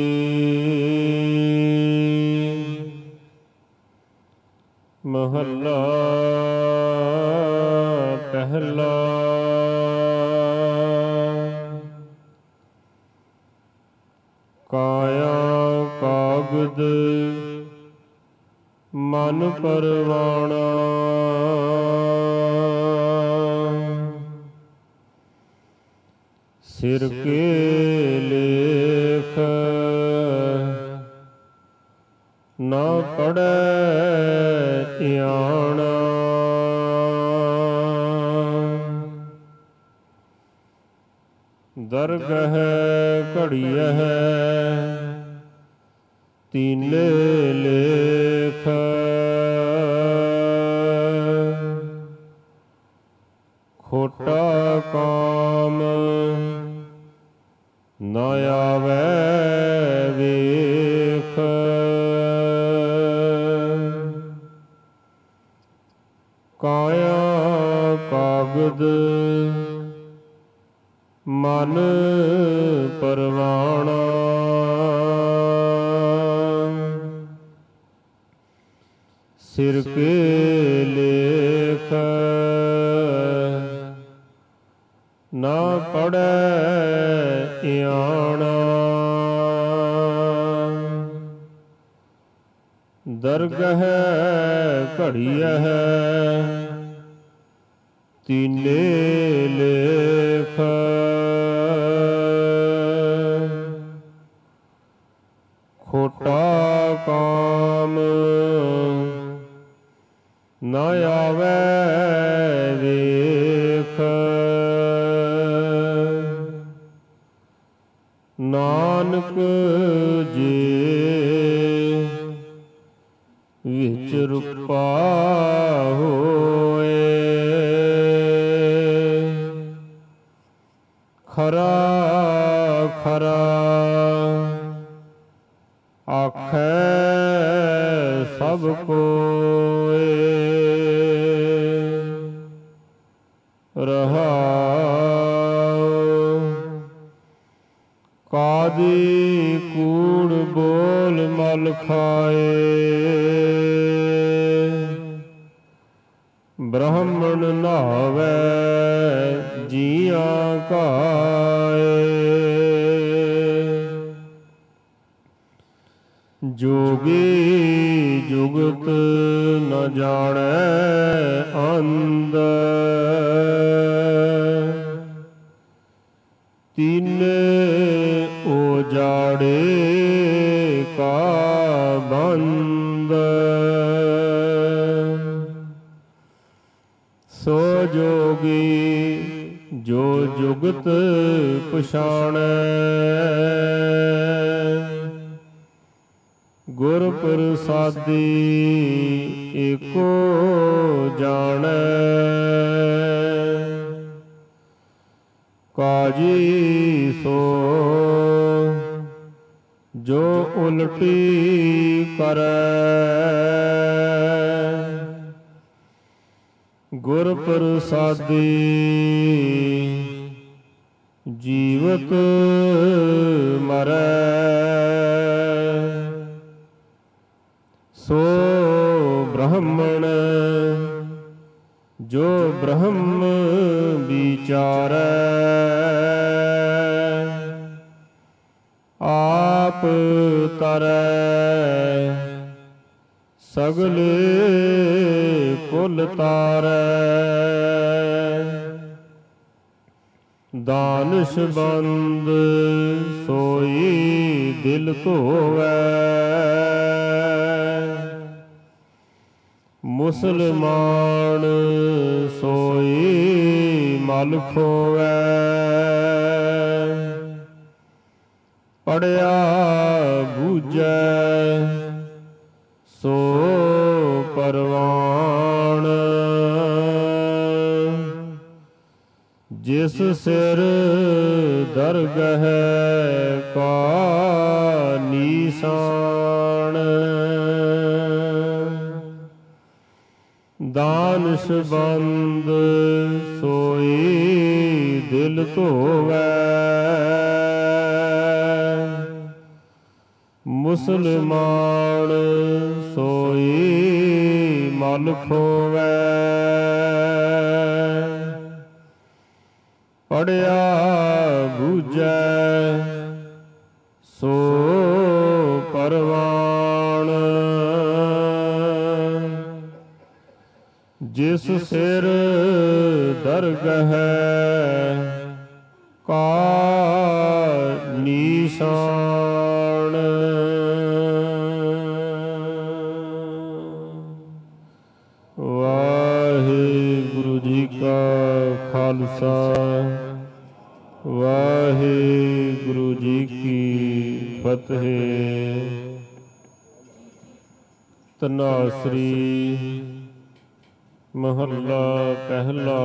ਮਹੱਲਾ ਪਹਿਲਾ। ਕਾਇਆ ਕਾਗਦ ਮਨ ਪਰਵਾਣਾ, ਸਿਰ ਕੇ ਲੇਖ ਨਾ ਪੜੈ ਇਆਣਾ। ਦਰਗਹ ਘੜੀਐ ਤੀਨੇ ਲੇਖ, ਖੋਟਾ ਕਾਮ ਨਾ ਆਵੈ ਵੇਖ। ਕਾਇਆ ਕਾਗਦ ਮਨ ਪਰਵਾਣਾ, ਸਿਰ ਕੇ ਲੇਖ ਨਾ ਪੜੈ ਇਆਣਾ। ਦਰਗਹ ਘੜੀਐ ਤੀਨੇ ਲੇਖ, ਖੋਟਾ ਕਾਮ ਨਾ ਆਵੈ ਵੇਖ। ਨਾਨਕ ਜੀ ਵਿੱਚ ਰੁਪਾ ਹੋਏ, ਖਰਾ ਖਰਾ ਆਖੈ ਸਭ ਕੋਏ। ਰਹਾਉ। ਕਾਦੀ ਕੂੜ ਬੋਲ ਮਲ ਖਾਏ, ਬ੍ਰਾਹਮਣ ਨਾਵੈ ਜੀਆਂ ਕਾਏ। ਜੋਗੀ ਜੁਗਤ ਨ ਜਾਣੈ ਅੰਧ, ਤੀਨੇ ਉਜਾੜੇ ਕਾ ਬੰਦ। ਸੋ ਜੋਗੀ ਜੋ ਜੁਗਤ ਪਛਾਣੈ, ਗੁਰ ਪ੍ਰਸਾਦੀ ਏਕੋ ਜਾਣੈ। ਕਾਜੀ ਸੋ ਜੋ ਉਲਟੀ ਕਰੈ, ਗੁਰ ਪ੍ਰਸਾਦੀ ਜੀਵਤ ਮਰੈ। ਸੋ ਬ੍ਰਾਹਮਣ ਜੋ ਬ੍ਰਹਮ ਵਿਚਾਰੈ, ਆਪ ਤਰੈ ਸਗਲੇ ਕੁਲ ਤਾਰੈ। ਦਾਨਿਸ਼ ਬੰਦ ਸੋਈ ਦਿਲ ਧੋਵੈ, ਮੁਸਲਮਾਨ ਸੋਈ ਮਲ ਖੋਵੈ। ਪੜਿਆ ਬੂਝੈ ਸੋ ਪਰਵਾਣ, ਜਿਸ ਸਿਰ ਦਰਗਹਿ ਕਾ ਨੀਸਾਨ। ਦਾਨਿਸ਼ ਬੰਦ ਸੋਈ ਦਿਲ ਧੋਵੈ, ਮੁਸਲਮਾਨ ਸੋਈ ਮਲ ਖੋਵੈ। ਪੜਿਆ ਬੂਝੈ ਸੋ ਪਰਵਾਣ, ਜਿਸ ਸਿਰ ਦਰਗਹਿ ਕਾ ਨੀਸਾਨ। ਵਾਹਿਗੁਰੂ ਜੀ ਕਾ ਖਾਲਸਾ, ਵਾਹਿਗੁਰੂ ਜੀ ਕੀ ਫਤਿਹ। ਧਨਾਸਰੀ ਮਹੱਲਾ ਪਹਿਲਾ।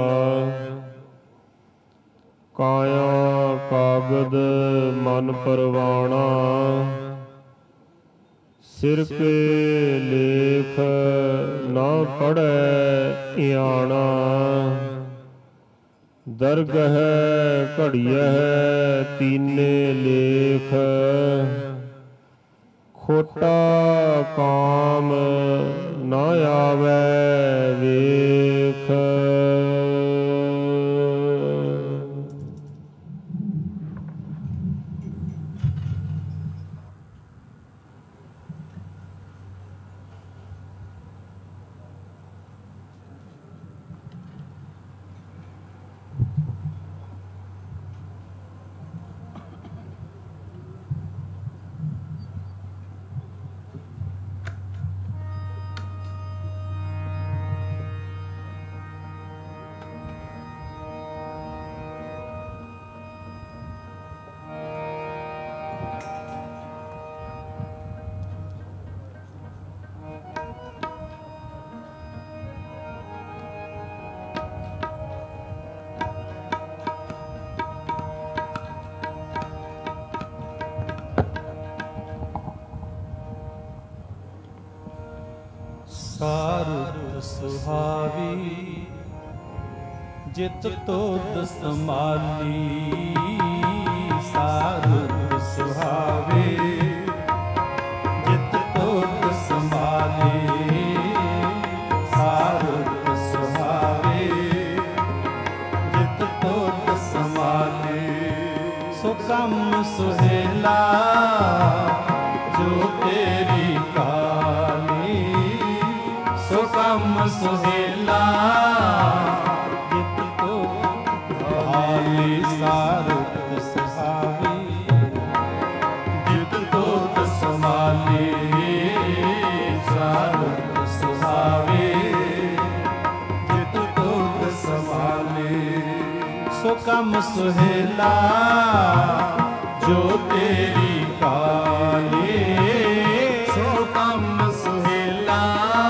ਕਾਇਆ ਕਾਗਦ ਮਨ ਪਰਵਾਣਾ, ਸਿਰ ਕੇ ਲੇਖ ਨਾ ਪੜ੍ਹੈ ਇਆਣਾ। ਦਰਗਹਿ ਘੜੀਐ ਤੀਨੇ ਲੇਖ, ਖੋਟਾ ਕਾਮ ਨਾ ਆਵੈ ਵੇਖ। ਸਾਰੁਤ ਸੁਹਾਵੀ ਜਿਤ ਤੋਤ ਸਮਾਲੀ ਸਾਰੁਤ ਸੁਹਾਵੇ ਜਿਤ ਤੋਤ ਸਮਾਲੀ ਸਾਰੁਤ ਸੁਹਾਵੇ ਜਿਤ ਤੋਤ ਸਮਾਲੀ ਸੋ ਕੰਮ ਸੁਹੇਲਾ ਜੋ ਤੇਰੀ ਕਾਲੀ ਸੋ ਕੰਮ ਸੁਹੇਲਾ ਸਾਰੁਤ ਸੁਹਾਵੇ ਜਿਤ ਤੋਤ ਸਮਾਲੇ ਸਾਰੁਤ ਸੁਹਾਵੇ ਜਿਤ ਤੋਤ ਸਮਾਲੇ ਸੋ ਕੰਮ ਸੁਹੇਲਾ ਜੋ ਤੇਰੀ ਕਾਲੇ ਸੋ ਕੰਮ ਸੁਹੇਲਾ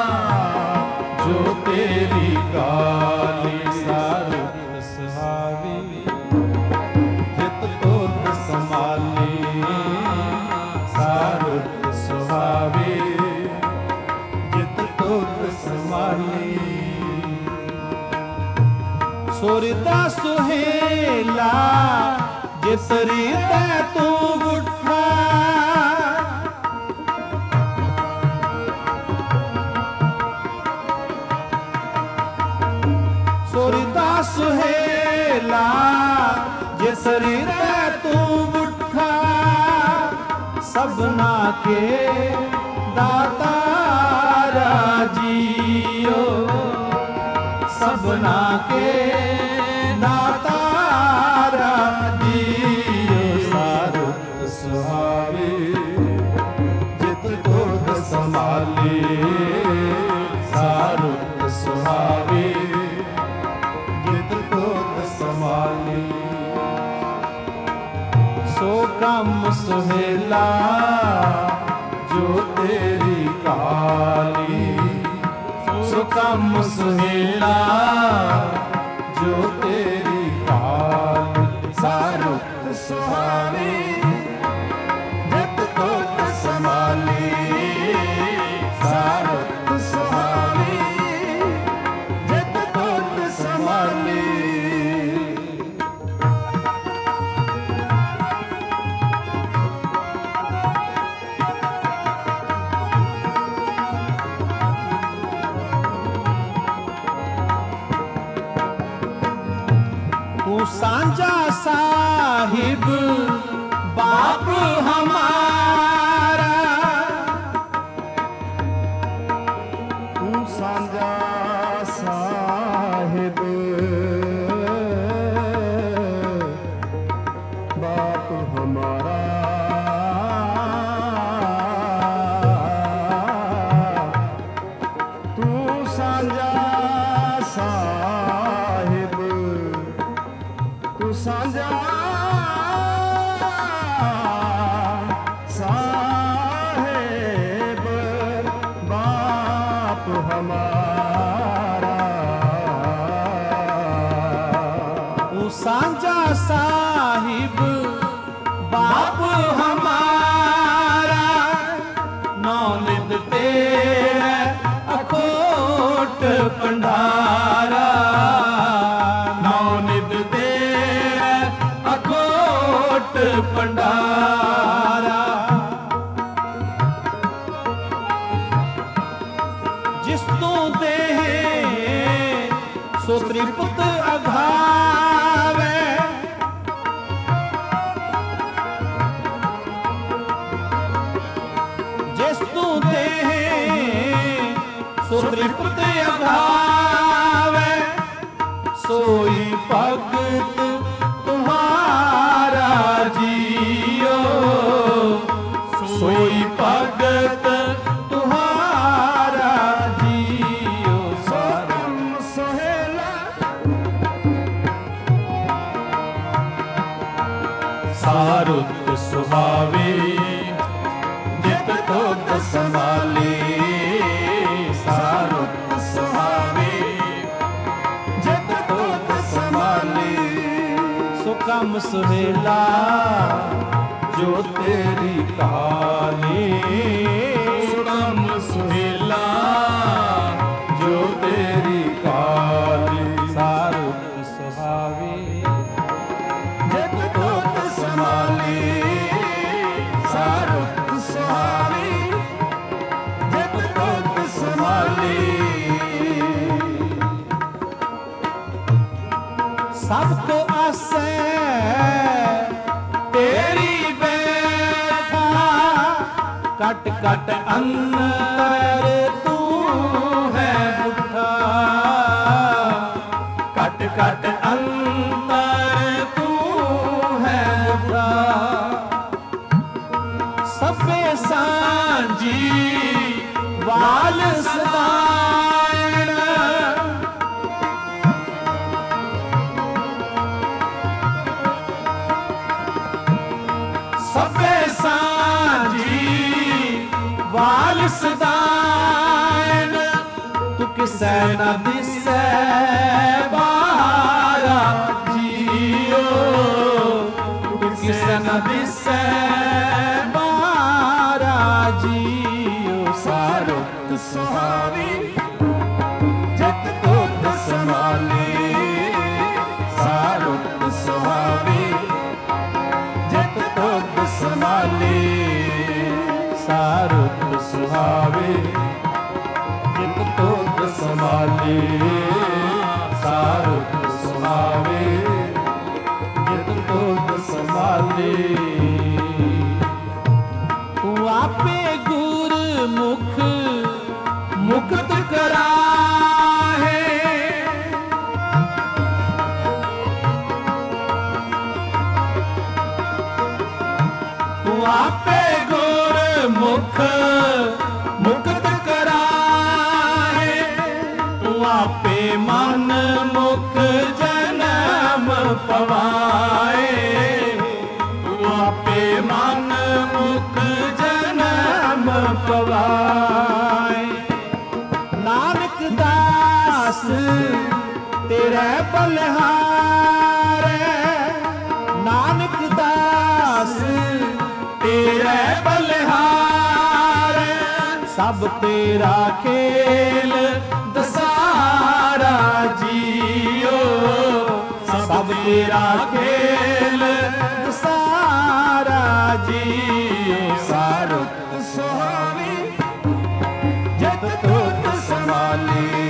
ਜੋ ਤੇਰੀ ਕਾਲੇ ਸਾਰੁਤ ਸੁਹਾਵੇ ਸਮਾਲੇ ਸਾਰੁਤ ਸੁਹਾਵੇ ਜਿਤ ਤੋਤ ਸਮਾਲੇ ਸੁਰਤਾ ਸੁਹੇਲਾ ਜਿਸ ਰੀਤੈ ਤੂੰ ਉੱਠਾ ਸੁਰਤਾ ਸੁਹੇਲਾ ਜਿਸ ਰੀਤੈ ਤੂੰ ਉੱਠਾ ਸਭਨਾ ਕੇ ਦਾਤਾਰਾ ਜੀਓ ਸਭਨਾ ਕੇ ਦਾਤਾਰਾ ਜੀਓ ਸਾਰੁਤ ਸੁਹਾਵੇ ਜਿਤ ਤੋਤ ਸਮਾਲੇ ਸਾਰੁਤ ਸੁਹਾਵੇ ਜਿਤ ਤੋਤ ਸਮਾਲੇ ਸੋ ਕੰਮ ਸੁਹੇਲਾ ਜੋ ਤੇਰੀ ਕਾਲੀ ਸੋ ਕੰਮ ਸੁਹੇਲਾ ਜੋ ਤੇਰੀ ਕਾਲੀ ਸਾਰੁਤ ਸੁਹਾਵੇ ਜਿਤ ਤੋਤ ਸਮਾਲੀ ਸਾਰੁਤ ਸੁਹਾਵੇ ਜਿਤ ਤੋਤ ਸਮਾਲੀ ਸਾਂਝਾ ਸਾਹਿਬ ਬਾਪ ਹਮਾਰਾ ਤੂੰ ਸਾਂਝਾ ਸਾਹਿਬ ਬਾਪ ਹਮਾਰਾ ਤੂੰ ਸਾਂਝਾ ਸਾਹਿਬ ਸਾਂਝਾ ਸਾਹਿਬ ਬਾਪ ਹਮਾਰਾ ਉਹ ਸਾਂਝਾ ਸਾਹਿਬ ਬਾਪ ਹਮਾਰਾ ਨੌ ਨਿਤ ਤੇਰੇ ਅਖੋਟ ਭੰਡਾਰਾ ਨੌ ਨਿਤ ਭੰਡਾਰਾ ਜਿਸ ਤੋਂ ਦੇਹ ਸੋ ਤ੍ਰਿਪਤ ਅਘਾਵੇ ਜਿਸ ਤੋਂ ਦੇਹ ਸੋ ਤ੍ਰਿਪਤ ਅਘਾਵੇ ਸੋਈ ਭਗਤ तुम्हारा जियो सोई भगत तुम्हारा जियो सारम सुहेला सारुत सुहावे जित तोत समाले सारुत सुहावे जित तोत समाले ਕੰਮ ਸੁਹੇਲਾ ਜੋ ਤੇਰੀ ਕਾਲੀ ਕੰਮ ਸੁਹੇਲਾ ਜੋ ਤੇਰੀ ਕਾਲੀ ਸਾਰੁਤ ਦਿਸੈ ਤੇਰੀ ਬੈਠਾ, ਕਟ ਕਟ ਅੰਤਰ ਤੂੰ ਹੈ ਬੁੱਢਾ, ਕਟ ਕਟ ਅੰਤਰ ਤੂੰ ਹੈ ਬੁੱਢਾ। ਸਭੇ ਸਾਂਝੀ ਵਾਲ ਸਦਾਇਣ, ਸਭੇ ਸਾਂਝੀ ਵਾਲ ਸਦਾਇਣ, ਤੂੰ ਕਿਸੈ ਨਾ ਦਿਸੈ ਬਾਹਰਾ ਜੀਓ, ਤੂੰ ਕਿਸੈ ਨਾ ਦਿਸੈ ਸਾਰੁਤ ਸੁਹਾਵੀ ਜਤ ਤੁਧ ਸਮਾਲੀ, ਸਾਰੁਤ ਸੁਹਾਵੀ ਜਤ ਤੁਧ ਸਮਾਲੀ, ਸਾਰੁਤ ਸੁਹਾਵੀ ਜਤ ਤੁਧ ਸਮਾਲੀ, ਸਾਰੁਤ ਸੁਹਾਵੀ ਜਤ ਤੁਧ ਸਮਾਲੀ। ਤੂੰ ਆਪੇ ਮੁਖ ਮੁਕਤ ਕਰਾਹੇ, ਤੂੰ ਆਪੇ ਗੁਰ ਮੁਖ ਮੁਕਤ ਕਰਾਹੇ, ਤੂੰ ਆਪੇ ਮਨ ਮੁਖ ਜਨਮ ਪਵਾਏ, ਤੂੰ ਆਪੇ ਮਨ ਮੁਖ ਪਵਾਏ। ਨਾਨਕ ਦਾਸ ਤੇਰੇ ਬਲਿਹਾਰੇ, ਨਾਨਕ ਦਾਸ ਤੇਰੇ ਬਲਿਹਾਰੇ, ਸਭ ਤੇਰਾ ਖੇਲ ਦਸਾਰਾ ਜੀਓ, ਸਭ ਤੇਰਾ ਖੇਲ ਦਸਾਰਾ ਜੀਓ। ਸਾਰੁਤ ਸੁਹਾਵੀ ਜਤ ਤੁਧ ਸਮਾਲੀ,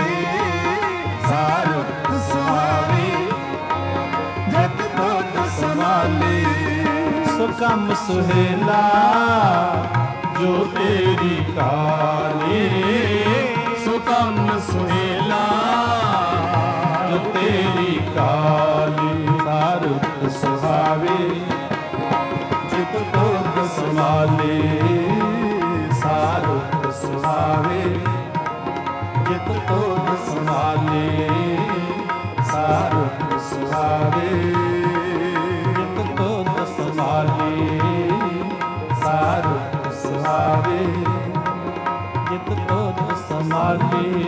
ਸਾਰੁਤ ਸੁਹਾਵੀ ਜਤ ਤੁਧ ਸਮਾਲੀ। ਸੁਖਮ ਸੁਹੇਲਾ ਜੋ ਤੇਰੀ ਕਾਲੀ, ਸੁਖਮ ਸੁਹੇਲਾ ਜੋ ਤੇਰੀ ਕਾਲੀ। ਸਾਰੁਤ ਸੁਹਾਵੀ ਜਤ ਤੁਧ ਸਮਾਲੀ, ਸਾਰੁਤ ਸੁਹਾਵੇ ਜਿਤ ਤੁਧ ਸਮਾਲੀ, ਸਾਰੁਤ ਸੁਹਾਵੇ ਜਿਤ ਤੁਧ ਸਮਾਲੀ, ਸਾਰੁਤ ਸੁਹਾਵੇ ਜਿਤ ਤੁਧ ਸਮਾਲੀ।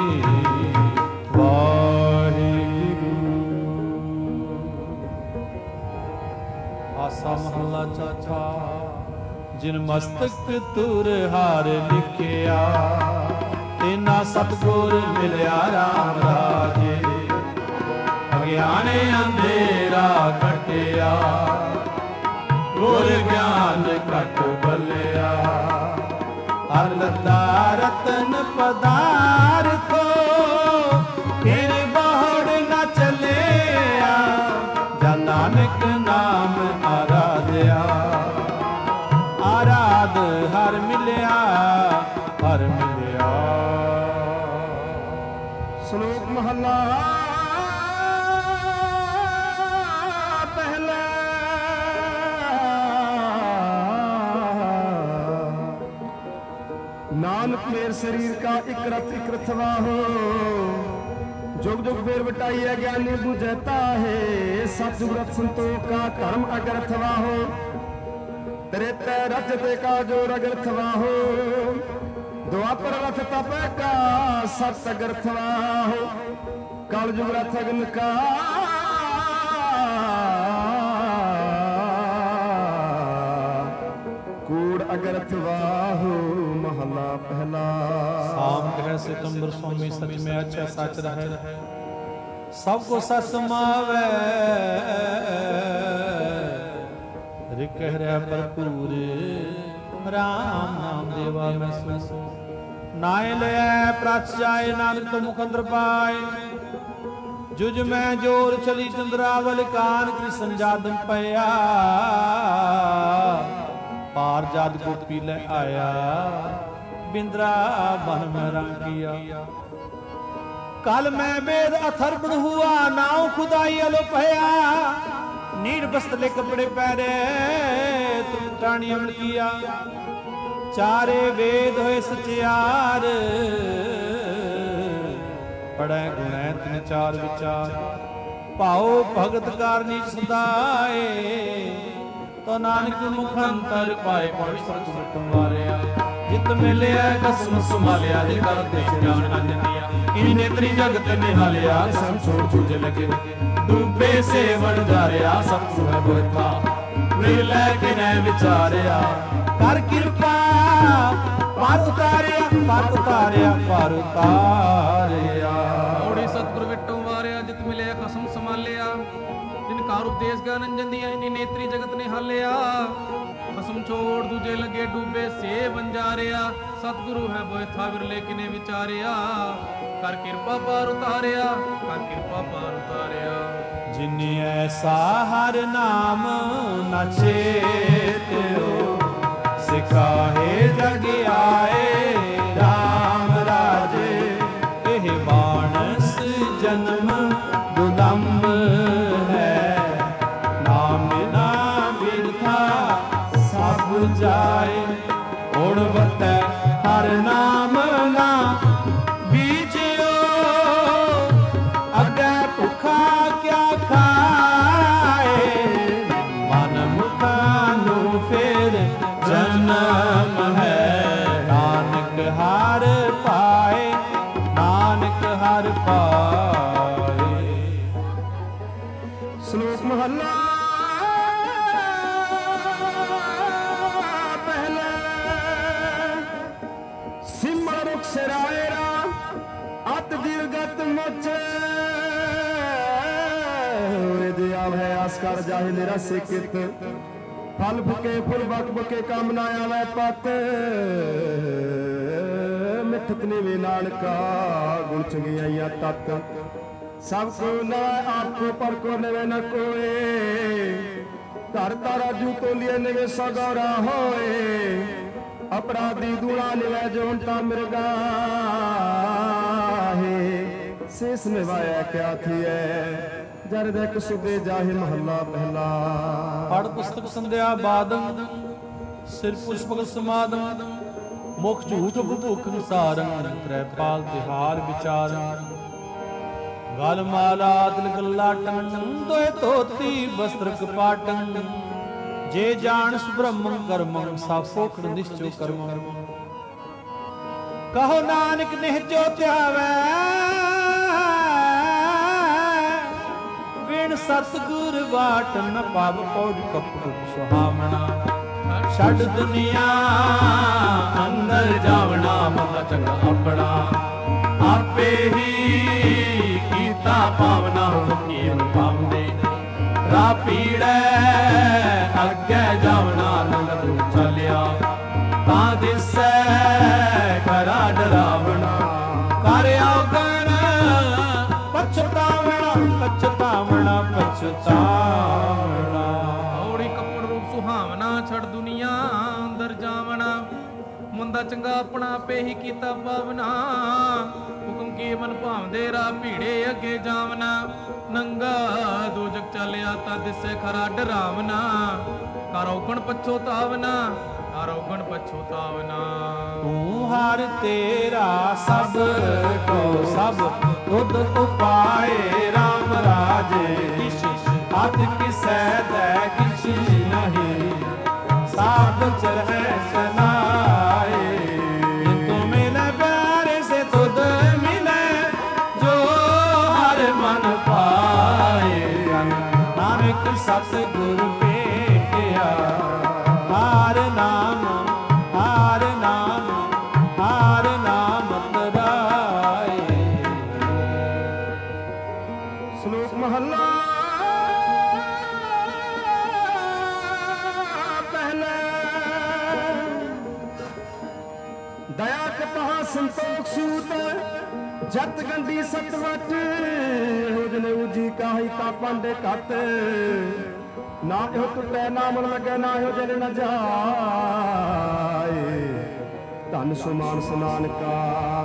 ਆਸਾ ਮਹੱਲਾ ਚੌਥਾ। ਜਿਨ ਮਸਤਕ ਤੁਰ ਹਾਰ ਲਿਖਿਆ, ਤੇਨਾ ਸਤਿਗੁਰ ਮਿਲਿਆ ਰਾਮ ਰਾਜੇ। ਅਗਿਆਨੇ ਅੰਧੇਰਾ ਕਟਿਆ, ਗੁਰ ਗਿਆਨ ਘਟ ਬਲਿਆ। ਹਰ ਲੱਦਾ ਰਤਨ ਪਦਾਰਥੋ, ਫਿਰ ਬਹੁੜ ਨਾ ਚਲਿਆ। ਜਾਂ ਨਾਨਕ ਨਾਮ ਆਰਾਧਿਆ, ਆਰਾਧ ਹਰ ਮਿਲਿਆ, ਹਰ ਮਿਲਿਆ। ਸ਼ਲੋਕ ਮਹੱਲਾ ਪਹਿਲਾ। ਨਾਨਕ ਮੇਰ ਸਰੀਰ ਕਾ ਇਕ ਰਥ ਇਕ ਰਥਵਾ ਹੋ। जुग जुग फेर बटाई है ज्ञानी बुझता है। सतयुग रथ संतोख का धर्म अग्रथवा हो। त्रेता रथ ते का जो रगरथवा हो। द्वापर रथ तप का सत अग्रथवा हो। कल जुग रथ अग्न का कूड़ अग्रथवा हो। महला पहला। साम ग्रह सितंबर स्वामी सच में अच्छा सच रहे। सबको सच समावे रिकह रहा भरपूर। राम नाम देवा में सुन नाय ले प्रच जाए नानक तो मुख अंदर पाए। जुज मैं जोर चली चंद्रावल कान कृष्ण जादम पया पार जाद गोपी ले आया बिंद्रा बन में रंग किया कल मैं बेद अथर बड़ हुआ नाव खुदाई अलो पया नीर बस्तले कपड़े पहरे तुम टाणी अमल किया चारे वेद होए सचियार पढ़े गुणै तिन चार विचार पाओ भगत कारनी सदाए तो नानक मुखंतर पाए पवित्र कुमटम वारिया जित मिलिया कसम सुमालिया जे कर दे जान अंजनिया इन नेत्री जगत निहालिया सब छोड़ छूटे लगे डूबे से वण जारिया सब सुह बोता मिले के न विचारिया कर कृपा पार उतारिया पार उतारिया पार उतारिया ओड़ी सतगुर विटों वारिया जित मिलिया कसम संभालिया जिनकार उपदेश ज्ञान अंजन दिया इन्हीं नेत्री जगत ने हालिया कसम छोड़ दूजे लगे डूबे से बंजारिया सतगुरु है बोए था विरले किने विचारिया कर कृपा पार उतारिया कर कृपा पार उतारिया जिन्नी ऐसा हर नाम न चेत्यो सिखाए जग आए राम राजे एह मानस जन्म दुदम्ब है नाम ना बिरथा सब जाए उड़वत हर नाम ना बीजियो अगे भुखा क्या खाए मन मुखानु फिर जन्म है नानक हर पाए नानक हर पाए। श्लोक महला पहला सिमर रुख सिरायरा अत दिलगत मोचे दिया है आस्कार जाहि मेरा सिकित फल फुके फुल बक बके कामना आवे पत मिठतनी वे नानका गुण चंगियाइया तत सब को नवा आपको पर को नवे न कोए धर तारा जू तोलिए नवे सगौरा होए अपराधी दूला निवे जोनता मृगा है शेष निभाया क्या थी है जर देख सुबे जाहि महला पहला पढ़ पुस्तक संध्या बादम सिर पुष्पक समादम मुख झूठ भूख निसारन त्रैपाल तिहार विचारन गल माला दिल गलाटन दोए धोती वस्त्र कपाटन जे जान सुब्रह्मण कर्मं साफोख निश्चय कर्मं कहो नानक निहचो त्यावै बिन सतगुर बाट न पाव पौड़ कपड़ सुहावना छड़ दुनिया अंदर जावना मता चंगा अपना आपे ही कीता पावना हुकीम पावने रा पीड़े अगे जावना नंद चलिया तां दिसै खरा डरावना कर औगण पछतावना पछतावना पछतावना औड़ी कपड़ रूप सुहावना छड़ दुनिया अंदर जावना मुंदा चंगा अपना पे ही कीता पावना हुक्म के मन भावदे रा भीड़े अगे जावना नंगा दो जग चलिया ता दिसे खरा डरावना कर औगण पछतावना कर औगण पछतावना तू हर तेरा सब को सब तुद उपाए राम राजे हाथ किसै दे किछ नहीं साब चरह सनाए तू मिले प्यारे से तुद मिले जो हर मन पाए नानक सतगुर भेटिया हार नाम हार नाम हार नाम तराए। श्लोक महला पहला दया कपहा संतोष सूत ਜਤ ਗੰਢੀ ਸਤਵਟ ਉਹਜਨੇ ਉਜੀ ਕਾਹੀ ਤਾਂ ਪਾਂਡੇ ਘਟ ਨਾ ਇਹੋ ਟੁੱਟੇ ਨਾ ਮਨ ਲੱਗੇ ਨਾ ਇਹੋ ਜਨ ਨ ਜਾਏ ਧਨ ਸੁਮਾਨ ਸਨਾਨ ਕਾ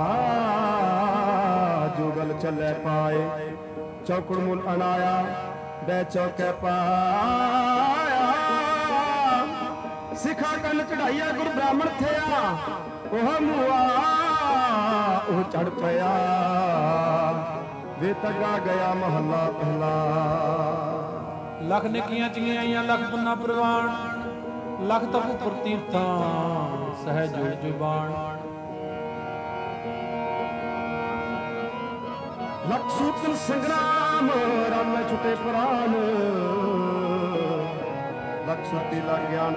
ਜੋ ਗਲ ਚੱਲੇ ਪਾਏ ਚੌਕੜ ਮੁਲ ਅਨਾਇਆ ਬੈ ਚੌਕੇ ਪਾਇਆ ਸਿਖਾ ਕੰਨ ਚੜਾਈਆ ਗੁਰ ਬ੍ਰਾਹਮਣ ਥਿਆ ਉਹ ਮੂਆ ਉਹ ਚੜ ਪਿਆ ਵੇ ਤਗਾ ਗਿਆ ਮਹੱਲਾ ਪਹਿਲਾ ਲਖ ਨਿੱਕੀਆਂ ਚੰਗਿਆਈਆਂ ਲਖ ਪੰਨਾ ਪ੍ਰਵਾਨ ਲਖ ਤਪੁ ਪ੍ਰਤੀਰਥਾਂ ਸਹਿਜ ਜੁੜ ਜੁਬਾਨ ਲਖ ਸੂਤਨ ਸੰਗਰਾਮ ਰਾਮ ਛੁਟੇ ਪ੍ਰਾਨ ਲਖ ਸੁੱਤੀ ਲਗ ਗਿਆਨ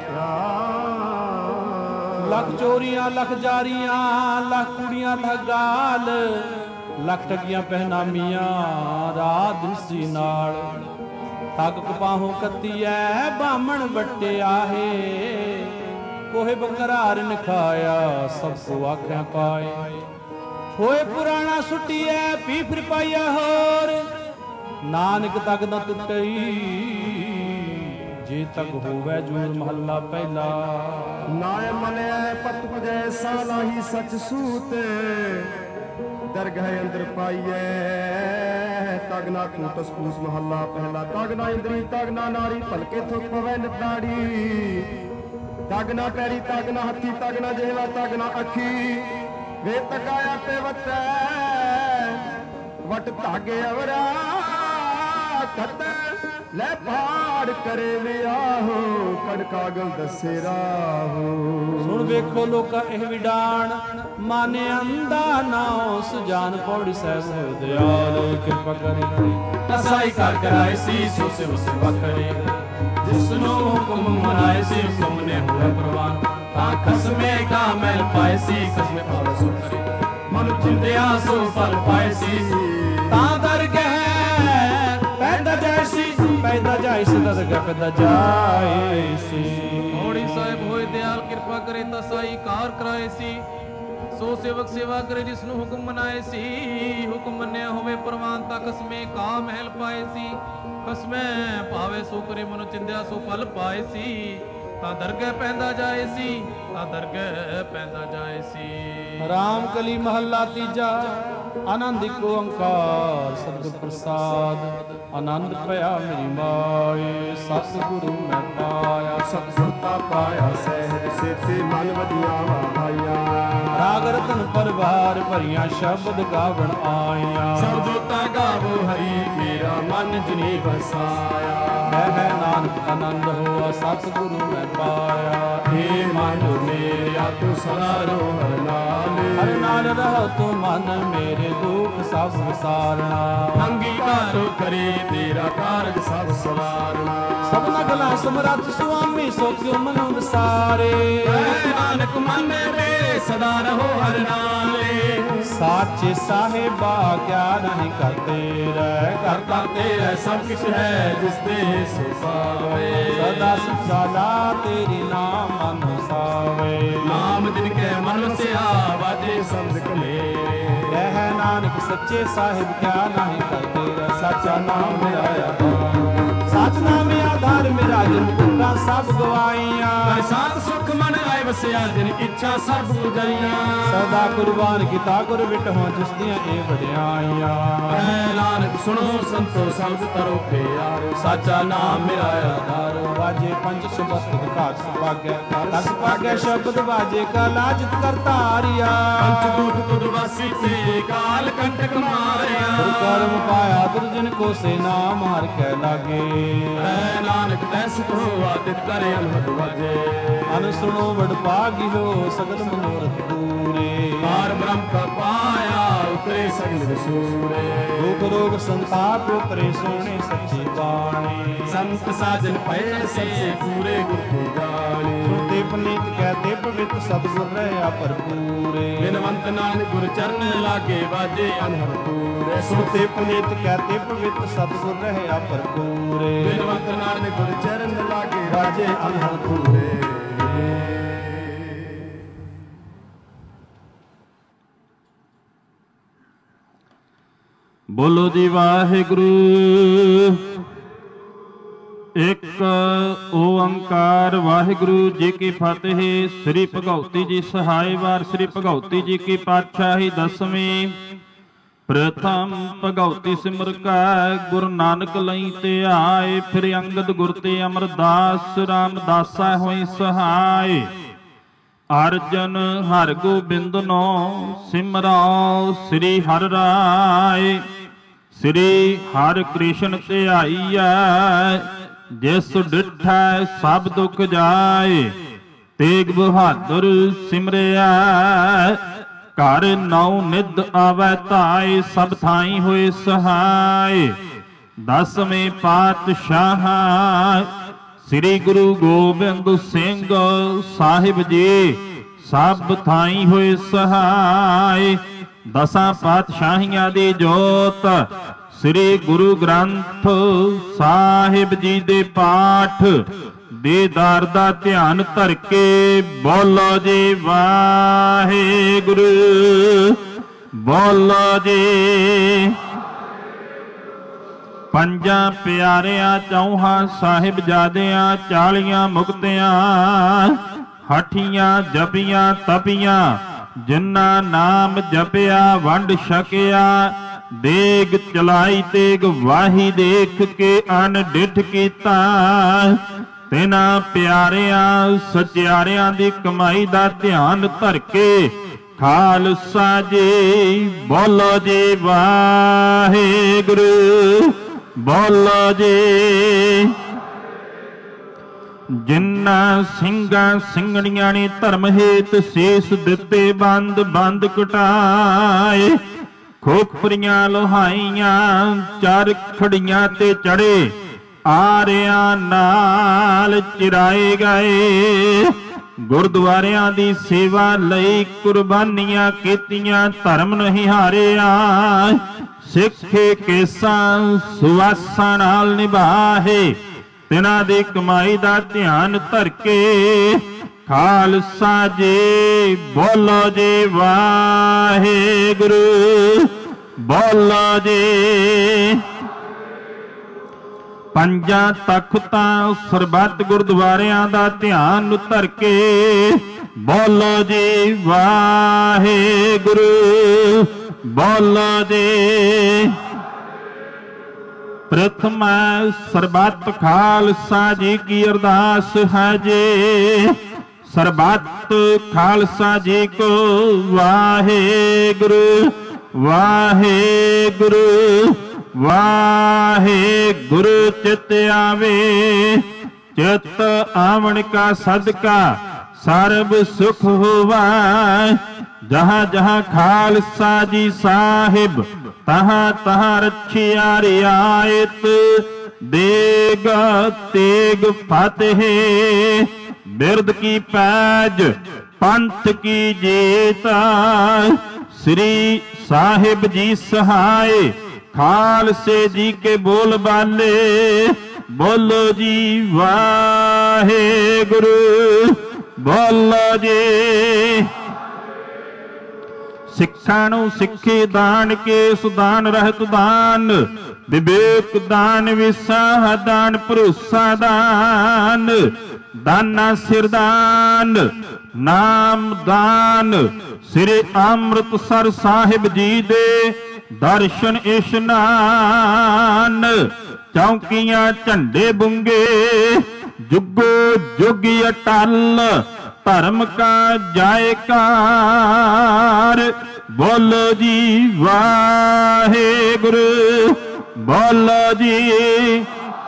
ਪ੍ਰਾਨ ਲਖ ਚੋਰੀਆਂ ਲਖ ਜਾਰੀਆਂ ਲਖ ਕੁੜੀਆਂ ਲਖ ਗਾਲ ਲਖ ਠੱਗੀਆਂ ਪਹਿਨਾਮੀਆਂ ਰਾਤ ਦ੍ਰਿਸ਼ੀ ਨਾਲ ਠੱਗ ਕਪਾਹੋਂ ਕੱਤੀਐ ਬਾਹਮਣ ਵਟਿਆਹੇ ਕੋਹੇ ਬਕਰਾਰ ਨਖਾਇਆ ਸਭ ਕੋ ਆਖਿਆ ਪਾਏ ਹੋਏ ਪੁਰਾਣਾ ਸੁੱਟੀਐ ਪੀ ਫਿਰ ਪਾਈਆ ਹੋਰ ਨਾਨਕ ਤੱਕ ਨਾ ਟੁੱਟਈ ਜੇ ਤੱਕ ਹੋਵੇ ਜੂਰ ਮਹੱਲਾ ਪਹਿਲਾ ਨਾਇ ਮਨਿਐ ਪਤ ਪੁਜੈ ਸਾਲਾਹੀ ਸਚ ਸੂਤ ਦਰਗਹ ਅੰਦਰ ਪਾਈਐ ਤਗਨਾ ਕੂਟਸ ਪੂਸ ਮਹੱਲਾ ਪਹਿਲਾ ਤਗਨਾ ਇੰਦਰੀ ਤਗਨਾ ਨਾਰੀ ਭਲਕੇ ਥੁਕ ਪਵੈ ਨਿਤਾੜੀ ਤਗਨਾ ਪੈਰੀ ਤਗਨਾ ਹੱਥੀ ਤਗਨਾ ਜਿਹਵਾ ਤਗਨਾ ਅੱਖੀ ਵੇ ਤਕਾਇਆ ਤੇ ਵਟੈ ਵਟ ਧਾਗੇ ਅਵਰਾ ਕਤ ਲੈ ਪਾੜ ਕਰੇ ਵਿਆਹੋ ਕੜਕਾ ਗਲ ਦਸੇ ਰਾਹੋ ਸੁਣ ਵੇਖੋ ਲੋਕਾ ਇਹ ਵਿਡਾਣ ਮਾਨੇ ਅੰਦਾ ਨਾਉ ਸੁਜਾਨ ਪੌੜੀ ਸਾਹਿਬ ਹੋਏ ਦਿਆਲ ਕਿਰਪਾ ਕਰੇ ਤਸਾਈ ਕਰ ਕਰਾਏ ਸੀ ਸੋ ਸੇ ਉਸ ਵਖਰੇ ਜਿਸ ਨੂੰ ਹੁਕਮ ਮਨਾਏ ਸੀ ਹੁਕਮ ਨੇ ਹੋਏ ਪ੍ਰਵਾਨ ਤਾਂ ਖਸਮੇ ਕਾ ਮਹਿਲ ਪਾਏ ਸੀ ਖਸਮੇ ਪਾਵੇ ਸੋ ਕਰੇ ਮਨ ਚਿੰਦਿਆ ਸੋ ਫਲ ਪਾਏ ਸੀ ਤਾਂ ਦਰਗਹਿ ਪੈਦਾ ਜਾਏ ਸੀ ਪੈਦਾ ਜਾਏ ਸੀ ਦਰਗਹਿ ਪੈਦਾ ਜਾਏ ਸੀ ਪੌੜੀ ਸਾਹਿਬ ਹੋਏ ਦਿਆਲ ਕਿਰਪਾ ਕਰੇ ਤਸਾਈ ਕਾਰ ਕਰਾਏ ਸੀ ਸੋ ਸੇਵਕ ਸੇਵਾ ਕਰੇ ਜਿਸ ਨੂੰ ਹੁਕਮ ਮਨਾਏ ਸੀ ਹੁਕਮ ਮੰਨਿਆ ਹੋਵੇ ਪ੍ਰਵਾਨ ਤਾਂ ਕਸਮੇ ਕਾ ਮਹਿਲ ਪਾਏ ਸੀ ਕਸਮੇ ਭਾਵੇ ਸੋ ਕਰੇ ਮਨੁ ਚਿੰਦਿਆ ਸੋ ਫਲ ਪਾਏ ਸੀ ਤਾਂ ਦਰਗਹਿ ਪੈਂਦਾ ਜਾਏ ਸੀ ਤਾਂ ਦਰਗਹਿ ਪੈਂਦਾ ਜਾਏ ਸੀ ਰਾਮ ਕਲੀ ਮਹੱਲਾ ਤੀਜਾ ਆਨੰਦ ਇੱਕੋ ਓੰਕਾਰ ਸਤਿਗੁਰ ਪ੍ਰਸਾਦ ਆਨੰਦ ਭਇਆ ਮੇਰੀ ਮਾਏ ਸਤਿਗੁਰੂ ਮੈਂ ਪਾਇਆ ਸਤਿਗੁਰਤਾ ਪਾਇਆ ਸਹਿਜ ਸੇਤੇ ਮਨ ਵਧੀਆਂ ਵਾਇਆ ਰਾਗ ਰਤਨ ਪਰਵਾਰ ਭਰੀਆਂ ਸ਼ਬਦ ਗਾਵਣ ਆਈਆਂ ਸਰਬੋਤਾ ਗਾਵੋ ਹਰੀ ਮੇਰਾ ਮਨ ਜਿਨੀ ਵਸਾਇਆ ਹੈ ਨਾਨਕ ਆਨੰਦ ਹੋਆ ਸਤਿਗੁਰੂ ਮੈਂ ਪਾਇਆ ਏ ਮਨ ਮੇਰਿਆ ਤੂੰ ਸਦਾ ਰੋ ਹਰ ਨਾਲ ਹਰ ਨਾਲ ਰਹੋ ਤੂੰ ਮਨ ਮੇਰੇ ਦੁੱਖ ਸਭ ਵਿਸਾਰਣਾ ਅੰਗੀਕਾਰੋ ਕਰੇ ਤੇਰਾ ਕਾਰਜ ਸਭ ਸਵਾਰਣਾ ਸਭਨਾ ਗਲਾ ਸਮਰੱਥ ਸੁਆਮੀ ਸੋ ਕਿਉ ਮਨੁ ਵਿਸਾਰੇ ਐ ਨਾਨਕ ਮਨ ਮੇਰੇ ਸਦਾ ਰਹੋ ਹਰ ਨਾਲੇ ਸਾਚੇ ਸਾਹਿਬਾ ਕਿਆ ਨਹੀਂ ਕਰਤੇ ਰਹਿ ਕਰਤਾ ਤੇਰਾ ਸਭ ਕੁਛ ਹੈ ਜਿਸ ਤੇ ਸੋ ਪਾਵੇ ਸਦਾ ਸੁਚਾਲਾ ਤੇਰੀ ਨਾਮ ਮਨ ਸਾਵੇ ਨਾਮ ਜਿਨ ਕੈ ਮਨ ਵਸਿਆ ਵਾਜੇ ਸ਼ਬਦ ਕਲੇਰੇ ਰਹਿ ਨਾਨਕ ਸੱਚੇ ਸਾਹਿਬ ਕਿਆ ਨਹੀਂ ਕਰਤੇ ਰਹਿ ਸਾਚਾ ਨਾਮ ਮੇਰਾ ਆਧਾਰ ਸਚ ਨਾਮ ਆਧਾਰ ਮੇਰਾ ਜਨ ਤੁਕਾਂ ਸਭ ਗਵਾਈਆਂ ਸਾਤ ਸੁਖ ਮਨ ਆਏ ਵਸਿਆ ਜਿਨ ਇੱਛਾ ਸਭ ਪੁਜਾਈਆਂ ਸਦਾ ਕੁਰਬਾਨ ਕੀਤਾ ਗੁਰ ਵਿਟਹੁ ਜਿਸ ਦੀਆਂ ਇਹ ਵਡਿਆਈਆਂ ਐ ਨਾਨਕ ਸੁਣੋ ਸੰਤੋ ਸ਼ਬਦ ਤਰੋ ਪਿਆਰੋ ਸਾਚਾ ਨਾਮ ਮੇਰਾ ਆਧਾਰ ਵਾਜੇ ਪੰਜ ਸੁਬਤ ਘਾਟ ਸੁਭਾਗੈ ਦਸ ਭਾਗੈ ਸ਼ਬਦ ਵਾਜੇ ਕਾ ਲਾਜਤ ਕਰਤਾਰਿਆ ਪੰਚ ਦੂਤ ਤੁਧ ਵਾਸੀ ਤੇ ਕਾਲ ਕੰਟਕ ਮਾਰਿਆ ਗੁਰ ਕਰਮ ਪਾਇਆ ਦੁਰਜਨ ਕੋ ਸੇ ਨਾਮ ਹਰ ਕੈ ਲਾਗੇ ਐ ਨਾਨਕ ਤੈਸ ਕੋ ਆਦਿਤ ਕਰੇ ਅਨਹਦ ਵਾਜੇ ਅਨ ਸੁਣੋ ਵਡ ਭਾਗੀ ਹੋ ਸਗਲ ਮਨੋਰਥ ਪੂਰੇ ਪਾਰ ਬ੍ਰਹਮ ਕਾ ਪਾਇਆ ਉਤਰੇ ਸਗਲ ਵਿਸੂਰੇ ਦੁਖ ਰੋਗ ਸੰਤਾਪ ਉਤਰੇ ਸੋਹਣੇ ਸੱਚੀ ਬਾਣੀ ਸੰਤ ਸਾਜਨ ਪਏ ਸੱਚੇ ਪੂਰੇ ਗੁਰ ਕੀ ਗਾਣੀ ਸੁਣਤੇ ਪਨੀਤ ਕਹਤੇ ਪਵਿੱਤ ਸਤਿਗੁਰ ਰਹਿਆ ਭਰਪੂਰੇ ਬਿਨਵੰਤ ਨਾਨਕ ਗੁਰ ਚਰਨ ਲਾਗੇ ਵਾਜੇ ਅਨਹਦ ਪੂਰੇ ਸੁਣਤੇ ਪਨੀਤ ਕਹਤੇ ਪਵਿੱਤ ਸਤਿਗੁਰ ਰਹਿਆ ਭਰਪੂਰੇ ਬਿਨਵੰਤ ਨਾਨਕ ਗੁਰ ਚਰਨ ਲਾਗੇ ਵਾਜੇ ਅਨਹਦ ਪੂਰੇ ਬੋਲੋ ਜੀ ਵਾਹਿਗੁਰੂ। ਇੱਕ ਓੰਕਾਰ ਵਾਹਿਗੁਰੂ ਜੀ ਕੀ ਫਤਿਹ। ਸ੍ਰੀ ਭਗਉਤੀ ਜੀ ਸਹਾਇ ਵਾਰ ਸ੍ਰੀ ਭਗਉਤੀ ਜੀ ਕੀ ਪਾਤਸ਼ਾਹੀ ਦਸਵੀਂ। ਪ੍ਰਥਮ ਭਗਉਤੀ ਸਿਮਰ ਕੈ ਗੁਰੂ ਨਾਨਕ ਲਈ ਤੇ ਆਏ। ਫਿਰ ਅੰਗਦ ਗੁਰ ਤੇ ਅਮਰਦਾਸ ਰਾਮਦਾਸਾ ਹੋਈ ਸਹਾਇ। ਅਰਜਨ ਹਰਿ ਗੋਬਿੰਦਨੋ ਸਿਮਰੋ ਸ੍ਰੀ ਹਰਿ ਰਾਏ। ਸ੍ਰੀ ਹਰਿ ਕ੍ਰਿਸ਼ਨ ਧਿਆਈਐ ਜਿਸ ਡਿਠੈ ਸਭ ਦੁਖ ਜਾਏ। ਤੇਗ ਬਹਾਦਰ ਸਿਮਰਿਆ ਘਰ ਨੌ ਨਿਧ ਆਵੈ ਧਾਇ। ਸਭ ਥਾਈ ਹੋਏ ਸਹਾਇ। ਦਸਵੇਂ ਪਾਤਸ਼ਾਹ ਸ੍ਰੀ ਗੁਰੂ ਗੋਬਿੰਦ ਸਿੰਘ ਸਾਹਿਬ ਜੀ ਸਭ ਥਾਈ ਹੋਏ ਸਹਾਇ। ਦਸਾਂ ਪਾਤਸ਼ਾਹੀਆਂ ਦੀ ਜੋਤ ਸ੍ਰੀ ਗੁਰੂ ਗ੍ਰੰਥ ਸਾਹਿਬ ਜੀ ਦੇ ਪਾਠ ਦੇਦਾਰ ਦਾ ਧਿਆਨ ਧਰ ਕੇ ਬੋਲੋ ਜੀ ਵਾਹਿਗੁਰੂ। ਬੋਲੋ ਜੀ। ਪੰਜਾਂ ਪਿਆਰਿਆਂ ਚੌਹਾਂ ਸਾਹਿਬਜ਼ਾਦਿਆਂ ਚਾਲੀਆਂ ਮੁਕਤਿਆਂ ਹਠੀਆਂ ਜਪੀਆਂ ਤਪੀਆਂ ਜਿਨ੍ਹਾਂ ਨਾਮ ਜਪਿਆ ਵੰਡ ਛਕਿਆ। ਦੇਗ ਚਲਾਈ ਤੇਗ ਵਾਹੀ ਦੇਖ ਕੇ ਅਨ ਡਿਠ ਕੀਤਾ। ਤਿਨਾਂ ਪਿਆਰਿਆਂ ਸਚਿਆਰਿਆਂ ਦੀ ਕਮਾਈ ਦਾ ਧਿਆਨ ਧਰ ਕੇ ਖਾਲਸਾ ਜੀ ਬੋਲੋ ਜੀ ਵਾਹਿਗੁਰੂ। ਬੋਲੋ ਜੀ। ਜਿਨ੍ਹਾਂ ਸਿੰਘਾਂ ਸਿੰਘਣੀਆਂ ਨੇ ਧਰਮ ਹੇਤ ਸੀਸ ਦਿੱਤੇ ਬੰਦ ਬੰਦ ਕਟਾਏ। ਖੋਪਰੀਆਂ ਲੋਹਾਈਆਂ ਚਾਰ ਖੜੀਆਂ ਤੇ ਚੜੇ ਆਰਿਆਂ ਨਾਲ ਚਿਰਾਏ ਗਏ। ਗੁਰਦੁਆਰਿਆਂ ਦੀ ਸੇਵਾ ਲਈ ਕੁਰਬਾਨੀਆਂ ਕੀਤੀਆਂ ਧਰਮ ਨਹੀਂ ਹਾਰਿਆ। ਸਿੱਖੇ ਕੇਸਾਂ ਸੁਆਸਾਂ ਨਾਲ ਨਿਭਾਹੇ। ਤਿਨਾਂ ਦੀ ਕਮਾਈ ਦਾ ਧਿਆਨ ਧਰ ਕੇ ਖਾਲਸਾ ਜੀ ਬੋਲੋ ਜੀ ਵਾਹਿਗੁਰੂ। ਬੋਲੋ ਜੀ। ਪੰਜਾਂ ਤਖਤਾਂ ਸਰਬੱਤ ਗੁਰਦੁਆਰਿਆਂ ਦਾ ਧਿਆਨ ਧਰ ਕੇ ਬੋਲੋ ਜੀ ਵਾਹਿਗੁਰੂ। ਬੋਲੋ ਜੀ। ਪ੍ਰਥਮ ਸਰਬੱਤ ਖਾਲਸਾ ਜੀ ਕੀ ਅਰਦਾਸ ਹੈ ਜੀ। ਸਰਬੱਤ ਖਾਲਸਾ ਜੀ ਕੋ ਵਾਹਿਗੁਰੂ ਵਾਹਿਗੁਰੂ ਵਾਹਿਗੁਰੂ। ਚਿਤ ਆਵੇ ਚਿਤ ਆਵਣ ਕਾ ਸਦਕਾ ਸਰਬ ਸੁਖ ਹੋਵਾ। ਜਹਾਂ ਜਹਾਂ ਖਾਲਸਾ ਜੀ ਸਾਹਿਬ ਤਹਾਂ ਤਹਾਂ ਰੱਖਿਆ ਰਿਆਇਤ। ਦੇਗ ਤੇਗ ਫਤਿਹ ਬਿਰਦ ਕੀ ਪੈਜ ਪੰਥ ਕੀ ਜੀਤ। ਸ੍ਰੀ ਸਾਹਿਬ ਜੀ ਸਹਾਇ ਖਾਲਸੇ ਜੀ ਕੇ ਬੋਲ ਬਾਲੇ। ਬੋਲੋ ਜੀ ਵਾਹਿਗੁਰੂ। ਬੋਲੋ ਜੀ। ਸਿੱਖਾਂ ਨੂੰ ਸਿੱਖੀ ਦਾਨ ਕੇਸ ਦਾਨ ਰਹਿਤ ਦਾਨ। ਵਿਵੇਕ ਦਾਨ ਵਿਸਾਹ ਦਾਨ ਭਰੋਸਾ ਦਾਨ। ਦਾਨਾ ਸਿਰ ਦਾਨ ਨਾਮ ਦਾਨ। ਸ੍ਰੀ ਅੰਮ੍ਰਿਤਸਰ ਸਾਹਿਬ ਜੀ ਦੇ ਦਰਸ਼ਨ ਇਸ਼ਨਾਨ। ਚੌਂਕੀਆਂ ਝੰਡੇ ਬੁੰਗੇ ਜੁਗੋ ਜੁਗ ਅਟਲ। ਧਰਮ ਕਾ ਜਾਇਕਾਰ। ਬੋਲੋ ਜੀ ਵਾਹਿਗੁਰੂ। ਬੋਲੋ ਜੀ।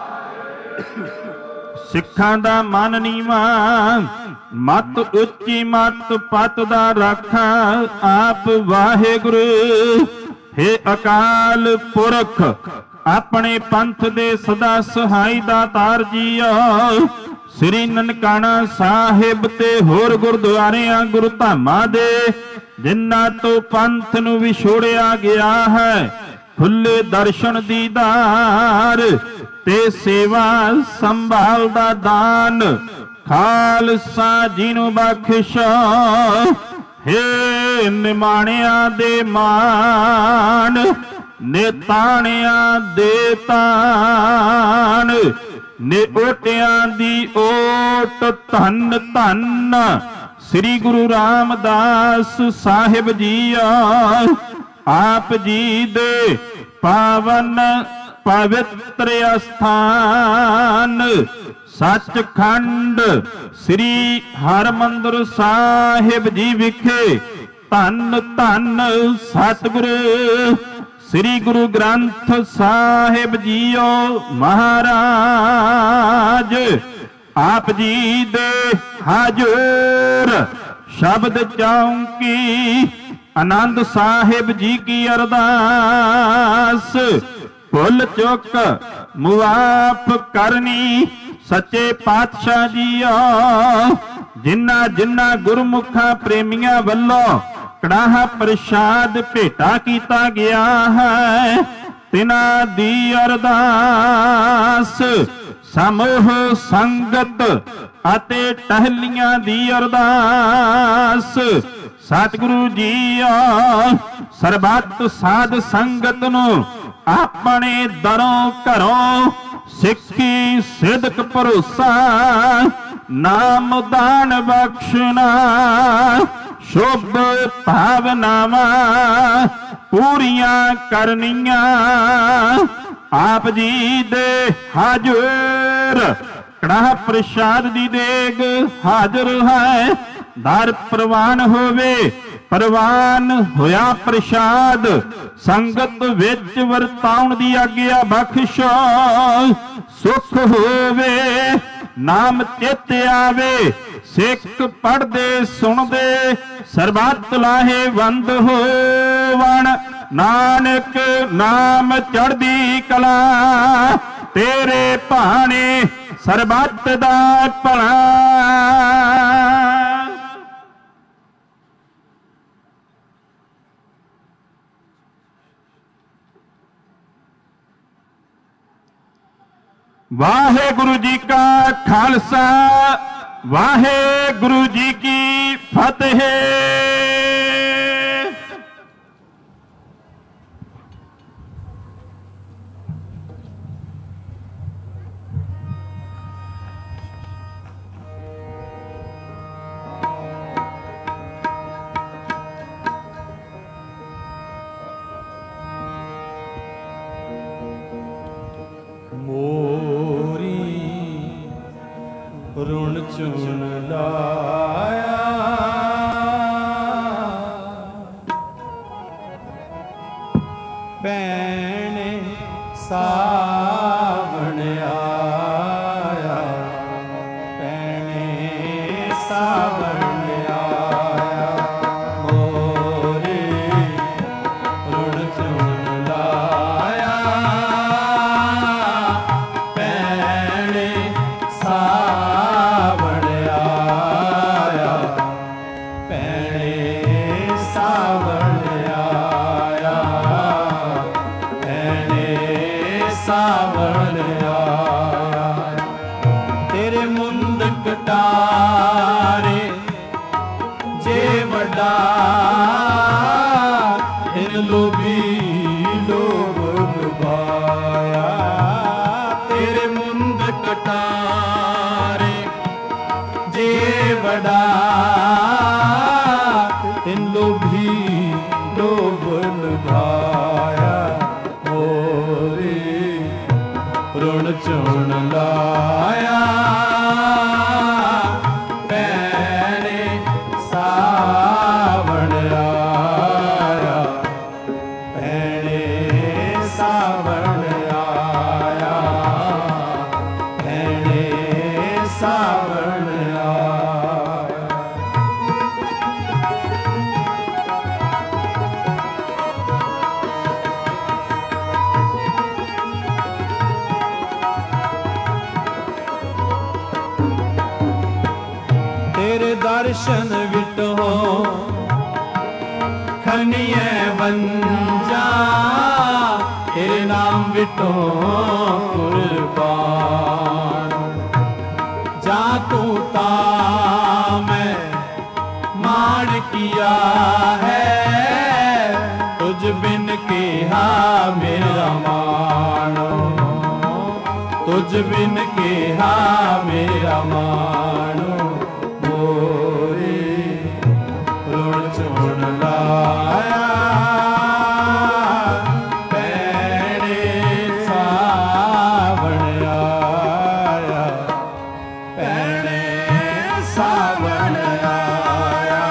ਸਿੱਖਾਂ ਦਾ ਮਨ ਨੀਵਾਂ ਮਤ ਉੱਚੀ ਮਤ ਪਤ ਦਾ ਰਾਖਾਂ ਆਪ ਵਾਹਿਗੁਰੂ। ਹੇ ਅਕਾਲ ਪੁਰਖ ਆਪਣੇ ਪੰਥ ਦੇ ਸਦਾ ਸਹਾਈ ਦਾਤਾਰ ਜੀਓ। ਸ੍ਰੀ ਨਨਕਾਣਾ ਸਾਹਿਬ ਤੇ ਹੋਰ ਗੁਰਦੁਆਰਿਆਂ ਗੁਰੂ ਧਾਮਾਂ ਦੇ ਜਿਨ੍ਹਾਂ ਤੋਂ ਪੰਥ ਨੂੰ ਵਿਛੋੜਿਆ ਗਿਆ ਹੈ ਖੁੱਲੇ ਦਰਸ਼ਨ ਦੀਦਾਰ ਤੇ ਸੇਵਾ ਸੰਭਾਲ ਦਾ ਦਾਨ ਖਾਲਸਾ ਜੀ ਨੂੰ ਬਖਸ਼। ਹੇ ਨਿਮਾਣਿਆਂ ਦੇ ਮਾਣ ਨੇ ਤਾਣਿਆਂ ਦੇ ਤਾਣ, ਨੇ ਓਟਿਆਂ ਦੀ ਓਟ। ਧੰਨ ਧੰਨ ਸ੍ਰੀ ਗੁਰੂ ਰਾਮਦਾਸ ਸਾਹਿਬ ਜੀਓ, ਆਪ ਜੀ ਦੇ ਪਾਵਨ ਪਵਿੱਤਰ ਅਸਥਾਨ ਸੱਚਖੰਡ ਸ੍ਰੀ ਹਰਿਮੰਦਰ ਸਾਹਿਬ ਜੀ ਵਿਖੇ ਧੰਨ ਧੰਨ ਸਤਿਗੁਰੂ ਸ੍ਰੀ ਗੁਰੂ ਗ੍ਰੰਥ ਸਾਹਿਬ ਜੀਓ ਮਹਾਰਾਜ, ਆਪ ਜੀ ਦੇ ਹਾਜ਼ਰ ਸ਼ਬਦ ਚੌਂਕੀ ਆਨੰਦ ਸਾਹਿਬ ਜੀ ਕੀ ਅਰਦਾਸ। ਭੁੱਲ ਚੁੱਕ ਮੁਆਫ ਕਰਨੀ ਸੱਚੇ ਪਾਤਸ਼ਾਹ ਜੀਓ, ਜਿਨ੍ਹਾਂ ਜਿਨ੍ਹਾਂ ਗੁਰਮੁਖਾਂ ਪ੍ਰੇਮੀਆਂ ਵੱਲੋਂ ਕੜਾਹ ਪ੍ਰਸ਼ਾਦ ਭੇਟਾ ਕੀਤਾ ਗਿਆ ਹੈ, ਤਿਨਾਂ ਦੀ ਅਰਦਾਸ। ਸਮੂਹ ਸੰਗਤ ਅਤੇ ਟਹਿਲੀਆਂ ਦੀ ਅਰਦਾਸ। ਸਤਿਗੁਰੂ ਜੀਓ ਸਰਬੱਤ ਸਾਧ ਸੰਗਤ ਨੂੰ ਆਪਣੇ ਦਰੋਂ ਘਰੋਂ ਸਿੱਖੀ ਸਿਦਕ ਭਰੋਸਾ ਨਾਮ ਦਾਨ ਬਖਸ਼ਣਾ, ਸ਼ੁਭ ਭਾਵਨਾਵਾਂ ਪੂਰੀਆਂ ਕਰਨੀਆਂ। ਆਪ ਜੀ ਦੇ ਹਾਜ਼ਰ ਕੜਾਹ ਪ੍ਰਸ਼ਾਦ ਦੀ ਦੇਗ ਹਾਜ਼ਰ ਹੈ। ਦਰ ਪ੍ਰਵਾਨ ਹੋਵੇ, ਪ੍ਰਵਾਨ ਹੋਇਆ ਪ੍ਰਸ਼ਾਦ ਸੰਗਤ ਵਿੱਚ ਵਰਤਾਉਣ ਦੀ ਆਗਿਆ ਬਖਸ਼ੋ। ਸੁਖ ਹੋਵੇ ਨਾਮ ਚਿਤ ਆਵੇ, ਸਿੱਖ ਪੜ੍ਹਦੇ ਸੁਣਦੇ ਸਰਬੱਤ ਲਾਹੇਵੰਦ ਹੋਵਣ। ਨਾਨਕ ਨਾਮ ਚੜ੍ਹਦੀ ਕਲਾ, ਤੇਰੇ ਭਾਣੇ ਸਰਬੱਤ ਦਾ ਭਲਾ। ਵਾਹਿਗੁਰੂ ਜੀ ਕਾ ਖਾਲਸਾ, ਵਾਹਿਗੁਰੂ ਜੀ ਕੀ ਫਤਿਹ। ਰੁਣ ਚੁਣ ਲਾਇਆ, ਭੈਣੇ ਸਾਵਣ ਆਇਆ, ਭੈਣੇ ਸਾਵਣ ਆਇਆ। ਮੋਰੇ ਰੁਣ ਚੁਣ ਲਾਇਆ, ਭੈਣੇ ਸਾਵਣ ਆਇਆ, ਭੈਣੇ ਸਾਵਣ ਆਇਆ, ਭੈਣੇ ਸਾਵਣ ਆਇਆ। ਤੇਰੇ ਮੁੰਦ ਕਟਾਰੇ ਜੇ ਵੱਡਾ, ਇਨ ਲੋਭੀ ਲੋਭ ਲੁਭਾਇਆ। ਤੇਰੇ ਮੁੰਦ ਕਟਾਰੇ ਜੇ ਵੱਡਾ, ਤਿਨ ਲੋਭੀ ਲੋਭ ਲੁਭਾਇਆ। ਮੋਰੇ ਰੁਣ ਚੁਣ ਲਾਇਆ, ਭੈਣੇ ਸਾਵਣ ਆਇਆ, ਭੈਣੇ ਸਾਵਣ ਆਇਆ, ਭੈਣੇ ਸਾਵਣ ਆਇਆ। ਤੇਰੇ ਦਰਸ਼ਨ ਵਿਟੋ ਖਨੀਏ ਵੰਜਾ, ਤੇਰੇ ਨਾਮ ਵਿਟੋ ਕੁਰਬਾਨ। ਜਾ ਤੂੰ ਤਾਂ ਮੈਂ ਮਾਣ ਕੀਆ ਹੈ, ਤੁਝ ਬਿਨ ਕਿਹਾ बिन केहा मेरा मानो मोरे रुण चुन लाया पैणे सावण आया पैणे सावण आया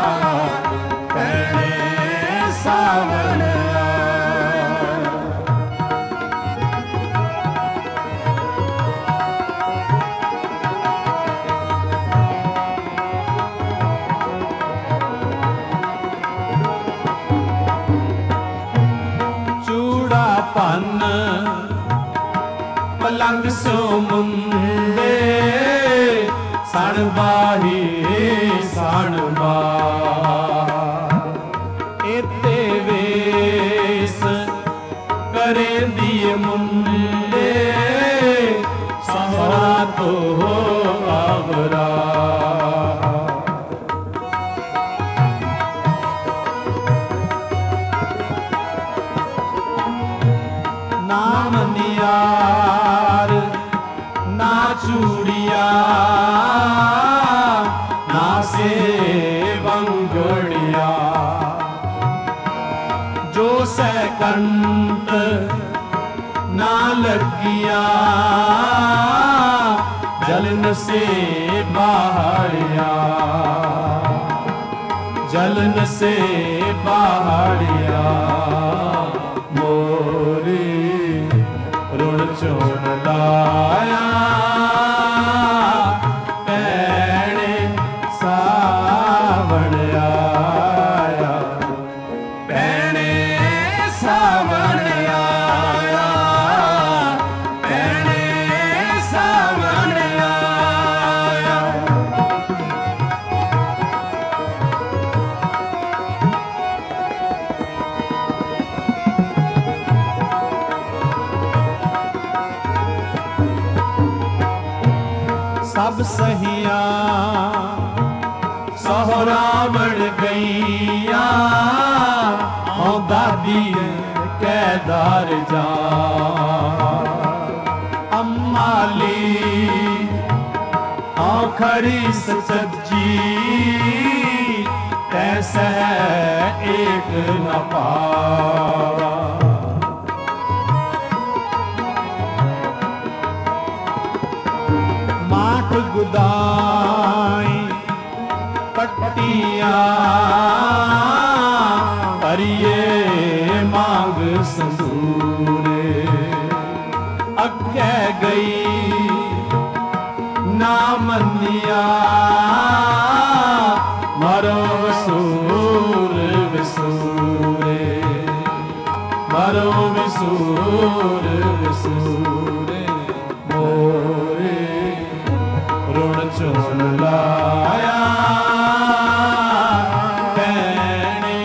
पैणे सावण पन पलंग सो मुंदे सण बाही सण बा इते वेस करे दिए मुंदे सहरा तो आवरा नाम नियार ना चूड़िया ना से बंगड़िया जो सकंत ना लगिया जलन से बाहरिया जलन से बाहरिया मोरी रुण चुन लाया पैणे सावण आया पैणे सावण आया पैणे सावण आया सब सहिया सोहरा बन गईया दादी कैदार जा अम्माली खरी सच्ची कैसे एक न पावा माठ गुदाई पट्टिया हरिये मांग संदूरे अगे गई ना मनिया मरो वसूर विसूरे मरो विसूर विसूरे मोरे रुण चुन लाया पैणे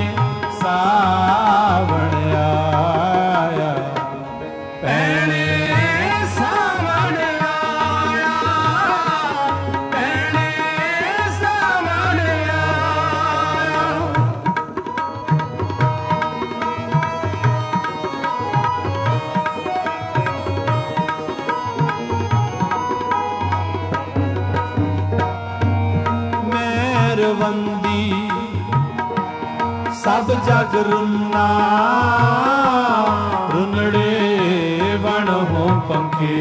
सावण आया पैणे सावण आया पैणे सावण आया मेहरवंदी सब जग रुन्ना रुनड़े बण हो पंखे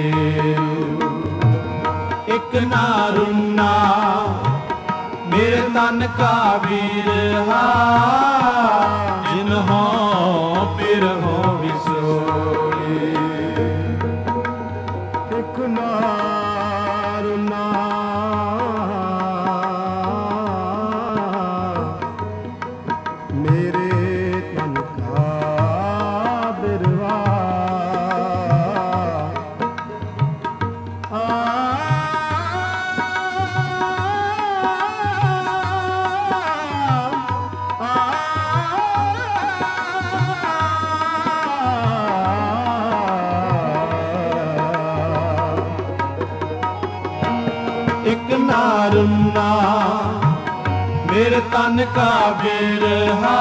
एक ना रुन्ना मेरे तन का बिरहा जिन हो पिर हो विसोरे एक ना रुन्ना मेरे तन का बिरवा एक ना रुन्ना मेरे तन का बिरहा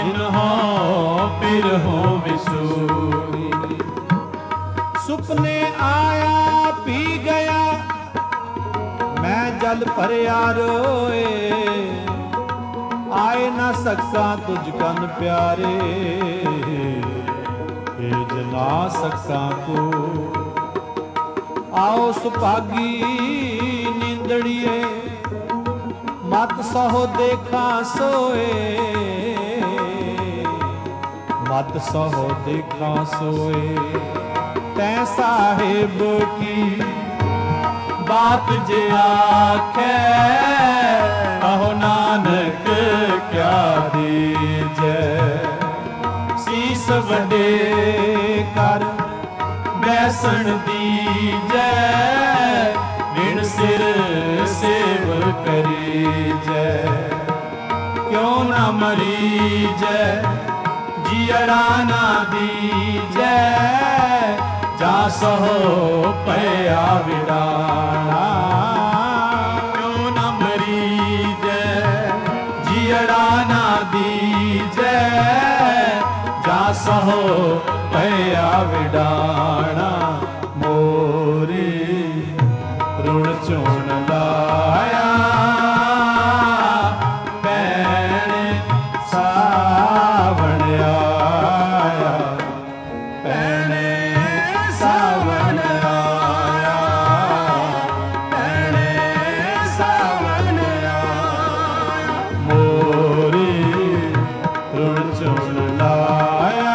इन्हों पिर हो विसूरी सुपने ਪੀ ਗਿਆ ਮੈਂ ਜਲ ਭਰਿਆ ਰੋਏ ਆਏ ਨਾ ਸਕਾ ਤੁਝ ਕਨ ਪਿਆਰੇ ਭੇਜ ਨਾ ਸਕਾ ਕੋ ਆਓ ਸੁਭਾਗੀ ਨੀਂਦੜੀਏ ਮਤ ਸਹੋ ਦੇਖਾਂ ਸੋਏ ਮਤ ਸਹੋ ਦੇਖਾਂ ਸੋਏ ਤੈ ਸਾਹਿਬ ਕੀ ਬਾਤ ਜੇ ਆਖੈ ਕਹੋ ਨਾਨਕ ਕਿਆ ਦੀਜੈ ਸੀਸ ਵੱਡੇ ਕਰ ਬੈਸਣ ਦੀਜੈ ਵਿਣ ਸਿਰ ਸੇਵ ਕਰੀਜੈ ਕਿਉ ਨਾ ਮਰੀਜੈ ਜੀਅੜਾ ਨਾ ਦੀਜੈ ਜਾ ਸਹੋ ਪਿਆ ਵਿਡਾਣਾ ਕਿਉ ਨਾ ਮਰੀਜੈ ਜੀਅੜਾ ਨਾ ਦੀਜੈ ਜਾ ਸਹੋ ਪਿਆ ਵਿਡਾਣਾ ਮੋਰੀ ਰੁਣ ਚੋਣ ਲਾਇਆ ਭੈਣ ਸਾਵਣ ਆਇਆ ਭੈਣ ਸਾਵਣ ਆਇਆ ਭੈਣ ਸਾਵਣ ਆਇਆ ਮੋਰੀ ਰੁਣ ਚੋਣ ਲਾਇਆ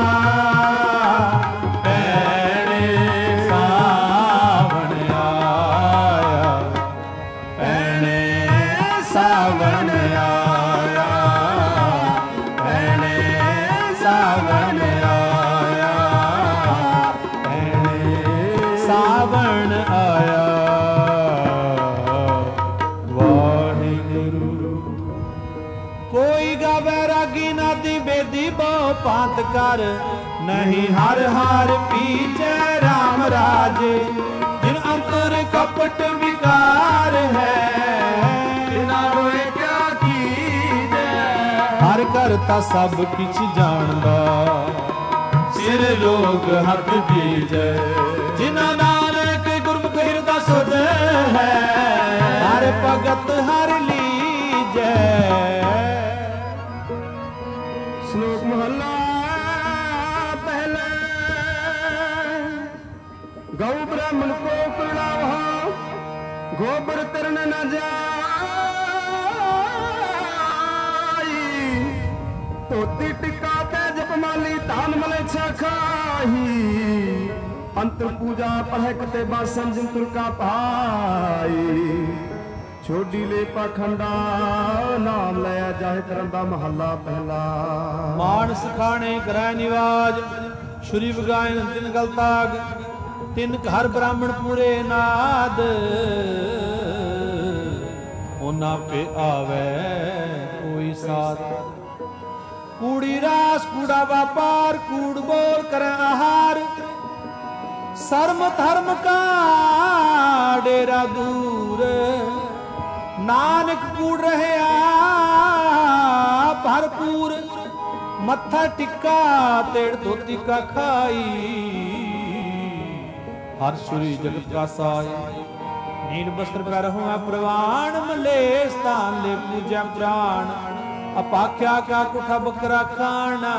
ਭੈਣ ਸਾਵਣ ਆਇਆ ਭੈਣ ਸਾਵਣ ਆਇਆ ਭੈਣ ਸਾਵਣ ਆਇਆ ਭੈਣ ਸਾਵਣ ਆਇਆ ਵਾਹਿਗੁਰੂ ਕੋਈ ਗਾਵੇ ਰਾਗੀ ਨਾਦੀ ਬੇਦੀ ਬਹੁ ਪਾਤ ਕਰ ਨਹੀਂ ਹਰ ਹਰ ਪੀਛੇ ਰਾਮ ਰਾਜੇ ਜਿਨ ਅੰਤਰ ਕਪਟ ਵਿਕਾਰ ਹੈ ਬਿਨਾ ਹੋਏ ਕਿਆ ਕੀਜੈ ਹਰ ਕਰਤਾ ਸਭ ਕਿਛ ਜਾਣਦਾ ਸਿਰ ਰੋਗ ਹੱਥ ਬੀਜੈ ਜਿਨਾ ਨਾਨਕ ਗੁਰਮੁਖ ਹਿਰਦਾ ਸੁਧ ਹੈ ਹਰ ਭਗਤ ਹਰ ਲੀਜੈ ਸ਼ਲੋਕ ਮਹਲਾ ਪਹਿਲਾ ਗਊ ਬ੍ਰਾਹਮਣ ਕੋ ਪ੍ਰਣਾਵਾ ਗੋਬਰ ਤਰਨ ਨ ਜਾਈ ਧੋਤੀ ਟਿੱਕਾ ਤੇ ਜਪਮਾਲੀ ਧਾਨ ਮਲੇ ਛਾਖਾਹੀ ਅੰਤਰ ਪੂਜਾ ਪੜ੍ਹੈ ਕਤੇ ਬਾਸਨ ਜਿਨ ਤੁਲ ਕਾ ਭਾਈ ਛੋਡੀ ਲੈ ਪਾਖੰਡਾ ਨਾਮ ਲਿਆ ਜਾਹਿ ਕਰਨ ਦਾ ਮਹੱਲਾ ਪਹਿਲਾ ਮਾਨਸ ਖਾਣੇ ਕਰੈ ਨਿਵਾਜ ਸ਼ੁਰੀ ਬਗਾਇਨ ਤਿਨ ਗਲਤਾਗ ਤਿਨ ਘਰ ਬ੍ਰਾਹਮਣ ਪੂਰੇ ਨਾਦ ਉਹਨਾਂ ਪੇ ਆਵੇ ਕੋਈ ਸਾਥ ਕੂੜੀ ਰਾਸ ਕੂੜਾ ਵਾਪਾਰ ਕੂੜ ਬੋਲ ਕਰੈ ਆਹਾਰ ਸਰਮ ਧਰਮ ਕਾ ਡੇਰਾ ਦੂਰ ਨਾਨਕ ਕੂੜ ਰਹਿਆ ਭਰਪੂਰ ਮੱਥਾ ਟਿੱਕਾ ਤੇੜ ਧੋਤੀ ਕਾ ਖਾਈ ਹਰ ਸੁਰੀ ਜਗਤ ਕਾ ਸਾਈ ਨੀਲ ਬਸਤਰ ਪੈ ਰਹੂਆ ਪ੍ਰਵਾਨ ਮਲੇ ਸਥਾਨ ਲੈ ਪੂਜਾ ਪ੍ਰਾਣ ਅਪਾਖਿਆ ਕਾ ਕੁਠਾ ਬਕਰਾ ਖਾਣਾ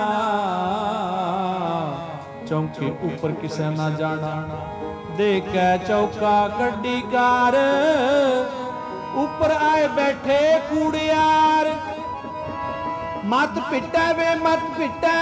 ਚੌਂਕੇ ਉੱਪਰ ਕਿਸੇ ਨਾ ਜਾਣਾ ਦੇਖੈ ਚੌਕਾ ਕੱਢੀ ਕਾਰ ਉੱਪਰ ਆਏ ਬੈਠੇ ਕੂੜਿਆਰ ਮਤ ਪਿੱਟੈ ਵੇ ਮਤ ਪਿੱਟੈ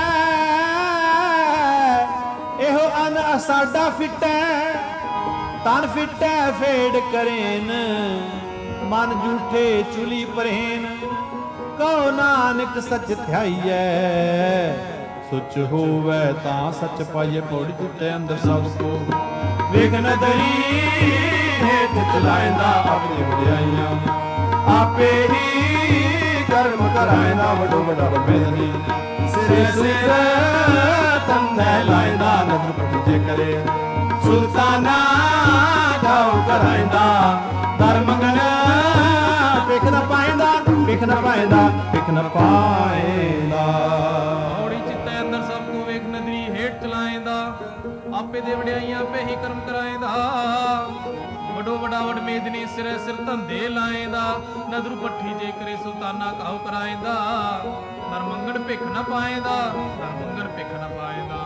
ਇਹੋ ਅਨ ਸਾਡਾ ਫਿੱਟੈ ਤਨ ਫਿੱਟੈ ਫੇੜ ਕਰੇਨ ਮਨ ਝੂਠੇ ਚੁਲੀ ਪਰੇਨ ਕਹੋ ਨਾਨਕ ਸੱਚ ਧਿਆਈਐ ਸੁਚ ਹੋਵੇ ਤਾਂ ਸੱਚ ਪਾਈਏ ਪੌੜੀ ਟੁੱਟੇ ਅੰਦਰ ਸਭ ਕੋ ਵੇਖ ਨਦਰੀ ਹੇਠ ਚਲਾਇਂਦਾ ਆਪਣੀ ਵਡਿਆਈਆਂ ਆਪੇ ਹੀ ਕਰਮ ਕਰਾਇਂਦਾ ਵੱਡੋ ਵੱਡਾ ਬੇਦਨੀ ਸਿਰੇ ਸਿਰ ਤੰਨੇ ਲਾਇਂਦਾ ਨਦਰ ਪਟਿਜੇ ਕਰੇ ਸੁਲਤਾਨਾ ਗਾਉ ਕਰਾਇਂਦਾ ਧਰਮ ਗਨ ਵੇਖ ਨਾ ਪਾਇਂਦਾ ਵੇਖ ਨਾ ਪਾਇਂਦਾ ਵੇਖ ਨਾ ਪਾਇਂਦਾ ਔੜੀ ਚਿੱਤੇ ਅੰਦਰ ਸਭ ਕੋ ਵੇਖ ਨਦਰੀ ਹੇਠ ਚਲਾਇਂਦਾ ਆਪੇ ਦੇ ਵਡਿਆਈਆਂ ਪੇ ਹੀ ਕਰਮ ਕਰਾਏਂਦਾ ਵਡੋ ਵਡਾ ਵਡ ਮੇਦਨੀ ਸਿਰੇ ਸਿਰ ਧੰਦੇ ਲਾਏਂਦਾ ਨਦਰ ਪੱਠੀ ਜੇ ਕਰੇ ਸੁਲਤਾਨਾ ਕਾਉ ਕਰਾਏਂਦਾ ਨਰ ਮੰਗਣ ਭਿਖ ਨਾ ਪਾਏਂਦਾ ਨਰ ਮੰਗਣ ਭਿਖ ਨਾ ਪਾਏਂਦਾ।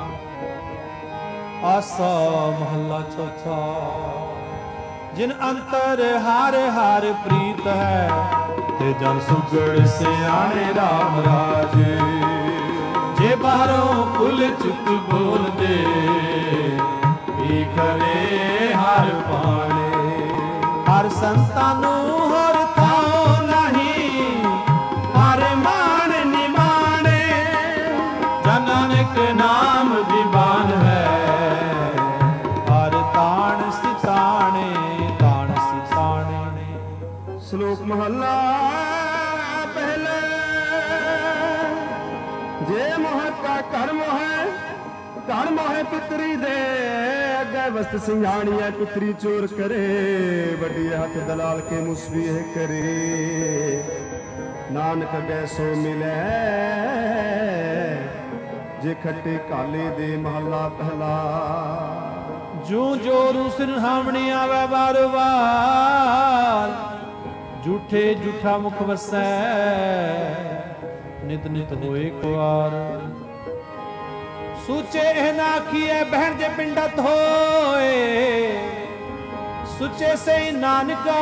ਆਸਾ ਮਹੱਲਾ ਚੌਥਾ। ਜਿਨ ਅੰਤਰ ਹਰ ਹਰ ਪ੍ਰੀਤ ਹੈ ਤੇ ਜਨ ਸੁਗੜ ਸਿਆਣੇ ਰਾਮ ਰਾਜੇ। ਜੇ ਬਾਹਰੋਂ ਫੁੱਲ ਚੁੱਕ ਬੋਲਦੇ ਕੀ ਕਰੇ ਹਰ ਪਾਣੇ। ਹਰ ਸੰਤਾਂ ਨੂੰ ਹੋਰ ਥਾਂ ਨਹੀਂ ਹਰ ਮਾਣ ਨਿਮਾਣੇ। ਜਨ ਨਾਨਕ ਨਾਮ ਦੀਵਾਨ ਹੈ ਹਰ ਤਾਣ ਸਿਤਾਣੇ ਤਾਣ ਸਿਤਾਣੇ। ਸ਼ਲੋਕ ਮਹੱਲਾ ਪਹਿਲਾ। ਜੇ ਮੋਹ ਕਾ ਘਰ ਮੋਹੈ ਘਰ ਮੋਹੈ ਪਿਤਰੀ ਦੇ ਅੱਗੇ ਵਸਤ ਸਿੰਘਾਣੀਐ ਪਿਤਰੀ ਚੋਰ ਕਰੇ। ਵੱਡੀ ਹੱਥ ਦਲਾਲ ਕੇ ਮੁਸਬੀ ਹੈ ਕਰੇ। ਨਾਨਕ ਗੈ ਸੋ ਮਿਲੈ ਜੇ ਖੱਟੇ ਕਾਲੇ ਦੇ ਮਹੱਲਾ ਪਹਿਲਾ। ਜੂ ਜੋਰੂ ਸਿਰਹਾਵਣੀ ਆਵੇ ਵਾਰ ਵਾਰ ਝੂਠੇ ਝੂਠਾ ਮੁਖ ਵਸੈ ਨਿਤ ਨਿਤ ਹੋਏ ਕੁਆਰ। ਸੂਚੇ ਇਹ ਨਾ ਆਖੀਐ ਬਹਿਣ ਜੇ ਪਿੰਡਤ ਹੋਏ ਸੁਚੇ ਸੇ ਨਾਨਕਾ।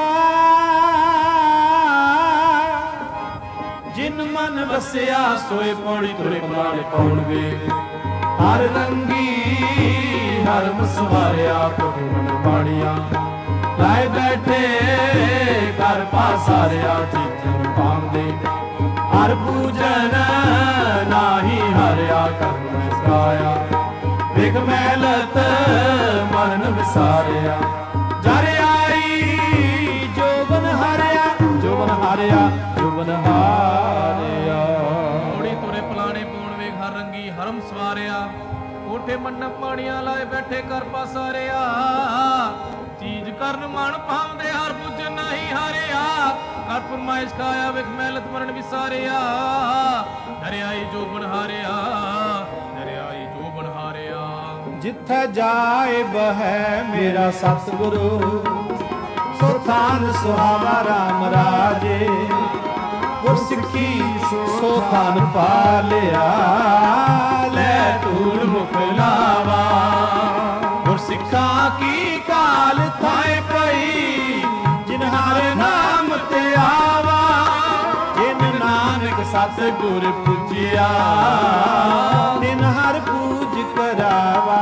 ਜਿਨ ਮਨ ਵਸਿਆ ਸੋਏ ਪੌੜੀ ਤੁਰੇ ਪਲਾਣੇ ਪਾਉਣਗੇ। ਹਰ ਰੰਗੀ ਹਰ ਮਸਵਾਰਿਆ ਪ੍ਰਭੂ ਮਨ ਬਾਣੀਆਂ। ਲਾਏ ਬੈਠੇ ਕਰ ਪਾਸਾਰਿਆ ਚੀਜ਼ਾਂ ਪਾਉਂਦੇ। ਹਰ ਪੂਜਨ ਨਾਹੀ ਹਰਿਆ ਕਰਮ ਵਿਸਾਰਿਆ। ਵਿਗ ਮੈਲਤ ਮਨ ਵਿਸਾਰਿਆ। ਜਰ ਆਈ ਜੋਬਨ ਹਾਰਿਆ ਜੋਬਨ ਹਾਰਿਆ ਜੋਬਨ ਹਾਰਿਆ। ਔੜੀ ਤੁਰੇ ਪਲਾਣੇ ਪੂਣ ਵੇਖ ਹਰ ਰੰਗੀ ਹਰਮ ਸਵਾਰਿਆ। ਕੋਠੇ ਮੰਡਪ ਪਾਣੀਆਂ ਲਾਏ ਬੈਠੇ ਕਰ ਪਾਸਾਰਿਆ। ਚੀਜ਼ ਕਰਨ ਮਨ ਪਾਉਂਦੇ ਹਰ ਪੁੱਜ ਨਹੀਂ ਹਾਰਿਆ। ਕਰ ਫਰਮਾਇਸ਼ ਖਾਇਆ ਵਿਖ ਮੈਲਤ ਮਰਨ ਵਿਸਾਰਿਆ। ਦਰਿਆਈ ਜੋ ਬਨ ਹਾਰਿਆ ਦਰਿਆਈ ਜੋ ਬਨ ਹਾਰਿਆ। ਜਿੱਥੇ ਜਾਏ ਬਹਿ ਮੇਰਾ ਸਤਿਗੁਰੂ ਸੋ ਥਾਨ ਸੁਹਾਵਾ ਰਾਮ ਰਾਜੇ। ਗੁਰ ਸਿੱਖੀ ਸੋ ਥਾਨ ਪਾ ਲਿਆ ਲੈ ਧੂੜ ਮੁਖ ਲਾਵਾ। ਗੁਰ ਸਿੱਖਾਂ ਕੀ ਕਾਲ ਥਾਏ ਪਈ ਜਿਨ ਹਰ ਨਾਮ ਤੇ ਆਵਾ। ਜਿਨ ਨਾਨਕ ਸਤਿਗੁਰ ਪੂਜਿਆ ਤਿਨ ਹਰ ਪੂਜ ਕਰਾਵਾ।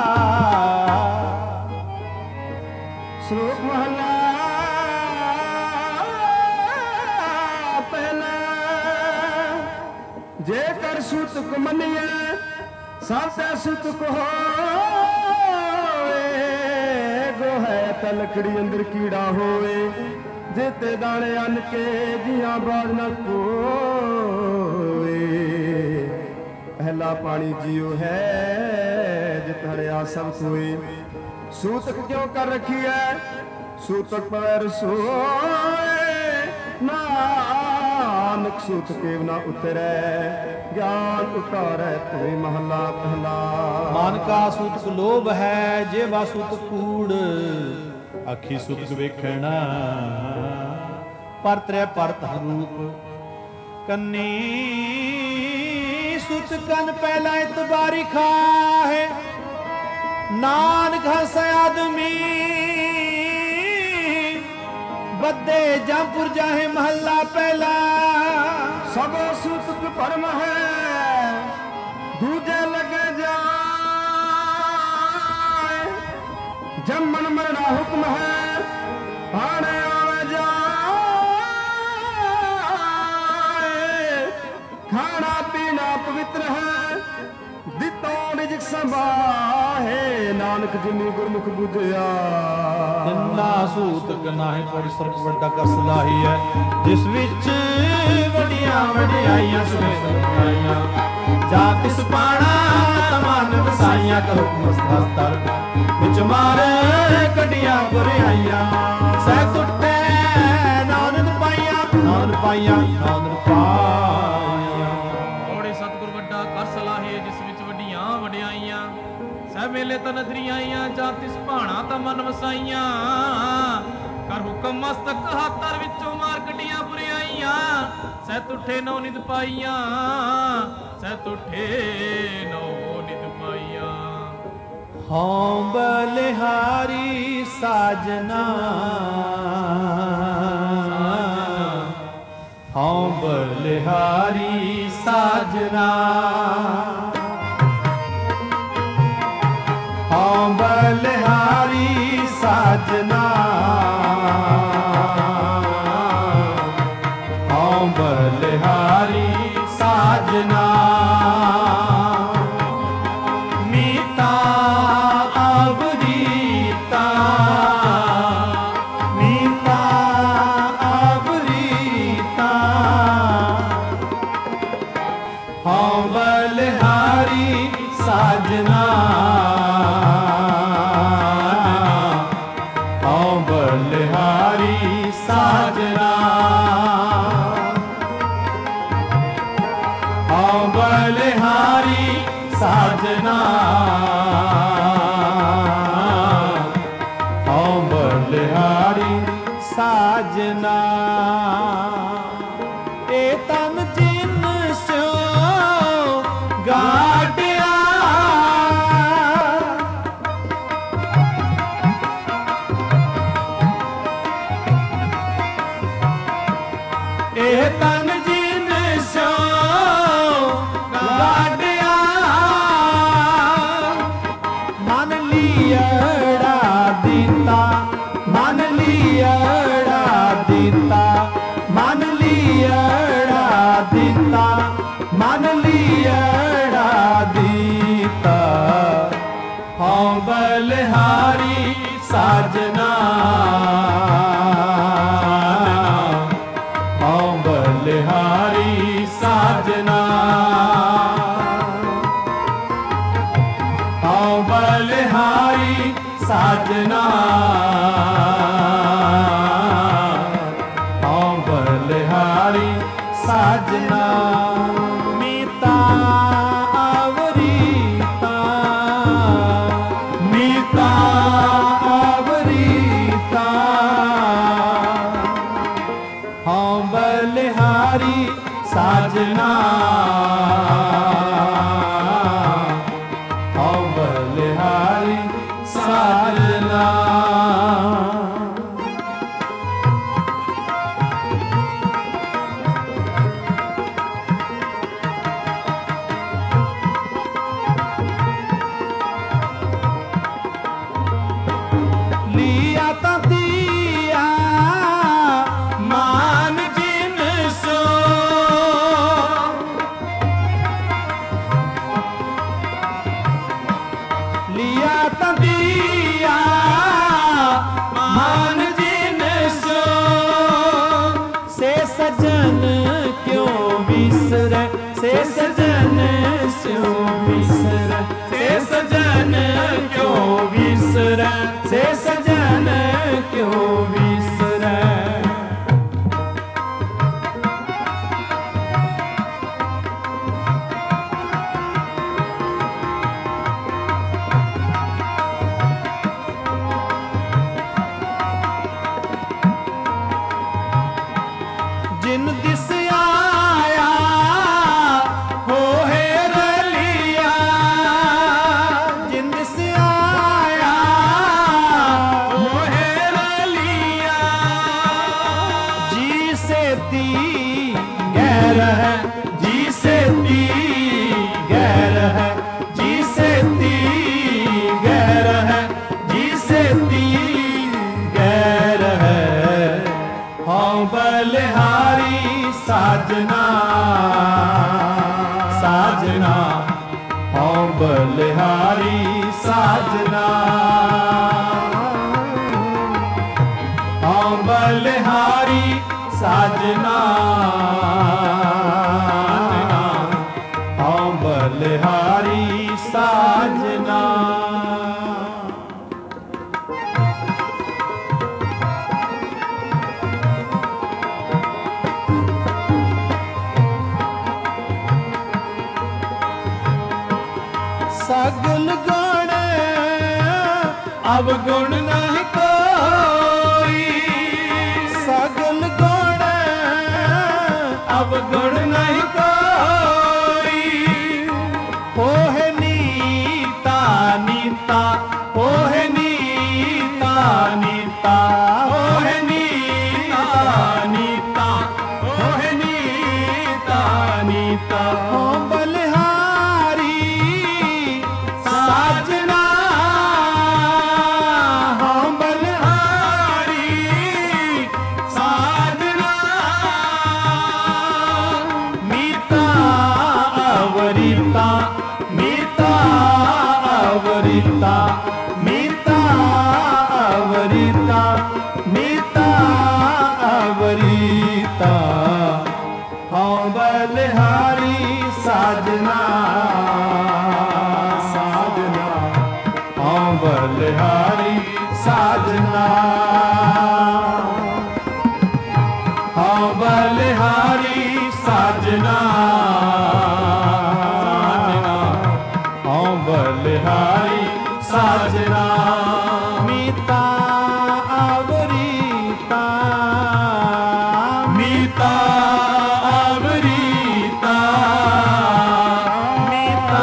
ਸ਼ਲੋਕ ਮਹੱਲਾ ਪਹਿਲਾ। ਜੇ ਕਰ ਸੁਤਕ ਮੰਨੀਐ ਸਭ ਸੁਤਕ ਹੋਏ। ਗੋਹੈ ਤਾਂ ਲੱਕੜੀ ਅੰਦਰ ਕੀੜਾ ਹੋਵੇ। ਜੇਤੇ ਦਾਣੇ ਅੰਨ ਕੇ ਜੀਆਂ ਬਾਦ ਨ ਕੋਏ। ਪਹਿਲਾ ਪਾਣੀ ਜੀਉ ਹੈ ਜਿਤ ਹਰਿਆ ਸਭ ਕੋਏ। ਸੂਤਕ ਕਿਉਂ ਕਰ ਰੱਖੀ ਹੈ ਸੂਤਕ ਪਵੈ ਰਸੋਏ। ਨਾਨਕ ਸੂਤ ਕੇਵ ਨਾ ਉਤਰੈ ਗਿਆਨ ਉਤਾਰੈ ਧੋਏ ਮਹੱਲਾ ਪਹਿਲਾ। ਮਨ ਕਾ ਸੂਤਕ ਲੋਭ ਹੈ ਜੇਵਾ ਸੂਤਕ ਕੂੜ। ਅੱਖੀ ਸੂਤਕ ਵੇਖਣਾ ਪਰ ਤ੍ਰੈ ਪਰਤ ਰੂਪ। ਕੰਨੀ ਸੂਤਕ ਕੰਨ ਪਹਿਲਾ ਇਤਬਾਰੀ ਖਾਹੇ। ਨਾਨਕ ਹਸੈ ਆਦਮੀ ਬੱਦੇ ਜਾਂਪੁਰ ਜਾਹੇ ਮਹੱਲਾ ਪਹਿਲਾ। ਸਭੋ ਸੂਤਕ ਭਰਮ ਹੈ ਦੂਜੇ ਲਗੇ ਜਾਏ। ਜੰਮਨ ਮਰਨਾ ਹੁਕਮ ਹੈ ਆਣੇ ਆਵੇ ਜਾਏ। ਖਾਣਾ ਪੀਣਾ ਪਵਿੱਤਰ ਹੈ ਦਿੱਤੋਂ ਨਿਜ ਸੰਭਾਹੇ। ਨਾਨਕ ਜਿਨੀ ਗੁਰਮੁਖ ਬੁਝਿਆ ਤਿੰਨਾ ਸੂਤਕ ਨਾਹੀ ਪਰ ਸਰਬ ਵੱਡਾ ਕਸ ਲਾਹੀ ਹੈ। ਜਿਸ ਵਿੱਚ ਵੱਡੀਆਂ ਵਡਿਆਈਆਂ ਸੁਣੇ ਸਤਾਈਆਂ। ਜਾ ਤਿਸ ਪਾਣਾ ਮਨ ਵਸਾਈਆਂ ਕਰੋ ਮਸਤਰ ਵਿੱਚ ਮਾਰ ਕੱਢੀਆਂ ਬੁਰਾਈਆਂ। ਸਹਿ ਟੁੱਟੇ ਨਾਨਕ ਪਾਈਆਂ ਨਾਨਕ ਪਾਈਆਂ ਨਾਨਕ ਪਾਈਆਂ। ਔੜੇ ਸਤਿਗੁਰ ਵੱਡਾ ਕਰ ਸਲਾਹੇ ਜਿਸ ਵਿੱਚ ਵੱਡੀਆਂ ਵਡਿਆਈਆਂ। ਸਹਿ मेले त नजरियाइयां जा तिस भाणा त मन वसाइयां कर हुकम मस्तक हातर विचों मार कटियां बुराइयां सह तुठे नौ निद पाइयां सह तुठे नौ निद पाइयां। हौं बलिहारी साजना हौं बलिहारी साजना हौं बलिहारी साजना हौं बलिहारी साजना मीता अवरीता मीता अवरीता हौं बलिहारी साजना हौं बलिहारी साजना हौं बलिहारी साजना हौं बलिहारी साजना ए तन जिन स्यो गाड़िया ए तन जिन स्यो गाड़िया मन लियड़ा दीता मन लियड़ा दीता मन लियड़ा दीता मन लियड़ा दीता हौं बलिहारी साजना हौं बलिहारी साजना हौं बलिहारी साजना हौं बलिहारी साजना मीता अवरीता मीता अवरीता हौं बलिहारी साजना हौं बलिहारी साजना लिया ता दिया मान जिन सो लिया ता दिया मान जिन सो से सजन क्यों बिसरे से सजन क्यों बिसरे से सजन क्यों बिसरे से सजन क्यों बिसरे जिन दिस आया हो है रलिया जिन दिस आया हो है रलिया जी से ती गैर है जी से ती गैर है जी से ती गैर है जी से ती गैर है हौं बलिहारी साजना साजना हौं बलिहारी साजना हौं बलिहारी साजना हौं बलिहारी साजना ਅਵਗੁਣ ਨਹੀਂ ਕੋਈ, ਸਗਲ ਗੁਣ ਅਵਗੁਣ ਨਹੀਂ ਕੋਈ। ਹੋਏ ਨੀਤਾ ਨੀਤਾ, ਹੋਏ ਨੀਤਾ ਨੀਤਾ, ਹੋਏ ਨੀਤਾ ਨੀਤਾ, ਹੋਏ ਨੀਤਾ ਨੀਤਾ। ਹੋ ਬਲਿਹਾਰੀ ਸਾਜਣਾ, ਹੋ ਬਲਿਹਾਰੀ ਸਾਜਣਾ। ਮੀਤਾ ਅਵਰੀਤਾ, ਮੀਤਾ ਅਵਰੀਤਾ, ਮੀਤਾ ਅਵਰੀਤਾ, ਮੀਤਾ ਅਵਰੀਤਾ। ਹਉ ਬਲਿਹਾਰੀ ਸਾਜਨਾ, ਸਾਜਨਾ, ਹਉ ਬਲਿਹਾਰੀ ਸਾਜਨਾ। ਹਉ ਬਲਿਹਾਰੀ ਸਾਜਨਾ, ਹਉ ਬਲਿਹਾਰੀ ਸਾਜਨਾ। ਮੀਤਾ ਅਵਰੀਤਾ, ਮੀਤਾ ਅਵਰੀਤਾ, ਮੀਤਾ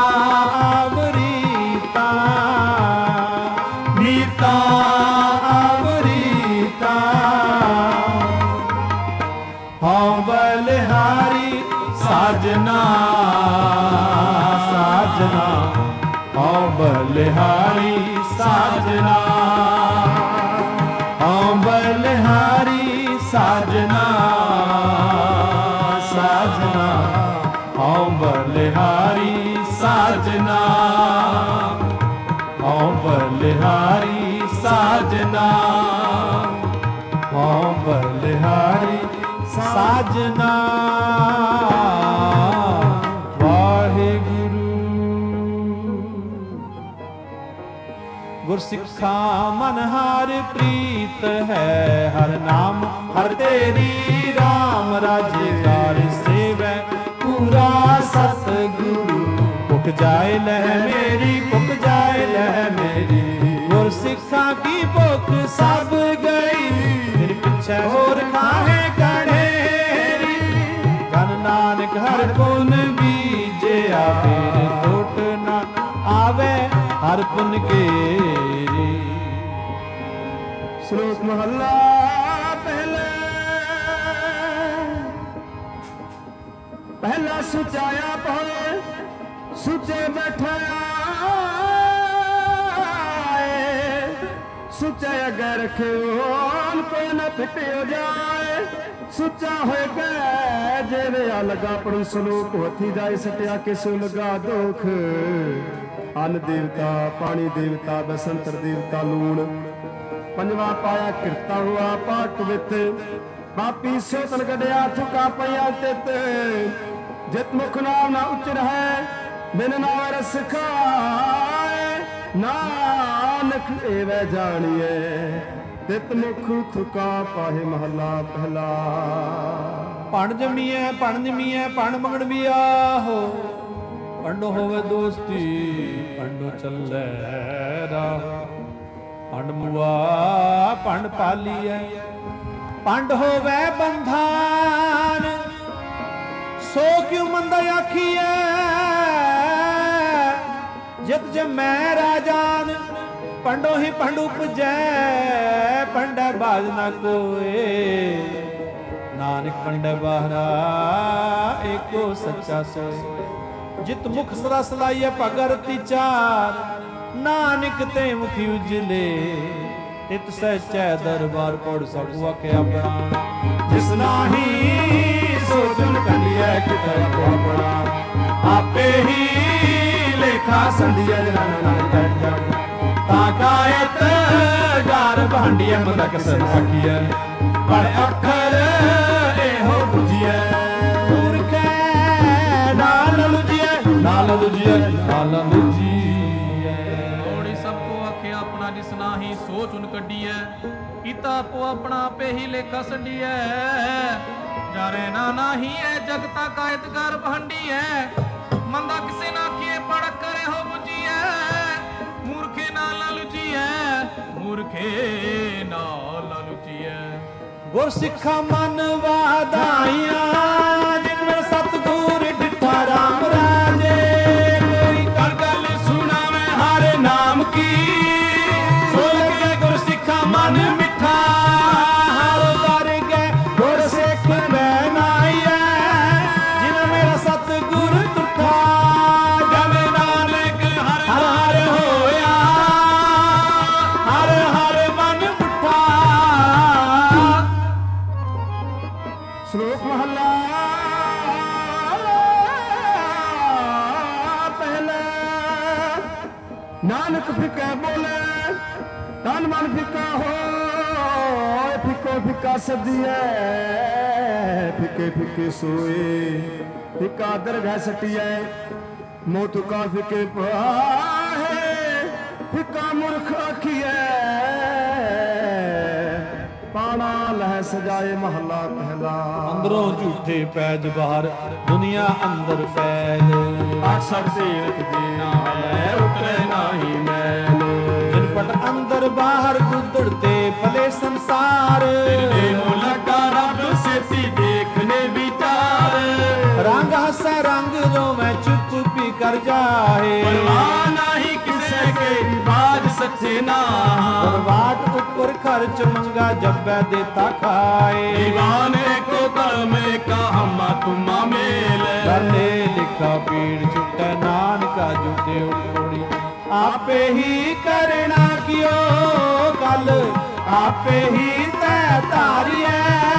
ਅਵਰੀਤਾ, ਮੀਤਾ ਅਵਰੀਤਾ। ਹਉ ਬਲਿਹਾਰੀ ਸਾਜਨਾ, ਸਾਜਨਾ, ਹਉ ਬਲਿਹਾਰੀ ਸਾਜਨਾ। ਹਉ ਬਲਿਹਾਰੀ ਸਾਜਨਾ, ਸਾਜਨਾ, ਹਉ ਬਲਿਹਾਰੀ ਸਾਜਨਾ। ਹਉ ਬਲਿਹਾਰੀ ਸਾਜਨਾ, ਹਉ ਬਲਿਹਾਰੀ ਸਾਜਨਾ। ਵਾਹਿਗੁਰੂ। ਗੁਰਸਿੱਖਾ ਮਨ ਹਰ ਪ੍ਰੀਤ ਹੈ, ਹਰ ਨਾਮ ਹਰ ਤੇਰੀ ਰਾਮ ਰਾਜੇਕਾਰ ਸੇਵੈ ਪੂਰਾ ਸਤਿਗੁਰੂ। ਭੁਖ ਜਾਏ ਲਹਿ ਮੇਰੀ, ਭੁਖ ਜਾਏ ਲਹਿ ਮੇਰੀ, ਗੁਰਸਿੱਖਾਂ ਕੀ ਭੁਖ ਸਭ ਗਈ। ਫਿਰ ਪਿੱਛੇ ਹੋਰ ਕਾਹੇ ਕੜੇਰੀ, ਧਨ ਨਾਨਕ ਹਰ ਪੁਨ ਬੀਜਿਆ। ਫਿਰ ਟੁੱਟ ਨਾ ਆਵੇ ਹਰ ਪੁਨ ਕੇਰੀ। ਸ਼ਲੋਕ ਮਹੱਲਾ ਪਹਿਲਾ। ਪਹਿਲਾ ਸੁਚਾਇਆ ਪਹੁੰਚ ਸੁਚੇ ਬੈਠਾ, ਸੁਚੇ ਅੱਗੇ ਰੱਖਿਓ ਕੋਈ ਨਾ ਫਿੱਟਿਓ ਜਾਏ। ਸੁੱਚਾ ਹੋਏ ਗਏ ਜਿਵੇਂ ਆ ਲਗਾ ਪੜੂ ਸਲੋਕ ਹੋਥੀ ਜਾਏ ਸਟਿਆ ਕਿਸੂ ਲਗਾ ਦੁਖ। ਅੰਨ ਦੇਵਤਾ, ਪਾਣੀ ਦੇਵਤਾ, ਬਸੰਤਰ ਦੇਵਤਾ, ਲੂਣ। ਪੰਜਵਾ ਪਾਇਆ ਕਿਰਤਾ ਹੁਆ ਪਾਕ ਵਿਤ, ਪਾਪੀ ਸੋਤਨ ਗੜਿਆ ਥੁਕਾ ਪਿਆ ਤਿਤ। ਜਿਤ ਮੁਖ ਨਾਮ ਨਾ ਉਚਰ ਹੈ, ਬਿਨ ਨਾਮ ਰਸ ਖਾਏ। ਨਾਨਕ ਏਵੈ ਜਾਣੀਏ, ਤਿਤ ਮੁਖ ਥੁਕਾ ਪਾਹੇ। ਮਹੱਲਾ ਪਹਿਲਾ। ਭਣ ਜਮੀਐ ਭਣ ਨਿਮੀਐ ਭਣ ਮੰਗਣ ਵਿਆਹੋ, ਪੰਡੋ ਹੋਵੇ ਦੋਸਤੀ ਪੰਡੋ ਚੱਲੇ ਰਾਹ। ਪੰਡ ਮੁਆ ਪੰਡ ਪਾਲੀਐ, ਪੰਡ ਹੋਵੇ ਬੰਧਾਨ, ਸੋ ਕਿਉ ਮੰਦਾ ਆਖੀਐ। ਜਿਤ ਜਮੈ ਰਾਜਾਨ, ਪੰਡੋ ਹੀ ਪੰਡ ਉਪਜੈ। ਪੰਡੈ ਬਾਜ ਨਾ ਕੋਏ, ਨਾਨਕ ਪੰਡੈ ਬਾਹਰਾ ਏਕੋ ਸੱਚਾ ਸੋਏ। ਜਿਤ ਮੁਖ ਸਦਾ ਸਲਾਈਐ ਭਗਰਤੀ ਚਾਰ, ਨਾਨਕ ਤੇ ਮੁਖੀ ਉਜਲੇ। ਤਿਤ ਸਚੈ ਦਰਬਾਰ ਪੜ ਸਭ ਆਖਿਆ ਆਪਣਾ। ਜਿਸ ਨਾਹੀ ਸੋ ਜਨ ਕੰਡੀਐ ਕਿਤੈ ਆਪਣਾ। ਆਪੇ ਹੀ ਲੇਖਾ ਸੰਧੀਐ ਜਨਨ ਨਾਨਕ। ਤਾਂ ਕਾਇਤ ਗਾਰ ਭਾਂਡੀਐ ਮੰਦਾ ਕਸਰ ਆਖੀਐ। ਪੜ ਅੱਖਰ ਇਹੋ ਬੁਝੀਐ, ਮੂਰਖੈ ਨਾਲ ਲੁਝੀਐ, ਨਾਲ ਲੁਝੀਐ, ਨਾਲ ਲੁਝੀਐ। ਔੜੀ ਸਭ ਕੋ ਆਖਿਆ ਆਪਣਾ, ਜਿਸ ਨਾਹੀ ਸੋਚ ਉਨ ਕੱਢੀਐ। ਕੀਤਾ ਆਪੋ ਆਪਣਾ ਆਪੇ ਹੀ ਲੇਖਾ ਸੰਡੀਐ। ਜਾਰੇ ਨਾ ਨਾਹੀ ਐ ਜਗਤਾ ਕਾਇਤ ਕਰ ਭਾਂਡੀਐ। ਮੰਦਾ ਕਿਸੇ ਨਾ ਕੀਏ ਪੜ ਕਰੇ ਹੋ ਬੁਝੀਐ। ਮੂਰਖੇ ਨਾਲ ਨਾ ਲੁਝੀਐ, ਪੁਰਖੇ ਨਾਲ ਨਾ ਲੁਚੀਐ। ਗੁਰ ਸਿੱਖਾ ਮਨ ਵਾਧਾਈਆਂ ਜਿਨ ਮੈਂ ਸਤਿਗੁਰ ਡਿਠਾ ਰਾਮ ਰਾਜੇ। ਕੋਈ ਕਰ ਗੱਲ ਸੁਣਾਵੇ ਹਰ ਨਾਮ ਕੀ ਸੋ ਲਗੇ ਗੁਰ ਸਿੱਖਾ ਮਨ ਮਿੱਠਾ। ਹਰ ਦਰ ਗਏ ਗੁਰ ਸਿੱਖ ਬਹਿਨਾਈਐ ਜਿਨ ਮੇਰਾ ਸਤਿਗੁਰ ਤੁਠਾ। ਜਬ ਨਾਨਕ ਹਰ ਹਰ ਹੋਇਆ ਹਰ ਹਰ ਮਨ ਮੁੱਠਾ। ਸ਼ਲੋਕ ਮਹਲਾ ਪਹਿਲਾ। ਨਾਨਕ ਫਿੱਕਾ ਬੋਲੇ ਤਨ ਮਨ ਫਿੱਕਾ ਹੋਏ। ਫਿੱਕੋ ਫਿੱਕਾ ਸਦੀਐ ਫਿੱਕੇ ਫਿੱਕੇ ਸੋਏ। ਫਿੱਕਾ ਦਰਗਹਿ ਸਟੀਐ ਮੌਤ ਕਾ ਫਿੱਕੇ ਪਾਹੇ। ਫਿੱਕਾ ਮੁਰਖ ਆਖੀਐ ਪਾਣਾ ਲਹਿ ਸਜਾਏ ਮਹੱਲਾ ਪਹਿਲਾ। ਅੰਦਰੋਂ ਝੂਠੇ ਪੈਜ ਬਾਹਰ ਦੁਨੀਆ ਅੰਦਰ ਫੈਲ। ਅਕਸਰ ਤੀਰਥ ਜੀ ਨਾਮੈ ਉਤਰੈ ਨਾਹੀ ਮੈਲ। ਜਿਨ ਪਟ ਅੰਦਰ ਬਾਹਰ ਕੁਦਰਤੇ ਭਲੇ ਸੰਸਾਰ। ਤੇਰੇ ਮੁਲਕਾ ਰੱਬ ਸੇਤੀ ਦੇਖਨੇ ਵਿਚਾਰ। ਰੰਗ ਹਸੈ ਰੰਗ ਰੋਵੈ ਚੁੱਪ ਵੀ ਕਰ ਜਾਏ। ਪਰਵਾਹ ਨਾਹੀ ਕਿਸੇ ਕੇ ਬਾਜ ਸੱਚੇ ਨਾ। ਬਰਬਾਦ ਉੱਪਰ ਖਰਚ ਮੰਗਾ ਜੱਬੈ ਦੇਤਾ ਖਾਏ। ਦੀਵਾਨੇ ਕੋ ਕਰਮੇ ਕਾ ਹਮਾ ਤੁਮਾ ਮੇਲ। ਕਰਨੇ ਲਿਖਾ ਪੀੜ ਛੁਟੈ ਨਾਨਕਾ ਜੁਦੇ ਉਟੋੜੀ। ਆਪੇ ਹੀ ਕਰਣਾ ਕਿਓ ਕਲ ਆਪੇ ਹੀ ਤੈ ਧਾਰੀਐ।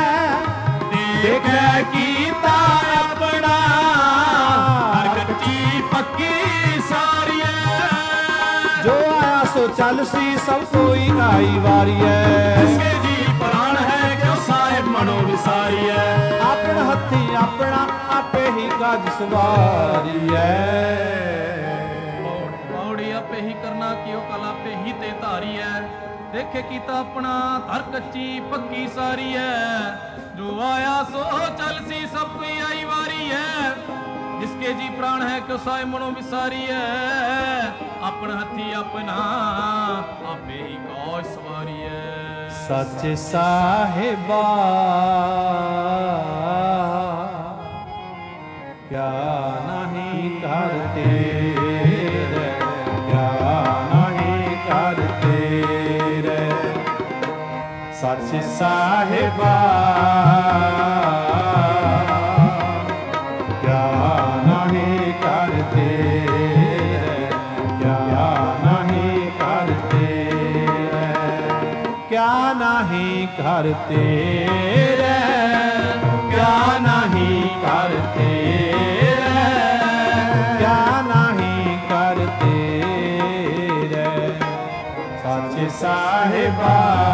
ਦੇਖੈ ਕੀਤਾ ਆਪਣਾ ਹਰ ਕੱਚੀ ਪੱਕੀ ਸਾਰੀਐ। ਜੋ ਆਇਆ ਸੋ ਚੱਲ ਸੀ ਸਭ ਕੋਈ ਆਈ ਵਾਰੀਐ। ਇਸਕੇ ਜੀ ਪ੍ਰਾਣ ਹੈ ਕਿਉ ਸਾਹਿਬ ਮਨੋ ਵਿਸਾਰੀਐ। ਆਪਣ ਹੱਥੀ ਆਪਣਾ ਆਪੇ ਹੀ ਕਾਜ ਸਵਾਰੀਐ। ਪੌੜੀ ਆਪੇ ਹੀ ਕਰਨਾ ਕਿਉ ਕਲ ਆਪੇ ਹੀ ਤੇ ਧਾਰੀਐ। ਦੇਖੇ ਕੀਤਾ ਆਪਣਾ ਧਰ ਕੱਚੀ ਪੱਕੀ ਸਾਰੀ ਹੈ। ਜੋ ਆਇਆ ਸੋ ਚੱਲ ਸੀ ਸਭ ਕੋਈ ਆਈ ਵਾਰੀ ਹੈ। ਜਿਸਕੇ ਜੀ ਪ੍ਰਾਣ ਹੈ ਕਿਉ ਸਾਇ ਮਨੋ ਵਿਸਾਰੀ ਹੈ। ਆਪਣ ਹੱਥੀ ਆਪਣਾ ਆਪੇ ਹੀ ਕਾਜ ਸਵਾਰੀ ਹੈ। ਸੱਚ ਸਾਹਿਬਾ ਕਿਆ ਨਹੀਂ ਕਰ ਤੇਰੇ ਕਿਆ ਨਹੀਂ ਕਰ ਤੇਰੇ। ਸੱਚ ਸਾਹਿਬਾ ਕਿਆ ਨਹੀਂ ਕਰ ਤੇਰੇ ਕਿਆ ਨਹੀਂ ਕਰ ਤੇਰੇ। ਕਿਆ ਨਹੀਂ ਕਰ ਤੇਰੇ ਕਿਆ ਨਹੀਂ ਕਰ ਤੇਰੇ ਕਿਆ ਨਹੀਂ ਕਰ ਤੇਰੇ। ਸੱਚ ਸਾਹਿਬਾ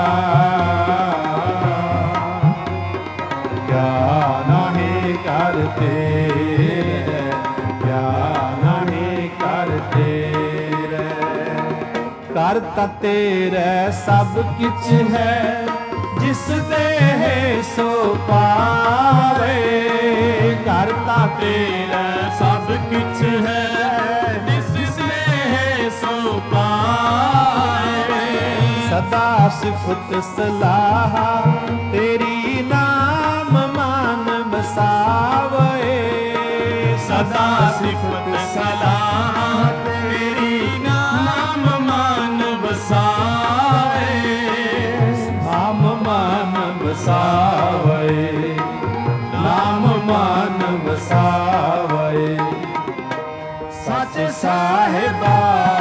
ਕਿਆ ਨਹੀਂ ਕਰ ਤੇਰੇ ਕਿਆ ਨਹੀਂ ਕਰ ਤੇਰੇ। ਕਰਤਾ ਤੇਰੇ ਸਭ ਕਿਛ ਹੈ ਜਿਸ ਦੇ ਸੋ ਪਾਵੇ। ਕਰਤਾ ਤੇਰਾ ਸਭ ਕਿਛ ਹੈ ਜਿਸ ਦੇ ਸੋ ਪਾਵੇ। ਸਦਾ ਸਿਫਤ ਸਲਾਹ ਤੇਰੀ ਨਾਮ ਮਨ ਵਸਾਵੇ। ਸਦਾ ਸਿਫਤ ਸਲਾਹ ਤੇਰੀ ਨਾਮ ਮਨ ਵਸਾਵੇ। ਨਾਮ ਮਨ ਵਸਾਵੇ ਨਾਮ ਮਨ ਵਸਾਵੇ। ਸੱਚ ਸਾਹਿਬਾ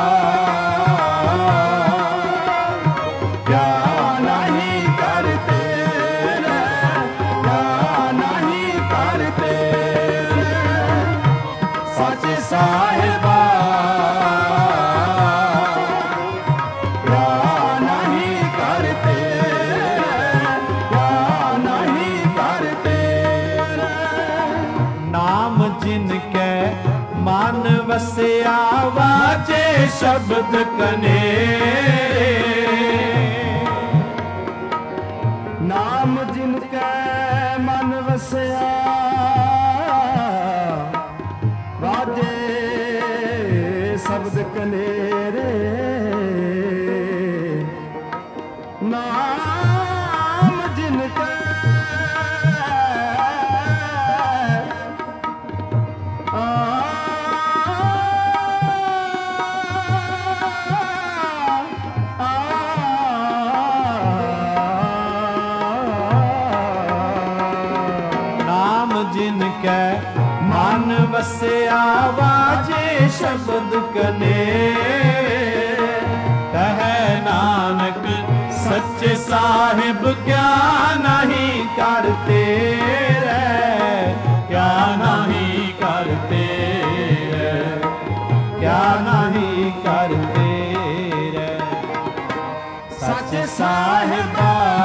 ਕਿਆ ਨਹੀਂ ਕਰ ਤੇਰੇ ਕਿਆ ਨਹੀਂ ਕਰ ਤੇਰੇ। ਸੱਚ ਸਾਹਿਬਾ ਕਿਆ ਨਹੀਂ ਕਰ ਤੇਰੇ ਕਿਆ ਨਹੀਂ ਕਰ ਤੇਰੇ। ਨਾਮ ਜਿਨ ਕੈ ਮਨ ਵਸਿਆ ਵਾਜੇ ਸ਼ਬਦ ਕਨੇਰੇ। ਨਾਮ ਜਿਨ ਕੈ ਮਨ ਵਸਿਆ ਵਾਜੇ ਸ਼ਬਦ ਕਨੇਰੇ। ਕੈ ਮਨ ਵਸਿਆ ਵਾਜੇ ਸ਼ਬਦ ਕਨੇ ਕਹੈ ਨਾਨਕ ਸੱਚੇ ਸਾਹਿਬ ਕਿਆ ਨਹੀਂ ਕਰਤੇ ਰਹਿ ਕਿਆ ਨਹੀਂ ਕਰਤੇ ਰਹਿ ਕਿਆ ਨਹੀਂ ਕਰਤੇ ਰਹਿ ਸੱਚੇ ਸਾਹਿਬਾ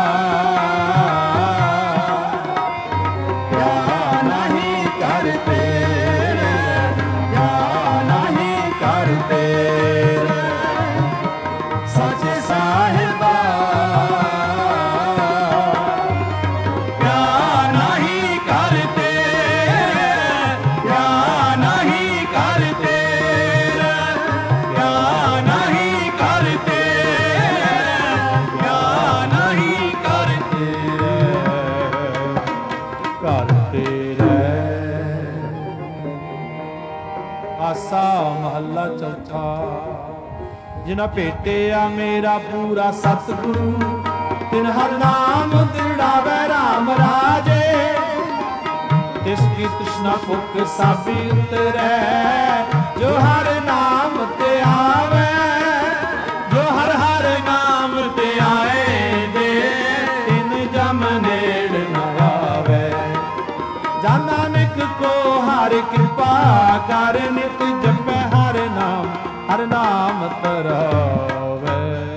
ਮਹੱਲਾ ਚੌਥਾ। ਜਿਨਾ ਭੇਟਿਆ ਮੇਰਾ ਪੂਰਾ ਸਤਿਗੁਰੂ ਤਿਨ ਹਰ ਨਾਮ ਦਿੜਾਵੇ ਰਾਮ ਰਾਜੇ ਤਿਸ ਕੀ ਤ੍ਰਿਸ਼ਨਾ ਫੁਕ ਸਾਬੀ ਉਤਰੈ ਜੋ ਹਰ ਨਾਮ ਤੇ ਆਵੇ ਜੋ ਹਰ ਹਰ ਨਾਮ ਤੇ ਆਏ ਦੇ ਤਿਨ ਜਮ ਨੇੜ ਨ ਆਵੇ ਜਾ ਨਾਨਕ ਕੋ ਹਰਿ ਕਿਰਪਾ ਕਰ ਨਿਤ ਜਪੈ ਹਰ ਨਾਮ ਹਰ ਨਾਮ ਧਰਾਵੇ।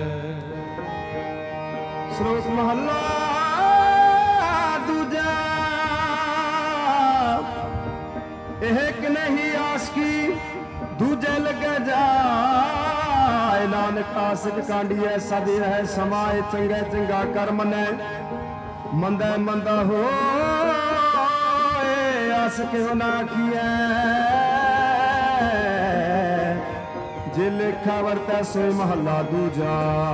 ਸ਼ਲੋਕ ਮਹੱਲਾ ਦੂਜਾ। ਇਹ ਕਿ ਨਹੀਂ ਆਸ ਕੀ ਦੂਜੇ ਲੱਗੇ ਜਾਏ ਨਾਨਕ ਆਸਿਕ ਕਾਂਡੀਐ ਸਦ ਹੈ ਸਮਾਏ ਚੰਗੇ ਚੰਗਾ ਕਰ ਮੰਨੈ ਮੰਦਾ ਮੰਦਾ ਹੋਏ ਆਸ ਕਿਉ ਨਾ ਕੀਐ ਜੇ ਲੇਖਾ ਵਰਤੈ ਸੋਈ ਮਹੱਲਾ ਦੂਜਾ।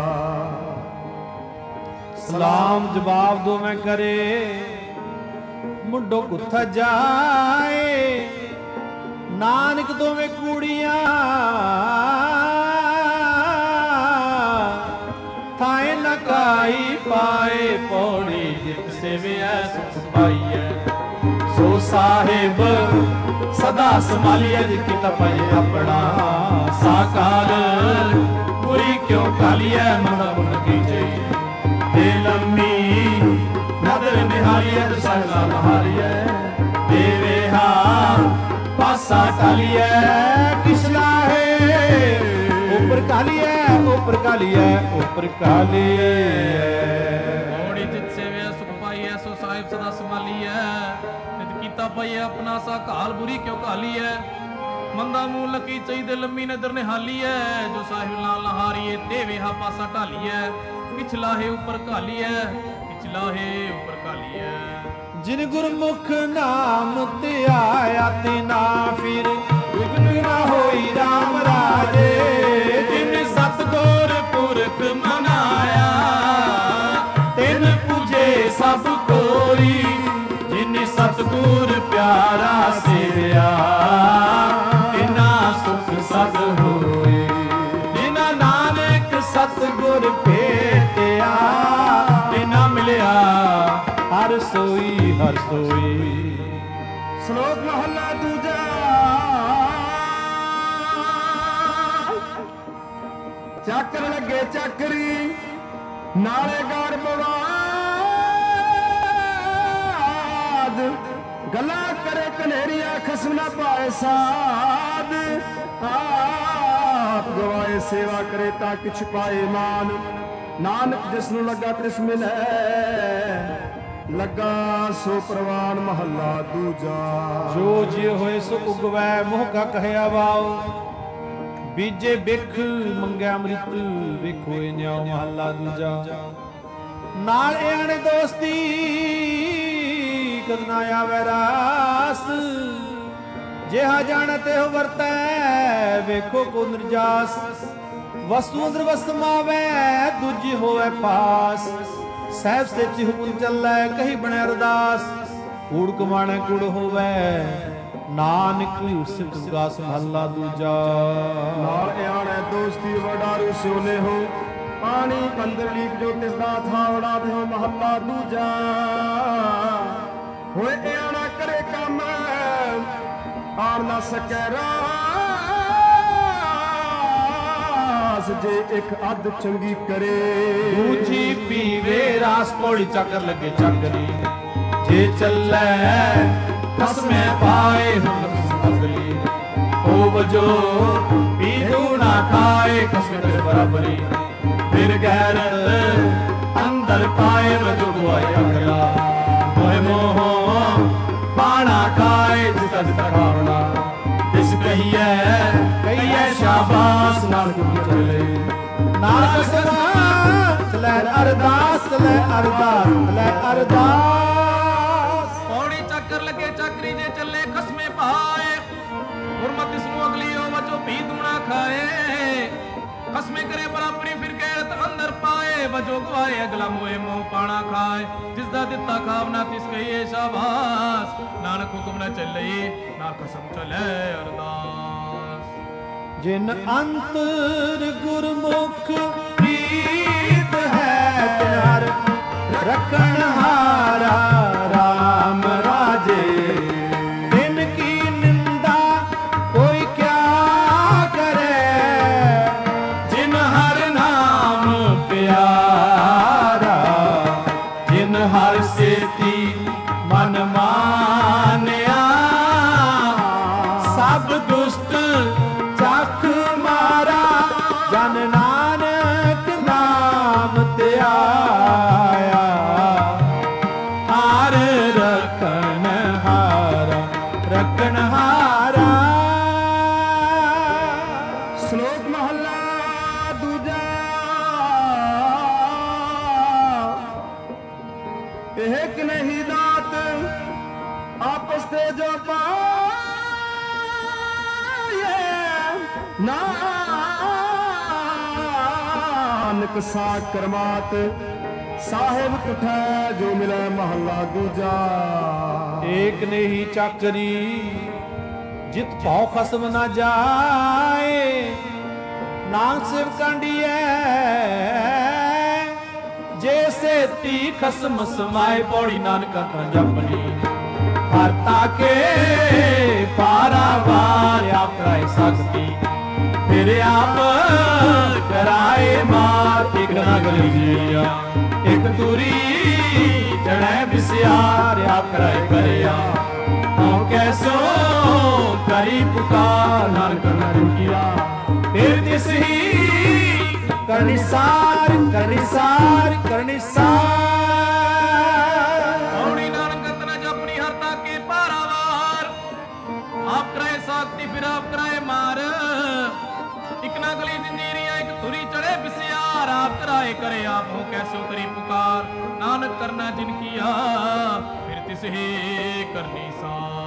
ਸਲਾਮ ਜਵਾਬ ਦੋਵੇਂ ਕਰੇ ਮੁੰਡੋ ਕੁੱਥ ਜਾਏ ਨਾਨਕ ਦੋਵੇਂ ਕੂੜੀਆਂ ਥਾਏ ਨ ਕਾਈ ਪਾਏ ਪੌੜੀ ਜਿਤ ਸੇਵਿਆ ਸੁਖ ਪਾਈਐ ਸੋ ਸਾਹਿਬ ਸਦਾ ਸੰਭਾਲੀਐ ਜਿ ਤਪੈ ਆਪਣਾ ਸਾਕਾਲ ਪੂਰੀ ਕਿਉ ਕਾਲੀਐ ਮਨ ਬੁਨ ਕੀ ਜਈ ਦੇ ਲੰਮੀ ਨਦਰ ਨਿਹਾਰੀਐ ਦਸਾਲਾ ਨਹਾਰੀਐ ਦੇਵੇ ਹਾ ਪਾਸਾ ਕਾਲੀਐ ਕਿਸ ਲਾਹੇ ਉਪਰ ਕਾਲੀਐ ਉਪਰ ਕਾਲੀਐ ਉਪਰ ਕਾਲੀਐ ਔੜੀ ਜਿਤ ਸੇਵਿਆ ਸੁਖ ਪਾਈਐ ਸੋ ਸਾਹਿਬ ਸਦਾ ਸੰਭਾਲੀਐ ਨਿਤ ਕੀਤਾ ਪਈਐ ਆਪਣਾ ਸਾ ਕਾਲ ਬੁਰੀ ਕਿਉ ਕਾਲੀਐ ਮੰਦਾ ਮੂੰਹ ਲੱਕੀ ਚਾਹੀਦੇ ਲੰਮੀ ਨਦਰ ਨਿਹਾਲੀਐ ਜੋ ਸਾਹਿਬ ਨਾਲ ਨਹਾਰੀਏ ਦੇਵੇ ਹਾ ਪਾਸਾ ਢਾਲੀਐ ਪਿਛਲਾਹੇ ਉੱਪਰ ਘਾਲੀਐ ਪਿਛਲਾਹੇ ਉੱਪਰ ਘਾਲੀਐ ਜਿਨ ਗੁਰਮੁਖ ਨਾਮ ਧਿਆਇਆ ਤੇ ਨਾ ਫਿਰ ਵਿਗਨ ਨਾ ਹੋਈ ਰਾਮ ਰਾਜੇ ਜਿਨ ਸਤਿਗੁਰ ਪੁਰਖ ਮਨਾਇਆ ਤਿਨ ਪੂਜੇ ਸਭ ਕੋਈ ਜਿਨ ਸਤਿਗੁਰ ਪਿਆਰਾ ਸੇਵਿਆ ਤਿਨਾ ਸੁਖ ਸਦ ਹੋਏ ਜਿਨਾ ਨਾਨਕ ਸਤਿਗੁਰ ਭੇਟਿਆ ਤਿਨਾ ਮਿਲਿਆ ਹਰ ਸੋਈ ਹਰ ਸੋਈ। ਸ਼ਲੋਕ ਮਹੱਲਾ ਦੂਜਾ। ਚੱਕਰ ਲੱਗੇ ਚੱਕਰੀ ਨਾਲੇ ਗੜ ਬਵਾਦ ਗੱਲਾਂ ਕਰੇ ਕਨੇਰੀਆਂ ਖਸਮ ਨਾ ਪਾਏ ਸਾਧ ਆਪ ਗਵਾਏ ਸੇਵਾ ਕਰੇ ਤਾਂ ਕਿਛ ਪਾਏ ਮਾਨ ਨਾਨਕ ਜਿਸ ਨੂੰ ਲੱਗਾ ਤਿਸ ਮਿਲੈ ਲੱਗਾ ਸੋ ਪ੍ਰਵਾਨ ਮਹੱਲਾ ਦੂਜਾ। ਜੋ ਜਿ ਹੋਏ ਸੋ ਉਗਵੈ ਮੋਹ ਕਾ ਕਹਿਆ ਵਾਓ ਬੀਜੇ ਬਿਖ ਮੰਗਿਆ ਅੰਮ੍ਰਿਤ ਵੇਖੋ ਨਿਆਉ ਮਹੱਲਾ ਦੂਜਾ। ਨਾਲ ਆਣੇ ਦੋਸਤੀ ਕਦ ਨਾ ਆਵੈ ਰਾਸ ਜਿਹਾ ਜਾਣ ਤੇ ਹੋ ਵਰਤੈ ਵੇਖੋ ਕੋ ਨਿਰਜਾਸ ਵਸਤੂ ਅੰਦਰ ਵਸਤ ਮਾਵੈ ਦੂਜੀ ਹੋਵੇ ਪਾਸ ਸਹਿਬ ਸੱਚੀ ਹੁਕਮ ਚੱਲੈ ਕਹੀ ਬਣਿਆ ਅਰਦਾਸ ਕੂੜ ਕਮਾਣੈ ਕੂੜ ਹੋਵੇ ਨਾਨਕ ਸਿੱਖ ਗਾਸ ਮਹੱਲਾ ਦੂਜਾ। ਨਾਲ ਆਣੈ ਦੋਸਤੀ ਵਡਾਰੂ ਸਿਉਨੇ ਹੋ ਪਾਣੀ ਕੰਦਰ ਲੀਕ ਜੋ ਤਿਸ ਦਾ ਥਾਵੜਾ ਦੇਹੁ ਮਹੱਲਾ ਦੂਜਾ। ਹੋਏ ਆਣਾ ਕਰੇ ਕੰਮ ਆਣ ਨਾ ਸਕੈ ਰਾਸ ਜੇ ਇੱਕ ਅੱਧ ਚੰਗੀ ਕਰੇ। ਦੂਜੀ ਪੀਵੇ ਰਾਸ ਪੌੜੀ ਚੱਕਰ ਲੱਗੇ ਚੱਕਰੀ ਜੇ ਚੱਲੈ ਕਸਮੇ ਪਾਏ ਅਗਲੀ ਉਹ ਵਜੋ ਪੀਦੂ ਨਾ ਖਾਏ ਕਸਮੇ ਤੇ ਬਰਾਬਰੀ ਫਿਰ ਗੈਰ ਅੰਦਰ ਪਾਏ ਵਜੋ ਗੁਆਏ ਅਗਲਾ ਮੋਹ ਮੋਹ ਬਾਣਾ ਖਾਏ ਜਿਸ ਤੱਕ ਖਾਵਣਾ ਇਸ ਕਹੀਏ ਕਹੀਏ ਸ਼ਾਬਾਸ਼ ਨਾਲ ਗੁਰੂ ਚਲੇ ਨਾਨਕ ਸਦਾ ਲੈ ਅਰਦਾਸ ਲੈ ਅਰਦਾਸ ਲੈ ਅਰਦਾਸ। ਪੌੜੀ ਚੱਕਰ ਲੱਗੇ ਚੱਕਰੀ ਜੇ ਚੱਲੇ ਖਸਮੇ ਪਾਏ ਗੁਰਮਤਿ ਇਸ ਨੂੰ ਅਗਲੀ ਉਹ ਵਜੋ ਵੀ ਦੂਣਾ ਖਾਏ ਖਸਮੇ ਕਰੇ ਬਰਾਬਰੀ ਫਿਰ ਗੈਰਤ ਅੰਦਰ ਪਾਏ ਵਜੋ ਗਵਾਏ ਅਗਲਾ ਮੋਏ ਮੋਹ ਪਾਣਾ ਖਾਏ ਜਿਸ ਦਾ ਦਿੱਤਾ ਖਾਵਨਾ ਤਿਸ ਕਹੀਏ ਸ਼ਾਬਾਸ਼ ਨਾਨਕ ਹੁਕਮ ਨਾ ਚੱਲੇ ਨਾ ਕਸਮ ਚਲੇ ਅਰਦਾਸ। ਜਿਨ ਅੰਤਰ ਗੁਰਮੁਖ ਪ੍ਰੀਤ ਹੈ ਤਿਨਾਰ ਰੱਖਣ ਹਾਰਾ ਰਾਮ ਰਾਜੇ ਤਿਨ ਕੀ ਨਿੰਦਾ ਕੋਈ ਕਿਆ ਕਰੇ ਜਿਨ ਹਰ ਨਾਮ ਪਿਆਰਾ ਜਿਨ ਹਰ ਸੇਤੀ ਮਨ ਮਾਨਿਆ ਸਭ ਦੁਸ਼ਟ ਚੱਖ ਮਾਰਾ ਜਨ ਨਾਨਕ ਨਾਮ ਤੇ ਆਇਆ ਹਾਰ ਰਖਣ ਹਾਰਾ ਰਖਣ ਹਾਰਾ। ਸ਼ਲੋਕ ਮਹਲਾ ਦੂਜਾ। ਇਹ ਕਿ ਨਹੀਂ ਦਾਤ ਆਪਸ ਤੇ ਜੋ ਪਾਏ ਨਾਨਕ ਸਾ ਕਰਮਾਤ ਸਾਹਿਬ ਕੁਠੈ ਜੋ ਮਿਲੈ ਮਹੱਲਾ ਦੂਜਾ। ਏਕ ਨਹੀਂ ਚੱਕਰੀ ਜਿਤ ਭਉ ਖਸਮ ਨਾ ਜਾਏ ਨਾਨਕ ਸਿਵ ਕੰਡੀਐ ਜੈਸੇ ਤੀ ਖਸਮ ਸਮਾਏ ਪੌੜੀ ਨਾਨਕਾ ਤਾਂ ਜਪਣੀ ਹਰਤਾ ਕੇ ਪਾਰਾਵਾਰ ਆਪ ਕਰਾਏ ਸਕਤੀ ਫਿਰ ਆਪ ਕਰਾਏ ਮਾਰ ਇੱਕ ਨਾ ਗਲੀ ਜੀਆ ਇੱਕ ਦੂਰੀ ਚੜੈ ਵਿਸਿਆਰ ਆਪ ਕਰਾਏ ਕਰਿਆ ਹਉ ਕੈਸੋ ਕਰੀ ਪੁਕਾਰ ਨਾਨਕ ਨਰਕਿਆ ਫਿਰ ਤਿਸ ਹੀ ਕਰਨੀ ਸਾਰ ਕਰਨੀ ਸਾਰ ਕਰਨੀ ਸਾਰ। ਪੌੜੀ ਨਾਨਕ ਤਨ ਜਪਣੀ ਹਰਤਾ ਕੇ ਪਾਰਾਵਾਰ ਆਪ ਕਰਾਏ ਸਾਖਤੀ ਫਿਰ ਆਪ ਕਰਾਏ ਮਾਰ ਇੱਕ ਨਾ ਗਲੀ ਜੰਜੀਰੀਆਂ ਇੱਕ ਧੁਰੀ ਚੜੇ ਬਿਸਿਆਰ ਆਪ ਕਰਾਏ ਕਰੇ ਆਪ ਹੋ ਕੈਸੋ ਕਰੀ ਪੁਕਾਰ ਨਾਨਕ ਕਰਨਾ ਜਿਨ ਕੀਆ ਫਿਰ ਤਿਸ ਹੀ ਕਰਨੀ ਸਾਰ।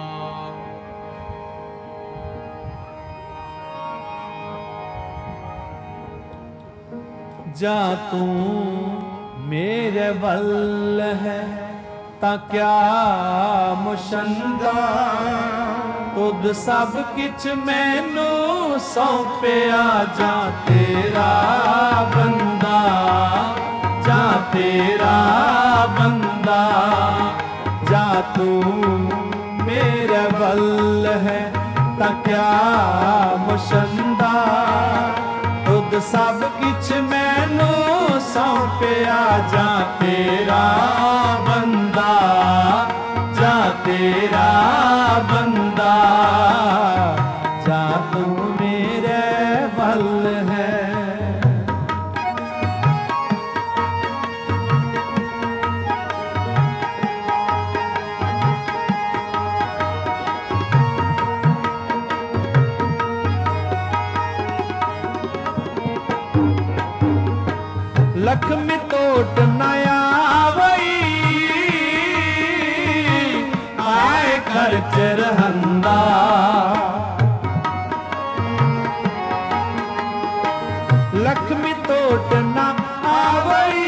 ਜਾ ਤੂੰ ਮੇਰੇ ਵੱਲ ਹੈ ਤਾਂ ਕਿਆ ਮੁਸ਼ੰਦਾ ਤੁਧ ਸਭ ਕਿਛ ਮੈਨੂੰ ਸੌਂਪਿਆ ਜਾ ਤੇਰਾ ਬੰਦਾ ਜਾ ਤੇਰਾ ਬੰਦਾ ਜਾ ਤੂੰ ਮੇਰੇ ਵੱਲ ਹੈ ਤਾਂ ਕਿਆ ਮੁਸ਼ੰਦਾ ਤੁਧ ਸਭ ਕਿਛ ਮੈਨੂੰ ਸੌਂਪਿਆ ਜਾ ਤੇਰਾ ਬੰਦਾ ਜਾ ਤੇਰਾ ਬੰਦਾ ਜਾ ਤੂੰ ਮੇਰੇ ਵੱਲ ਹੈ। ਲਖਮੀ ਟੋਟ ਨ ਆਵਈ ਆਏ ਘਰ ਚ ਰਹੰਦਾ ਲਖਮੀ ਟੋਟ ਨ ਆਵਈ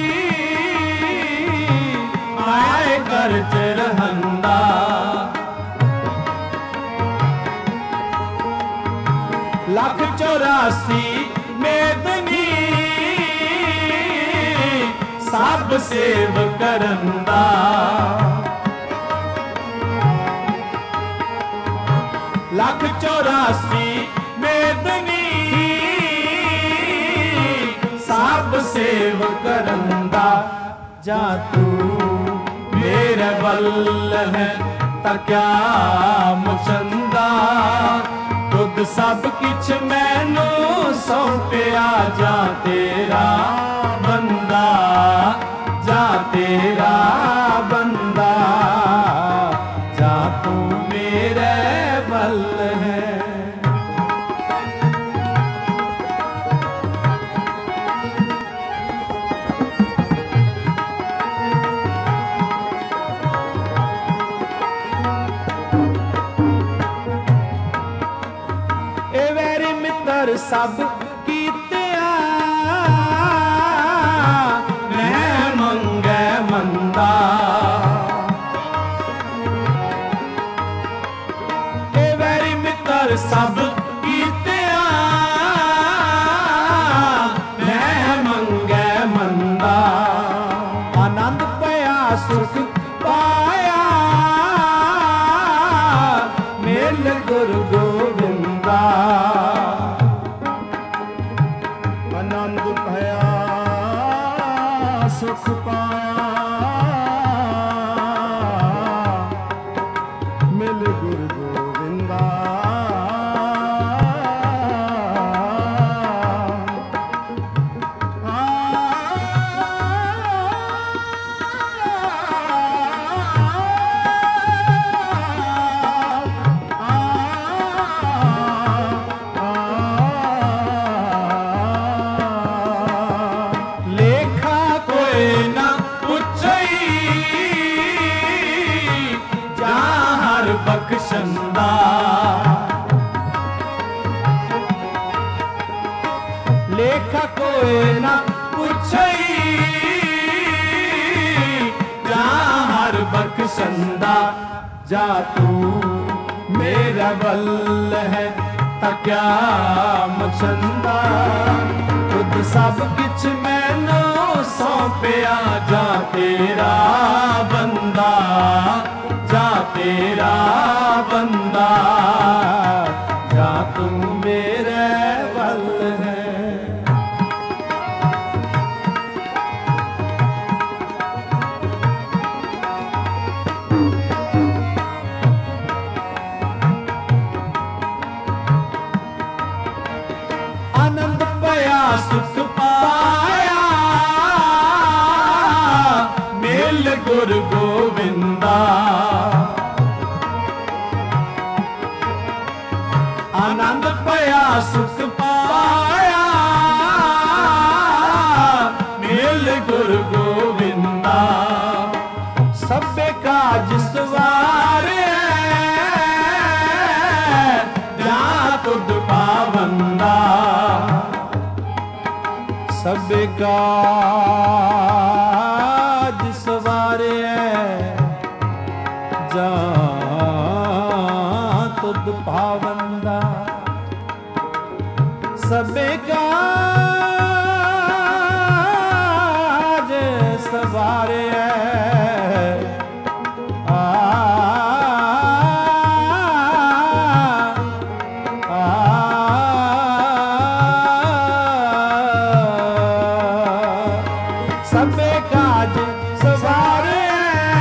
ਆਏ ਘਰ ਚ ਰਹੰਦਾ ਲੱਖ ਚੌਰਾਸੀ ਮੇਦਨੀ ਸਭ ਸੇਵ ਕਰਨ ਦਾ ਲੱਖ ਚੌਰਾਸੀ ਮੇਦਨੀ ਸਭ ਸੇਵ ਕਰਨ ਦਾ ਜਾ ਤੂੰ ਮੇਰੇ ਵੱਲ ਹੈ ਤਾਂ ਕਿਆ ਮੁਚੰਦਾ ਤੁਧ ਸਭ ਕਿਛ ਮੈਨੂੰ ਸੌਂਪਿਆ ਜਾ ਤੇਰਾ ਬੰਦਾ ਜਾ ਤੇਰਾ ਬੰਦਾ ਜਾ ਤੂੰ ਮੇਰੇ ਵੱਲ ਹੈ ਸਭ ਕੀਤਿਆ ਮੈਂ ਮੰਗੈ ਮੰਦਾ ਇਹ ਵੈਰੀ ਮਿੱਤਰ ਸਭ ਕੀਤਿਆ ਮੈਂ ਮੰਗੈ ਮੰਦਾ ਆਨੰਦ ਪਿਆ ਸੁਖ ਪਾਇਆ ਮਿਲ ਗੁਰੂ ਗੋਬਿੰਦਾ ਆਨੰਦ ਭਇਆ ਸੁਖ ਪਾਇਆ ਮਿਲ ਗੁਰੂ ਗੋਬਿੰਦਾ ਬਖਸ਼ੰਦਾ ਲੇਖਾ ਕੋਏ ਨਾ ਪੁੱਛਈ ਜਾ ਹਰ ਬਖਸ਼ੰਦਾ ਜਾ ਤੂੰ ਮੇਰਾ ਵੱਲ ਹੈ ਤਾਂ ਕਿਆ ਮੁਚੰਦਾ ਤੁਧ ਸਭ ਕਿਛ ਮੈਨੂੰ ਸੌਂਪਿਆ ਜਾ ਤੇਰਾ ਬੰਦਾ ਜਾ ਤੇਰਾ ਬੰਦਾ ਜਾ ਤੂੰ ਮੇਰੇ ਵੱਲ ਹੈ ਆਨੰਦ ਪਿਆ ਸੁਖ ਪਾਇਆ ਮਿਲ ਗੁਰ ਗੋਬਿੰਦਾ ਆਨੰਦ ਪਿਆ ਸੁਖ ਪਾਇਆ ਮਿਲ ਗੁਰ ਗੋਬਿੰਦਾ ਸਭੇ ਕਾਜ ਸਵਾਰਿਆ ਜਾ ਤੁਧ ਪਾਵੰਦਾ ਸਭੇ ਕਾਜ ਸਵਾਰਿਆ ਜਾ ਤੁਧ ਪਾਵੰਦਾ ਸਭੇ ਕਾਜ ਸਵਾਰਿਆ ਆ ਸਭੇ ਕਾਜ ਸਵਾਰਿਆ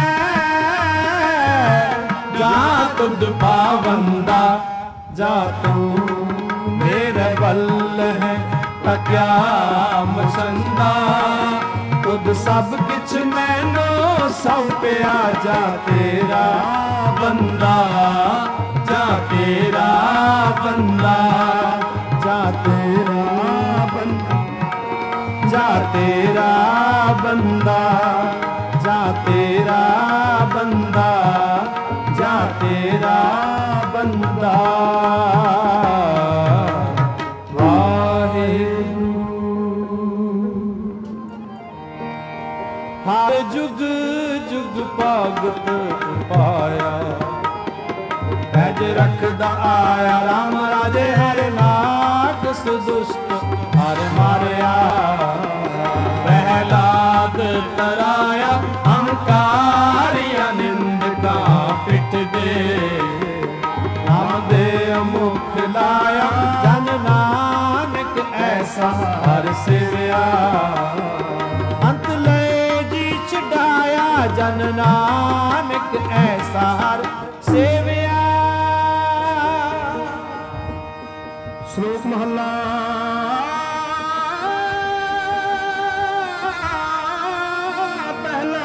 ਜਾ ਤੁਧ ਪਾਵੰਦਾ ਜਾ ਤੂੰ ਮੇਰੇ ਵੱਲ ਹੈ ਤਾਂ ਕਿਆ ਮੁਚੰਦਾ ਤੁਧ ਸਭ ਕਿਛ ਮੈਨੂੰ ਸੌਂਪਿਆ ਜਾ ਤੇਰਾ ਬੰਦਾ ਜਾ ਤੇਰਾ ਬੰਦਾ ਜਾ ਤੇਰਾ ਬੰਦਾ ਜਾ ਤੇਰਾ ਬੰਦਾ ਜਾ ਤੇਰਾ ਬੰਦਾ ਜਾ ਤੇਰਾ ਬੰਦਾ ਹਰ ਜੁਗ ਜੁਗ ਭਗਤ ਪਾਇਆ ਪੈਜ ਰੱਖਦਾ ਆਇਆ ਰਾਮ ਰਾਜੇ ਹਰ ਨਾਕ ਸੁਦੁਸ਼ਟ ਹਰ ਮਾਰਿਆ ਪਹਿਲਾਦ ਤਰਾਇਆ ਹੰਕਾਰਿਆ ਨਿੰਦਕਾ ਪਿੱਠ ਦੇ ਨਾਮ ਦੇ ਐਸਾ ਹਰ ਸੇਵਿਆ। ਅੰਤ ਲਏ ਜੀ ਛਡਾਇਆ ਜਨ ਨਾਨਕ ਐਸਾ ਹਰ ਸੇਵਿਆ। ਸ਼ਲੋਕ ਮਹੱਲਾ ਪਹਿਲਾ।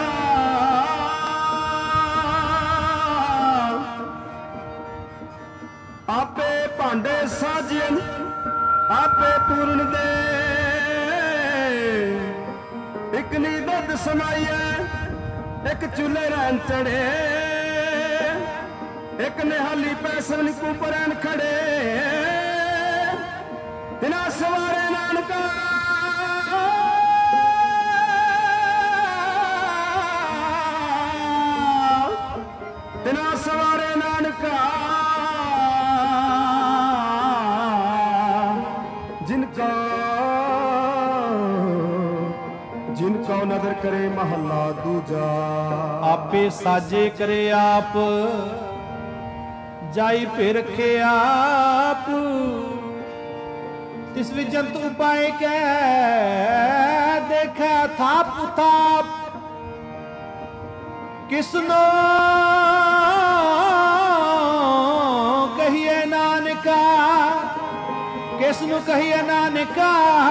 ਆਪੇ ਭਾਂਡੇ ਸਾਜਨ ਆਪੇ ਪੂਰਨ ਦੇ, ਇੱਕ ਨੀ ਦੁੱਧ ਸਮਾਈਐ ਇੱਕ ਚੁੱਲ੍ਹੇ ਰਹਿਣ ਚੜੇ, ਇੱਕ ਨਿਹਾਲੀ ਪੈਸਨ ਕੁਪਰਨ ਖੜੇ, ਬਿਨਾ ਸਵਾਰੇ ਨਾਨਕਾ ਬਿਨਾ ਸਵਾਰੇ ਨਾਨਕਾ। ਜਿਨਕਾ ਜਿਨਕਾ ਨਦਰ ਕਰੇ ਮਹੱਲਾ ਦੂਜਾ। ਆਪੇ ਸਾਜੇ ਕਰੇ ਆਪ ਜਾਈ ਭੇ ਰਖੇ ਆਪ, ਤਿਸ ਵਿੱਚ ਜੰਤ ਉਪਾਏ ਕੈ ਦੇਖੈ ਥਾਪ ਥਾਪ। ਕਿਸਨੋ ਕਹੀਏ ਨਾਨਕਾ ਕਿਸਨੂੰ ਕਹੀਏ ਨਾਨਕਾ।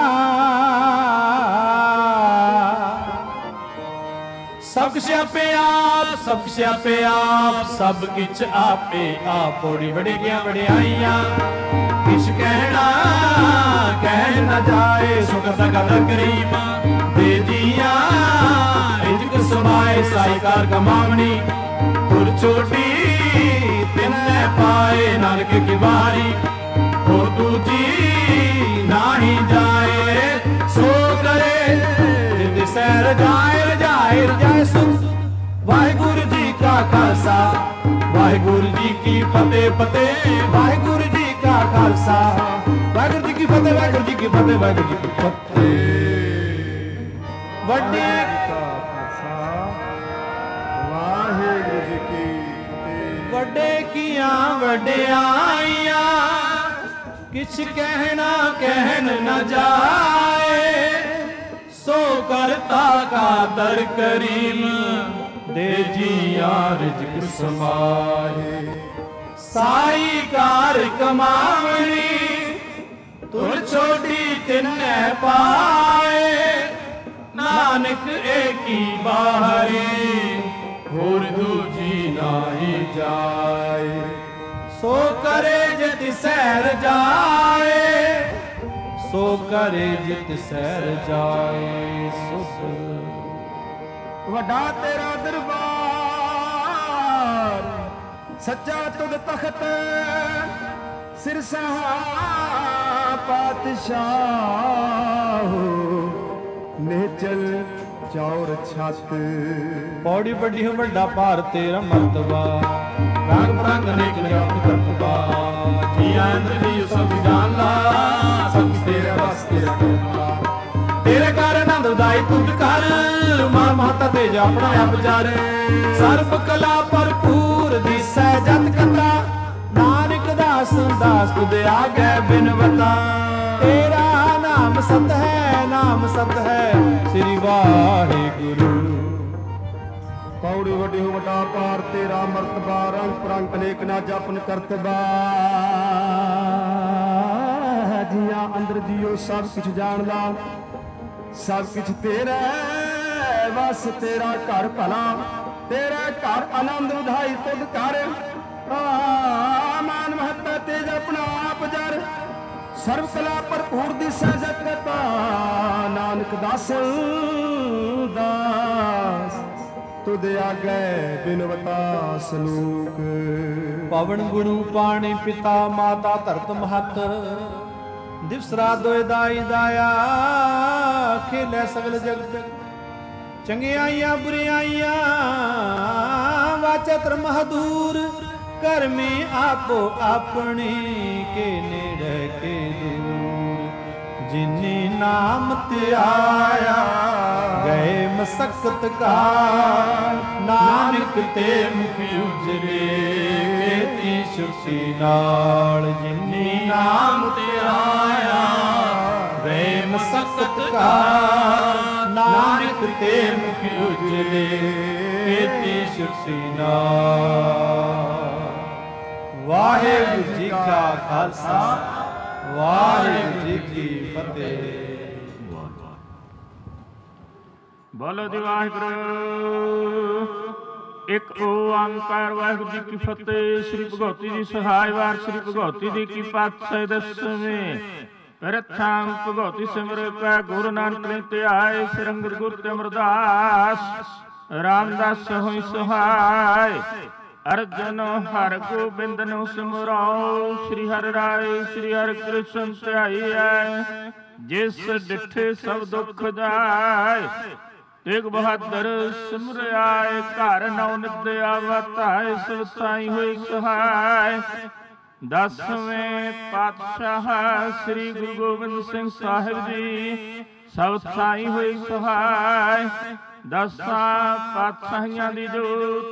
ਸਭ ਕੁਛ ਆਪੇ ਆਪ ਸਭ ਕੁਛ ਆਪੇ ਆਪ ਸਭ ਕਿਛ ਆਪੇ ਆਪ। ਪੌੜੀ ਵੜੀਆਂ ਵਡਿਆਈਆਂ ਕਿਛ ਕਹਿਣਾ ਕਹਿ ਨਾ ਜਾਏ। ਸੁਖ ਤਗਤ ਕਰੀਮ ਦੇ ਜੀਆਂ ਰਿਜਕ ਸਮਾਏ। ਸਾਈਕਾਰ ਕਮਾਵਣੀ ਤੁਰ ਛੋਟੀ ਤਿੰਨੇ ਪਾਏ। ਨਾਨਕ ਕੀ ਵਾਰੀ ਹੋਰ ਦੂਜੀ ਨਾਹੀ ਜਾਏ। ਸੋ ਕਰੇ ਜਿੰਦ ਸਹਿ ਰਜਾਏ ਰਜਾਏ ਰਜਾਏ ਸੁਖ। ਵਾਹਿਗੁਰੂ ਜੀ ਕਾ ਖਾਲਸਾ ਵਾਹਿਗੁਰੂ ਜੀ ਕੀ ਫਤਿਹ ਫਤਿਹ। ਵਾਹਿਗੁਰੂ ਜੀ ਕਾ ਖਾਲਸਾ ਵਾਹਿਗੁਰੂ ਜੀ ਕੀ ਫਤਿਹ ਵਾਹਿਗੁਰੂ ਜੀ ਕੀ ਫਤਿਹ ਵਾਹਿਗੁਰੂ ਜੀ ਕੀ ਫਤਿਹ। ਵੱਡੀ ਵਾਹਿਗੁਰੂ ਜੀ ਕੀ ਫਤਿਹ। ਵੱਡੇ ਕੀਆਂ ਵਡਿਆਈਆਂ ਕਿਛ ਕਹਿਣਾ ਕਹਿਣ ਨਾ ਜਾਏ। ਸੋ ਕਰਤਾ ਕਾਦਰ ਕਰੀਮ ਦੇ ਜੀਆਂ ਰਿਜਕ ਸਮਾਏ। ਸਾਈ ਕਾਰ ਕਮਾਵਣੀ ਤੁਰ ਛੋਟੀ ਤਿੰਨੇ ਪਾਏ। ਨਾਨਕ ਏਕੀ ਬਾਹਰੀ ਹੋਰ ਦੂਜੀ ਨਾਹੀ ਜਾਏ। ਸੋ ਕਰੇ ਜਿਤ ਸਹਿਰ ਜਾਏ ਸੋ ਕਰੇ ਜਿਤ ਸਹਿਰ ਜਾਏ। ਸੁਧ ਵੱਡਾ ਤੇਰਾ ਦਰਬਾਰ ਸੱਚਾ ਤੁਧ ਤਖਤ ਸਿਰਸਾ ਪਾਤਸ਼ਾਹ। ਨਿਹਚਲ ਚੌਰ ਛੱਤ ਪੌੜੀ ਵੱਡੀ ਵੱਡਾ ਭਾਰ ਤੇਰਾ ਮਰਤਬਾ। ਰੰਗ ਬਰੰਗ ਅਨੇਕ ਨਿਆਮ ਕਰਤਬਾ। ਜੀਆਂ ਅੰਦਰ ਜੀ ਸਭ ਜਾਣ ਲਾ ਸਭ ਤੇਰੇ ਵਸ ਤੇਰਾ ਕਰਤਾ। ਤੇਰੇ ਘਰ ਆਨੰਦ ਉਦਾਈ ਤੁਧ ਕਰ ਮਾ ਮਾਤਾ ਤੇ ਆਪਣਾ ਆਪ ਚਾਰ। ਸਰਬ ਕਲਾ ਭਰਪੂਰ ਦਿਸੈ ਜਤ ਕਤਾ। ਨਾਨਕ ਦਾਸ ਦਾਸ ਤੁਧ ਆਗੇ ਬਿਨਵਤਾ। ਤੇਰਾ ਨਾਮ ਸਤ ਹੈ ਨਾਮ ਸਤ ਹੈ ਸ੍ਰੀ ਵਾਹਿਗੁਰੂ। ਪੌੜੀ ਵੱਡੀ ਹੋ ਵੱਡਾ ਭਾਰ ਤੇਰਾ ਮਰਤਬਾ। ਰੰਗ ਪ੍ਰੰਗ ਅਨੇਕ ਨਾ ਜਪਨ ਕਰਤਬਾ। ਜੀਆਂ ਅੰਦਰ ਜੀਓ ਸਭ ਕੁਛ ਜਾਣਦਾ ਸਭ ਕੁਛ ਤੇਰਾ ਵਸ। ਤੇਰਾ ਘਰ ਭਲਾ ਤੇਰਾ ਘਰ ਆਨੰਦ ਉਧਾਈ ਤੁਧ ਕਰ। ਮਾਨ ਮਹੱਤਾ ਤੇਜ ਆਪਣਾ ਆਪ ਜਰ। ਸਰਬ ਕਲਾ ਭਰਪੂਰ ਦਿਸੈ ਜਤ ਕਤਾ। ਨਾਨਕ ਦਾਸ ਦਾਸ ਤੁਧ ਆਗੇ ਬਿਨਵਤਾ ਸਲੂਕ। ਪਵਨ ਗੁਰੂ ਪਾਣੀ ਪਿਤਾ ਮਾਤਾ ਧਰਤ ਮਹਤ। ਦਿਵਸ ਰਾਤ ਦੋਇ ਦਾਈ ਦਾਇਆ ਖੇਲੇ ਸਗਲ ਜਗ। ਚੰਗਿਆਈਆਂ ਬੁਰਿਆਈਆਂ ਵਾਚੈ ਧਰਮ ਹਦੂਰ। ਕਰਮੀ ਆਪੋ ਆਪਣੀ ਕੇ ਨੇੜੇ ਕੇ ਦੂਰ। ਜਿਨੀ ਨਾਮ ਧਿਆਇਆ ਗਏ ਮਸਕਤ ਕਾ। ਨਾਨਕ ਤੇ ਮੁਖ ਉਜਰੇ ਕੀਤੀ ਸ਼ੁਕਤੀ ਨਾਲ। ਜਿਨੀ ਨਾਮ ਧਿਆਇਆ ਗਏ ਮਨ ਸਕਤ ਕਾ ਨਾਨਕ ਤੇ ਮੁਖ ਉਜਲੇ ਕੀਤੀ ਸ਼ਕਤੀ ਨਾਮ। ਵਾਹਿਗੁਰੂ ਜੀ ਕਾ ਖਾਲਸਾ ਵਾਹਿਗੁਰੂ ਜੀ ਕੀ ਫਤਿਹ। ਬੋਲੋ ਜੀ ਵਾਹਿਗੁਰੂ। ਇੱਕ ਓੰਕਾਰ ਵਾਹਿਗੁਰੂ ਜੀ ਕੀ ਫਤਿਹ। ਸ੍ਰੀ ਭਗਵਤੀ ਜੀ ਸਹਾਇ ਵਾਰ ਸ੍ਰੀ ਭਗਵਤੀ ਜੀ ਕੀ ਪਾਤਸ਼ਾਹੀ ਦਸਵੇਂ ਪ੍ਰਥਮ ਭਗਵਤੀ ਸਿਮਰ ਕੈ ਗੁਰੂ ਨਾਨਕ ਨੇ ਧਿਆਏ। ਸ੍ਰੀ ਅੰਗਦ ਗੁਰ ਤੇ ਅਮਰਦਾਸ ਰਾਮਦਾਸ ਹੋਈ ਸਹਾਇ। ਅਰਜਨ ਹਰਿ ਗੋਬਿੰਦ ਨੂੰ ਸਿਮਰਾਓ। ਸ੍ਰੀ ਹਰਿ ਰਾਏ ਸ੍ਰੀ ਹਰਿ ਕ੍ਰਿਸ਼ਨ ਧਿਆਈਐ। ਜਿਸ ਡਿਠੇ ਸਭ ਦੁੱਖ ਜਾਏ। ਤੇਗ ਬਹਾਦਰ ਸਿਮਰਿਆਏ। ਘਰ ਨੌ ਨਿਦਿਆ ਵਤਾਏ। ਸਭ ਸਾਈ ਹੋਈ ਸਹਾਇ। ਦਸਵੇਂ ਪਾਤਸ਼ਾਹ ਸ੍ਰੀ ਗੁਰੂ ਗੋਬਿੰਦ ਸਿੰਘ ਸਾਹਿਬ ਜੀ ਸਭ ਸਾਈ ਹੋਈ ਸਹਾਇ। ਦਸਾਂ ਪਾਤਸ਼ਾਹੀਆਂ ਦੀ ਜੋਤ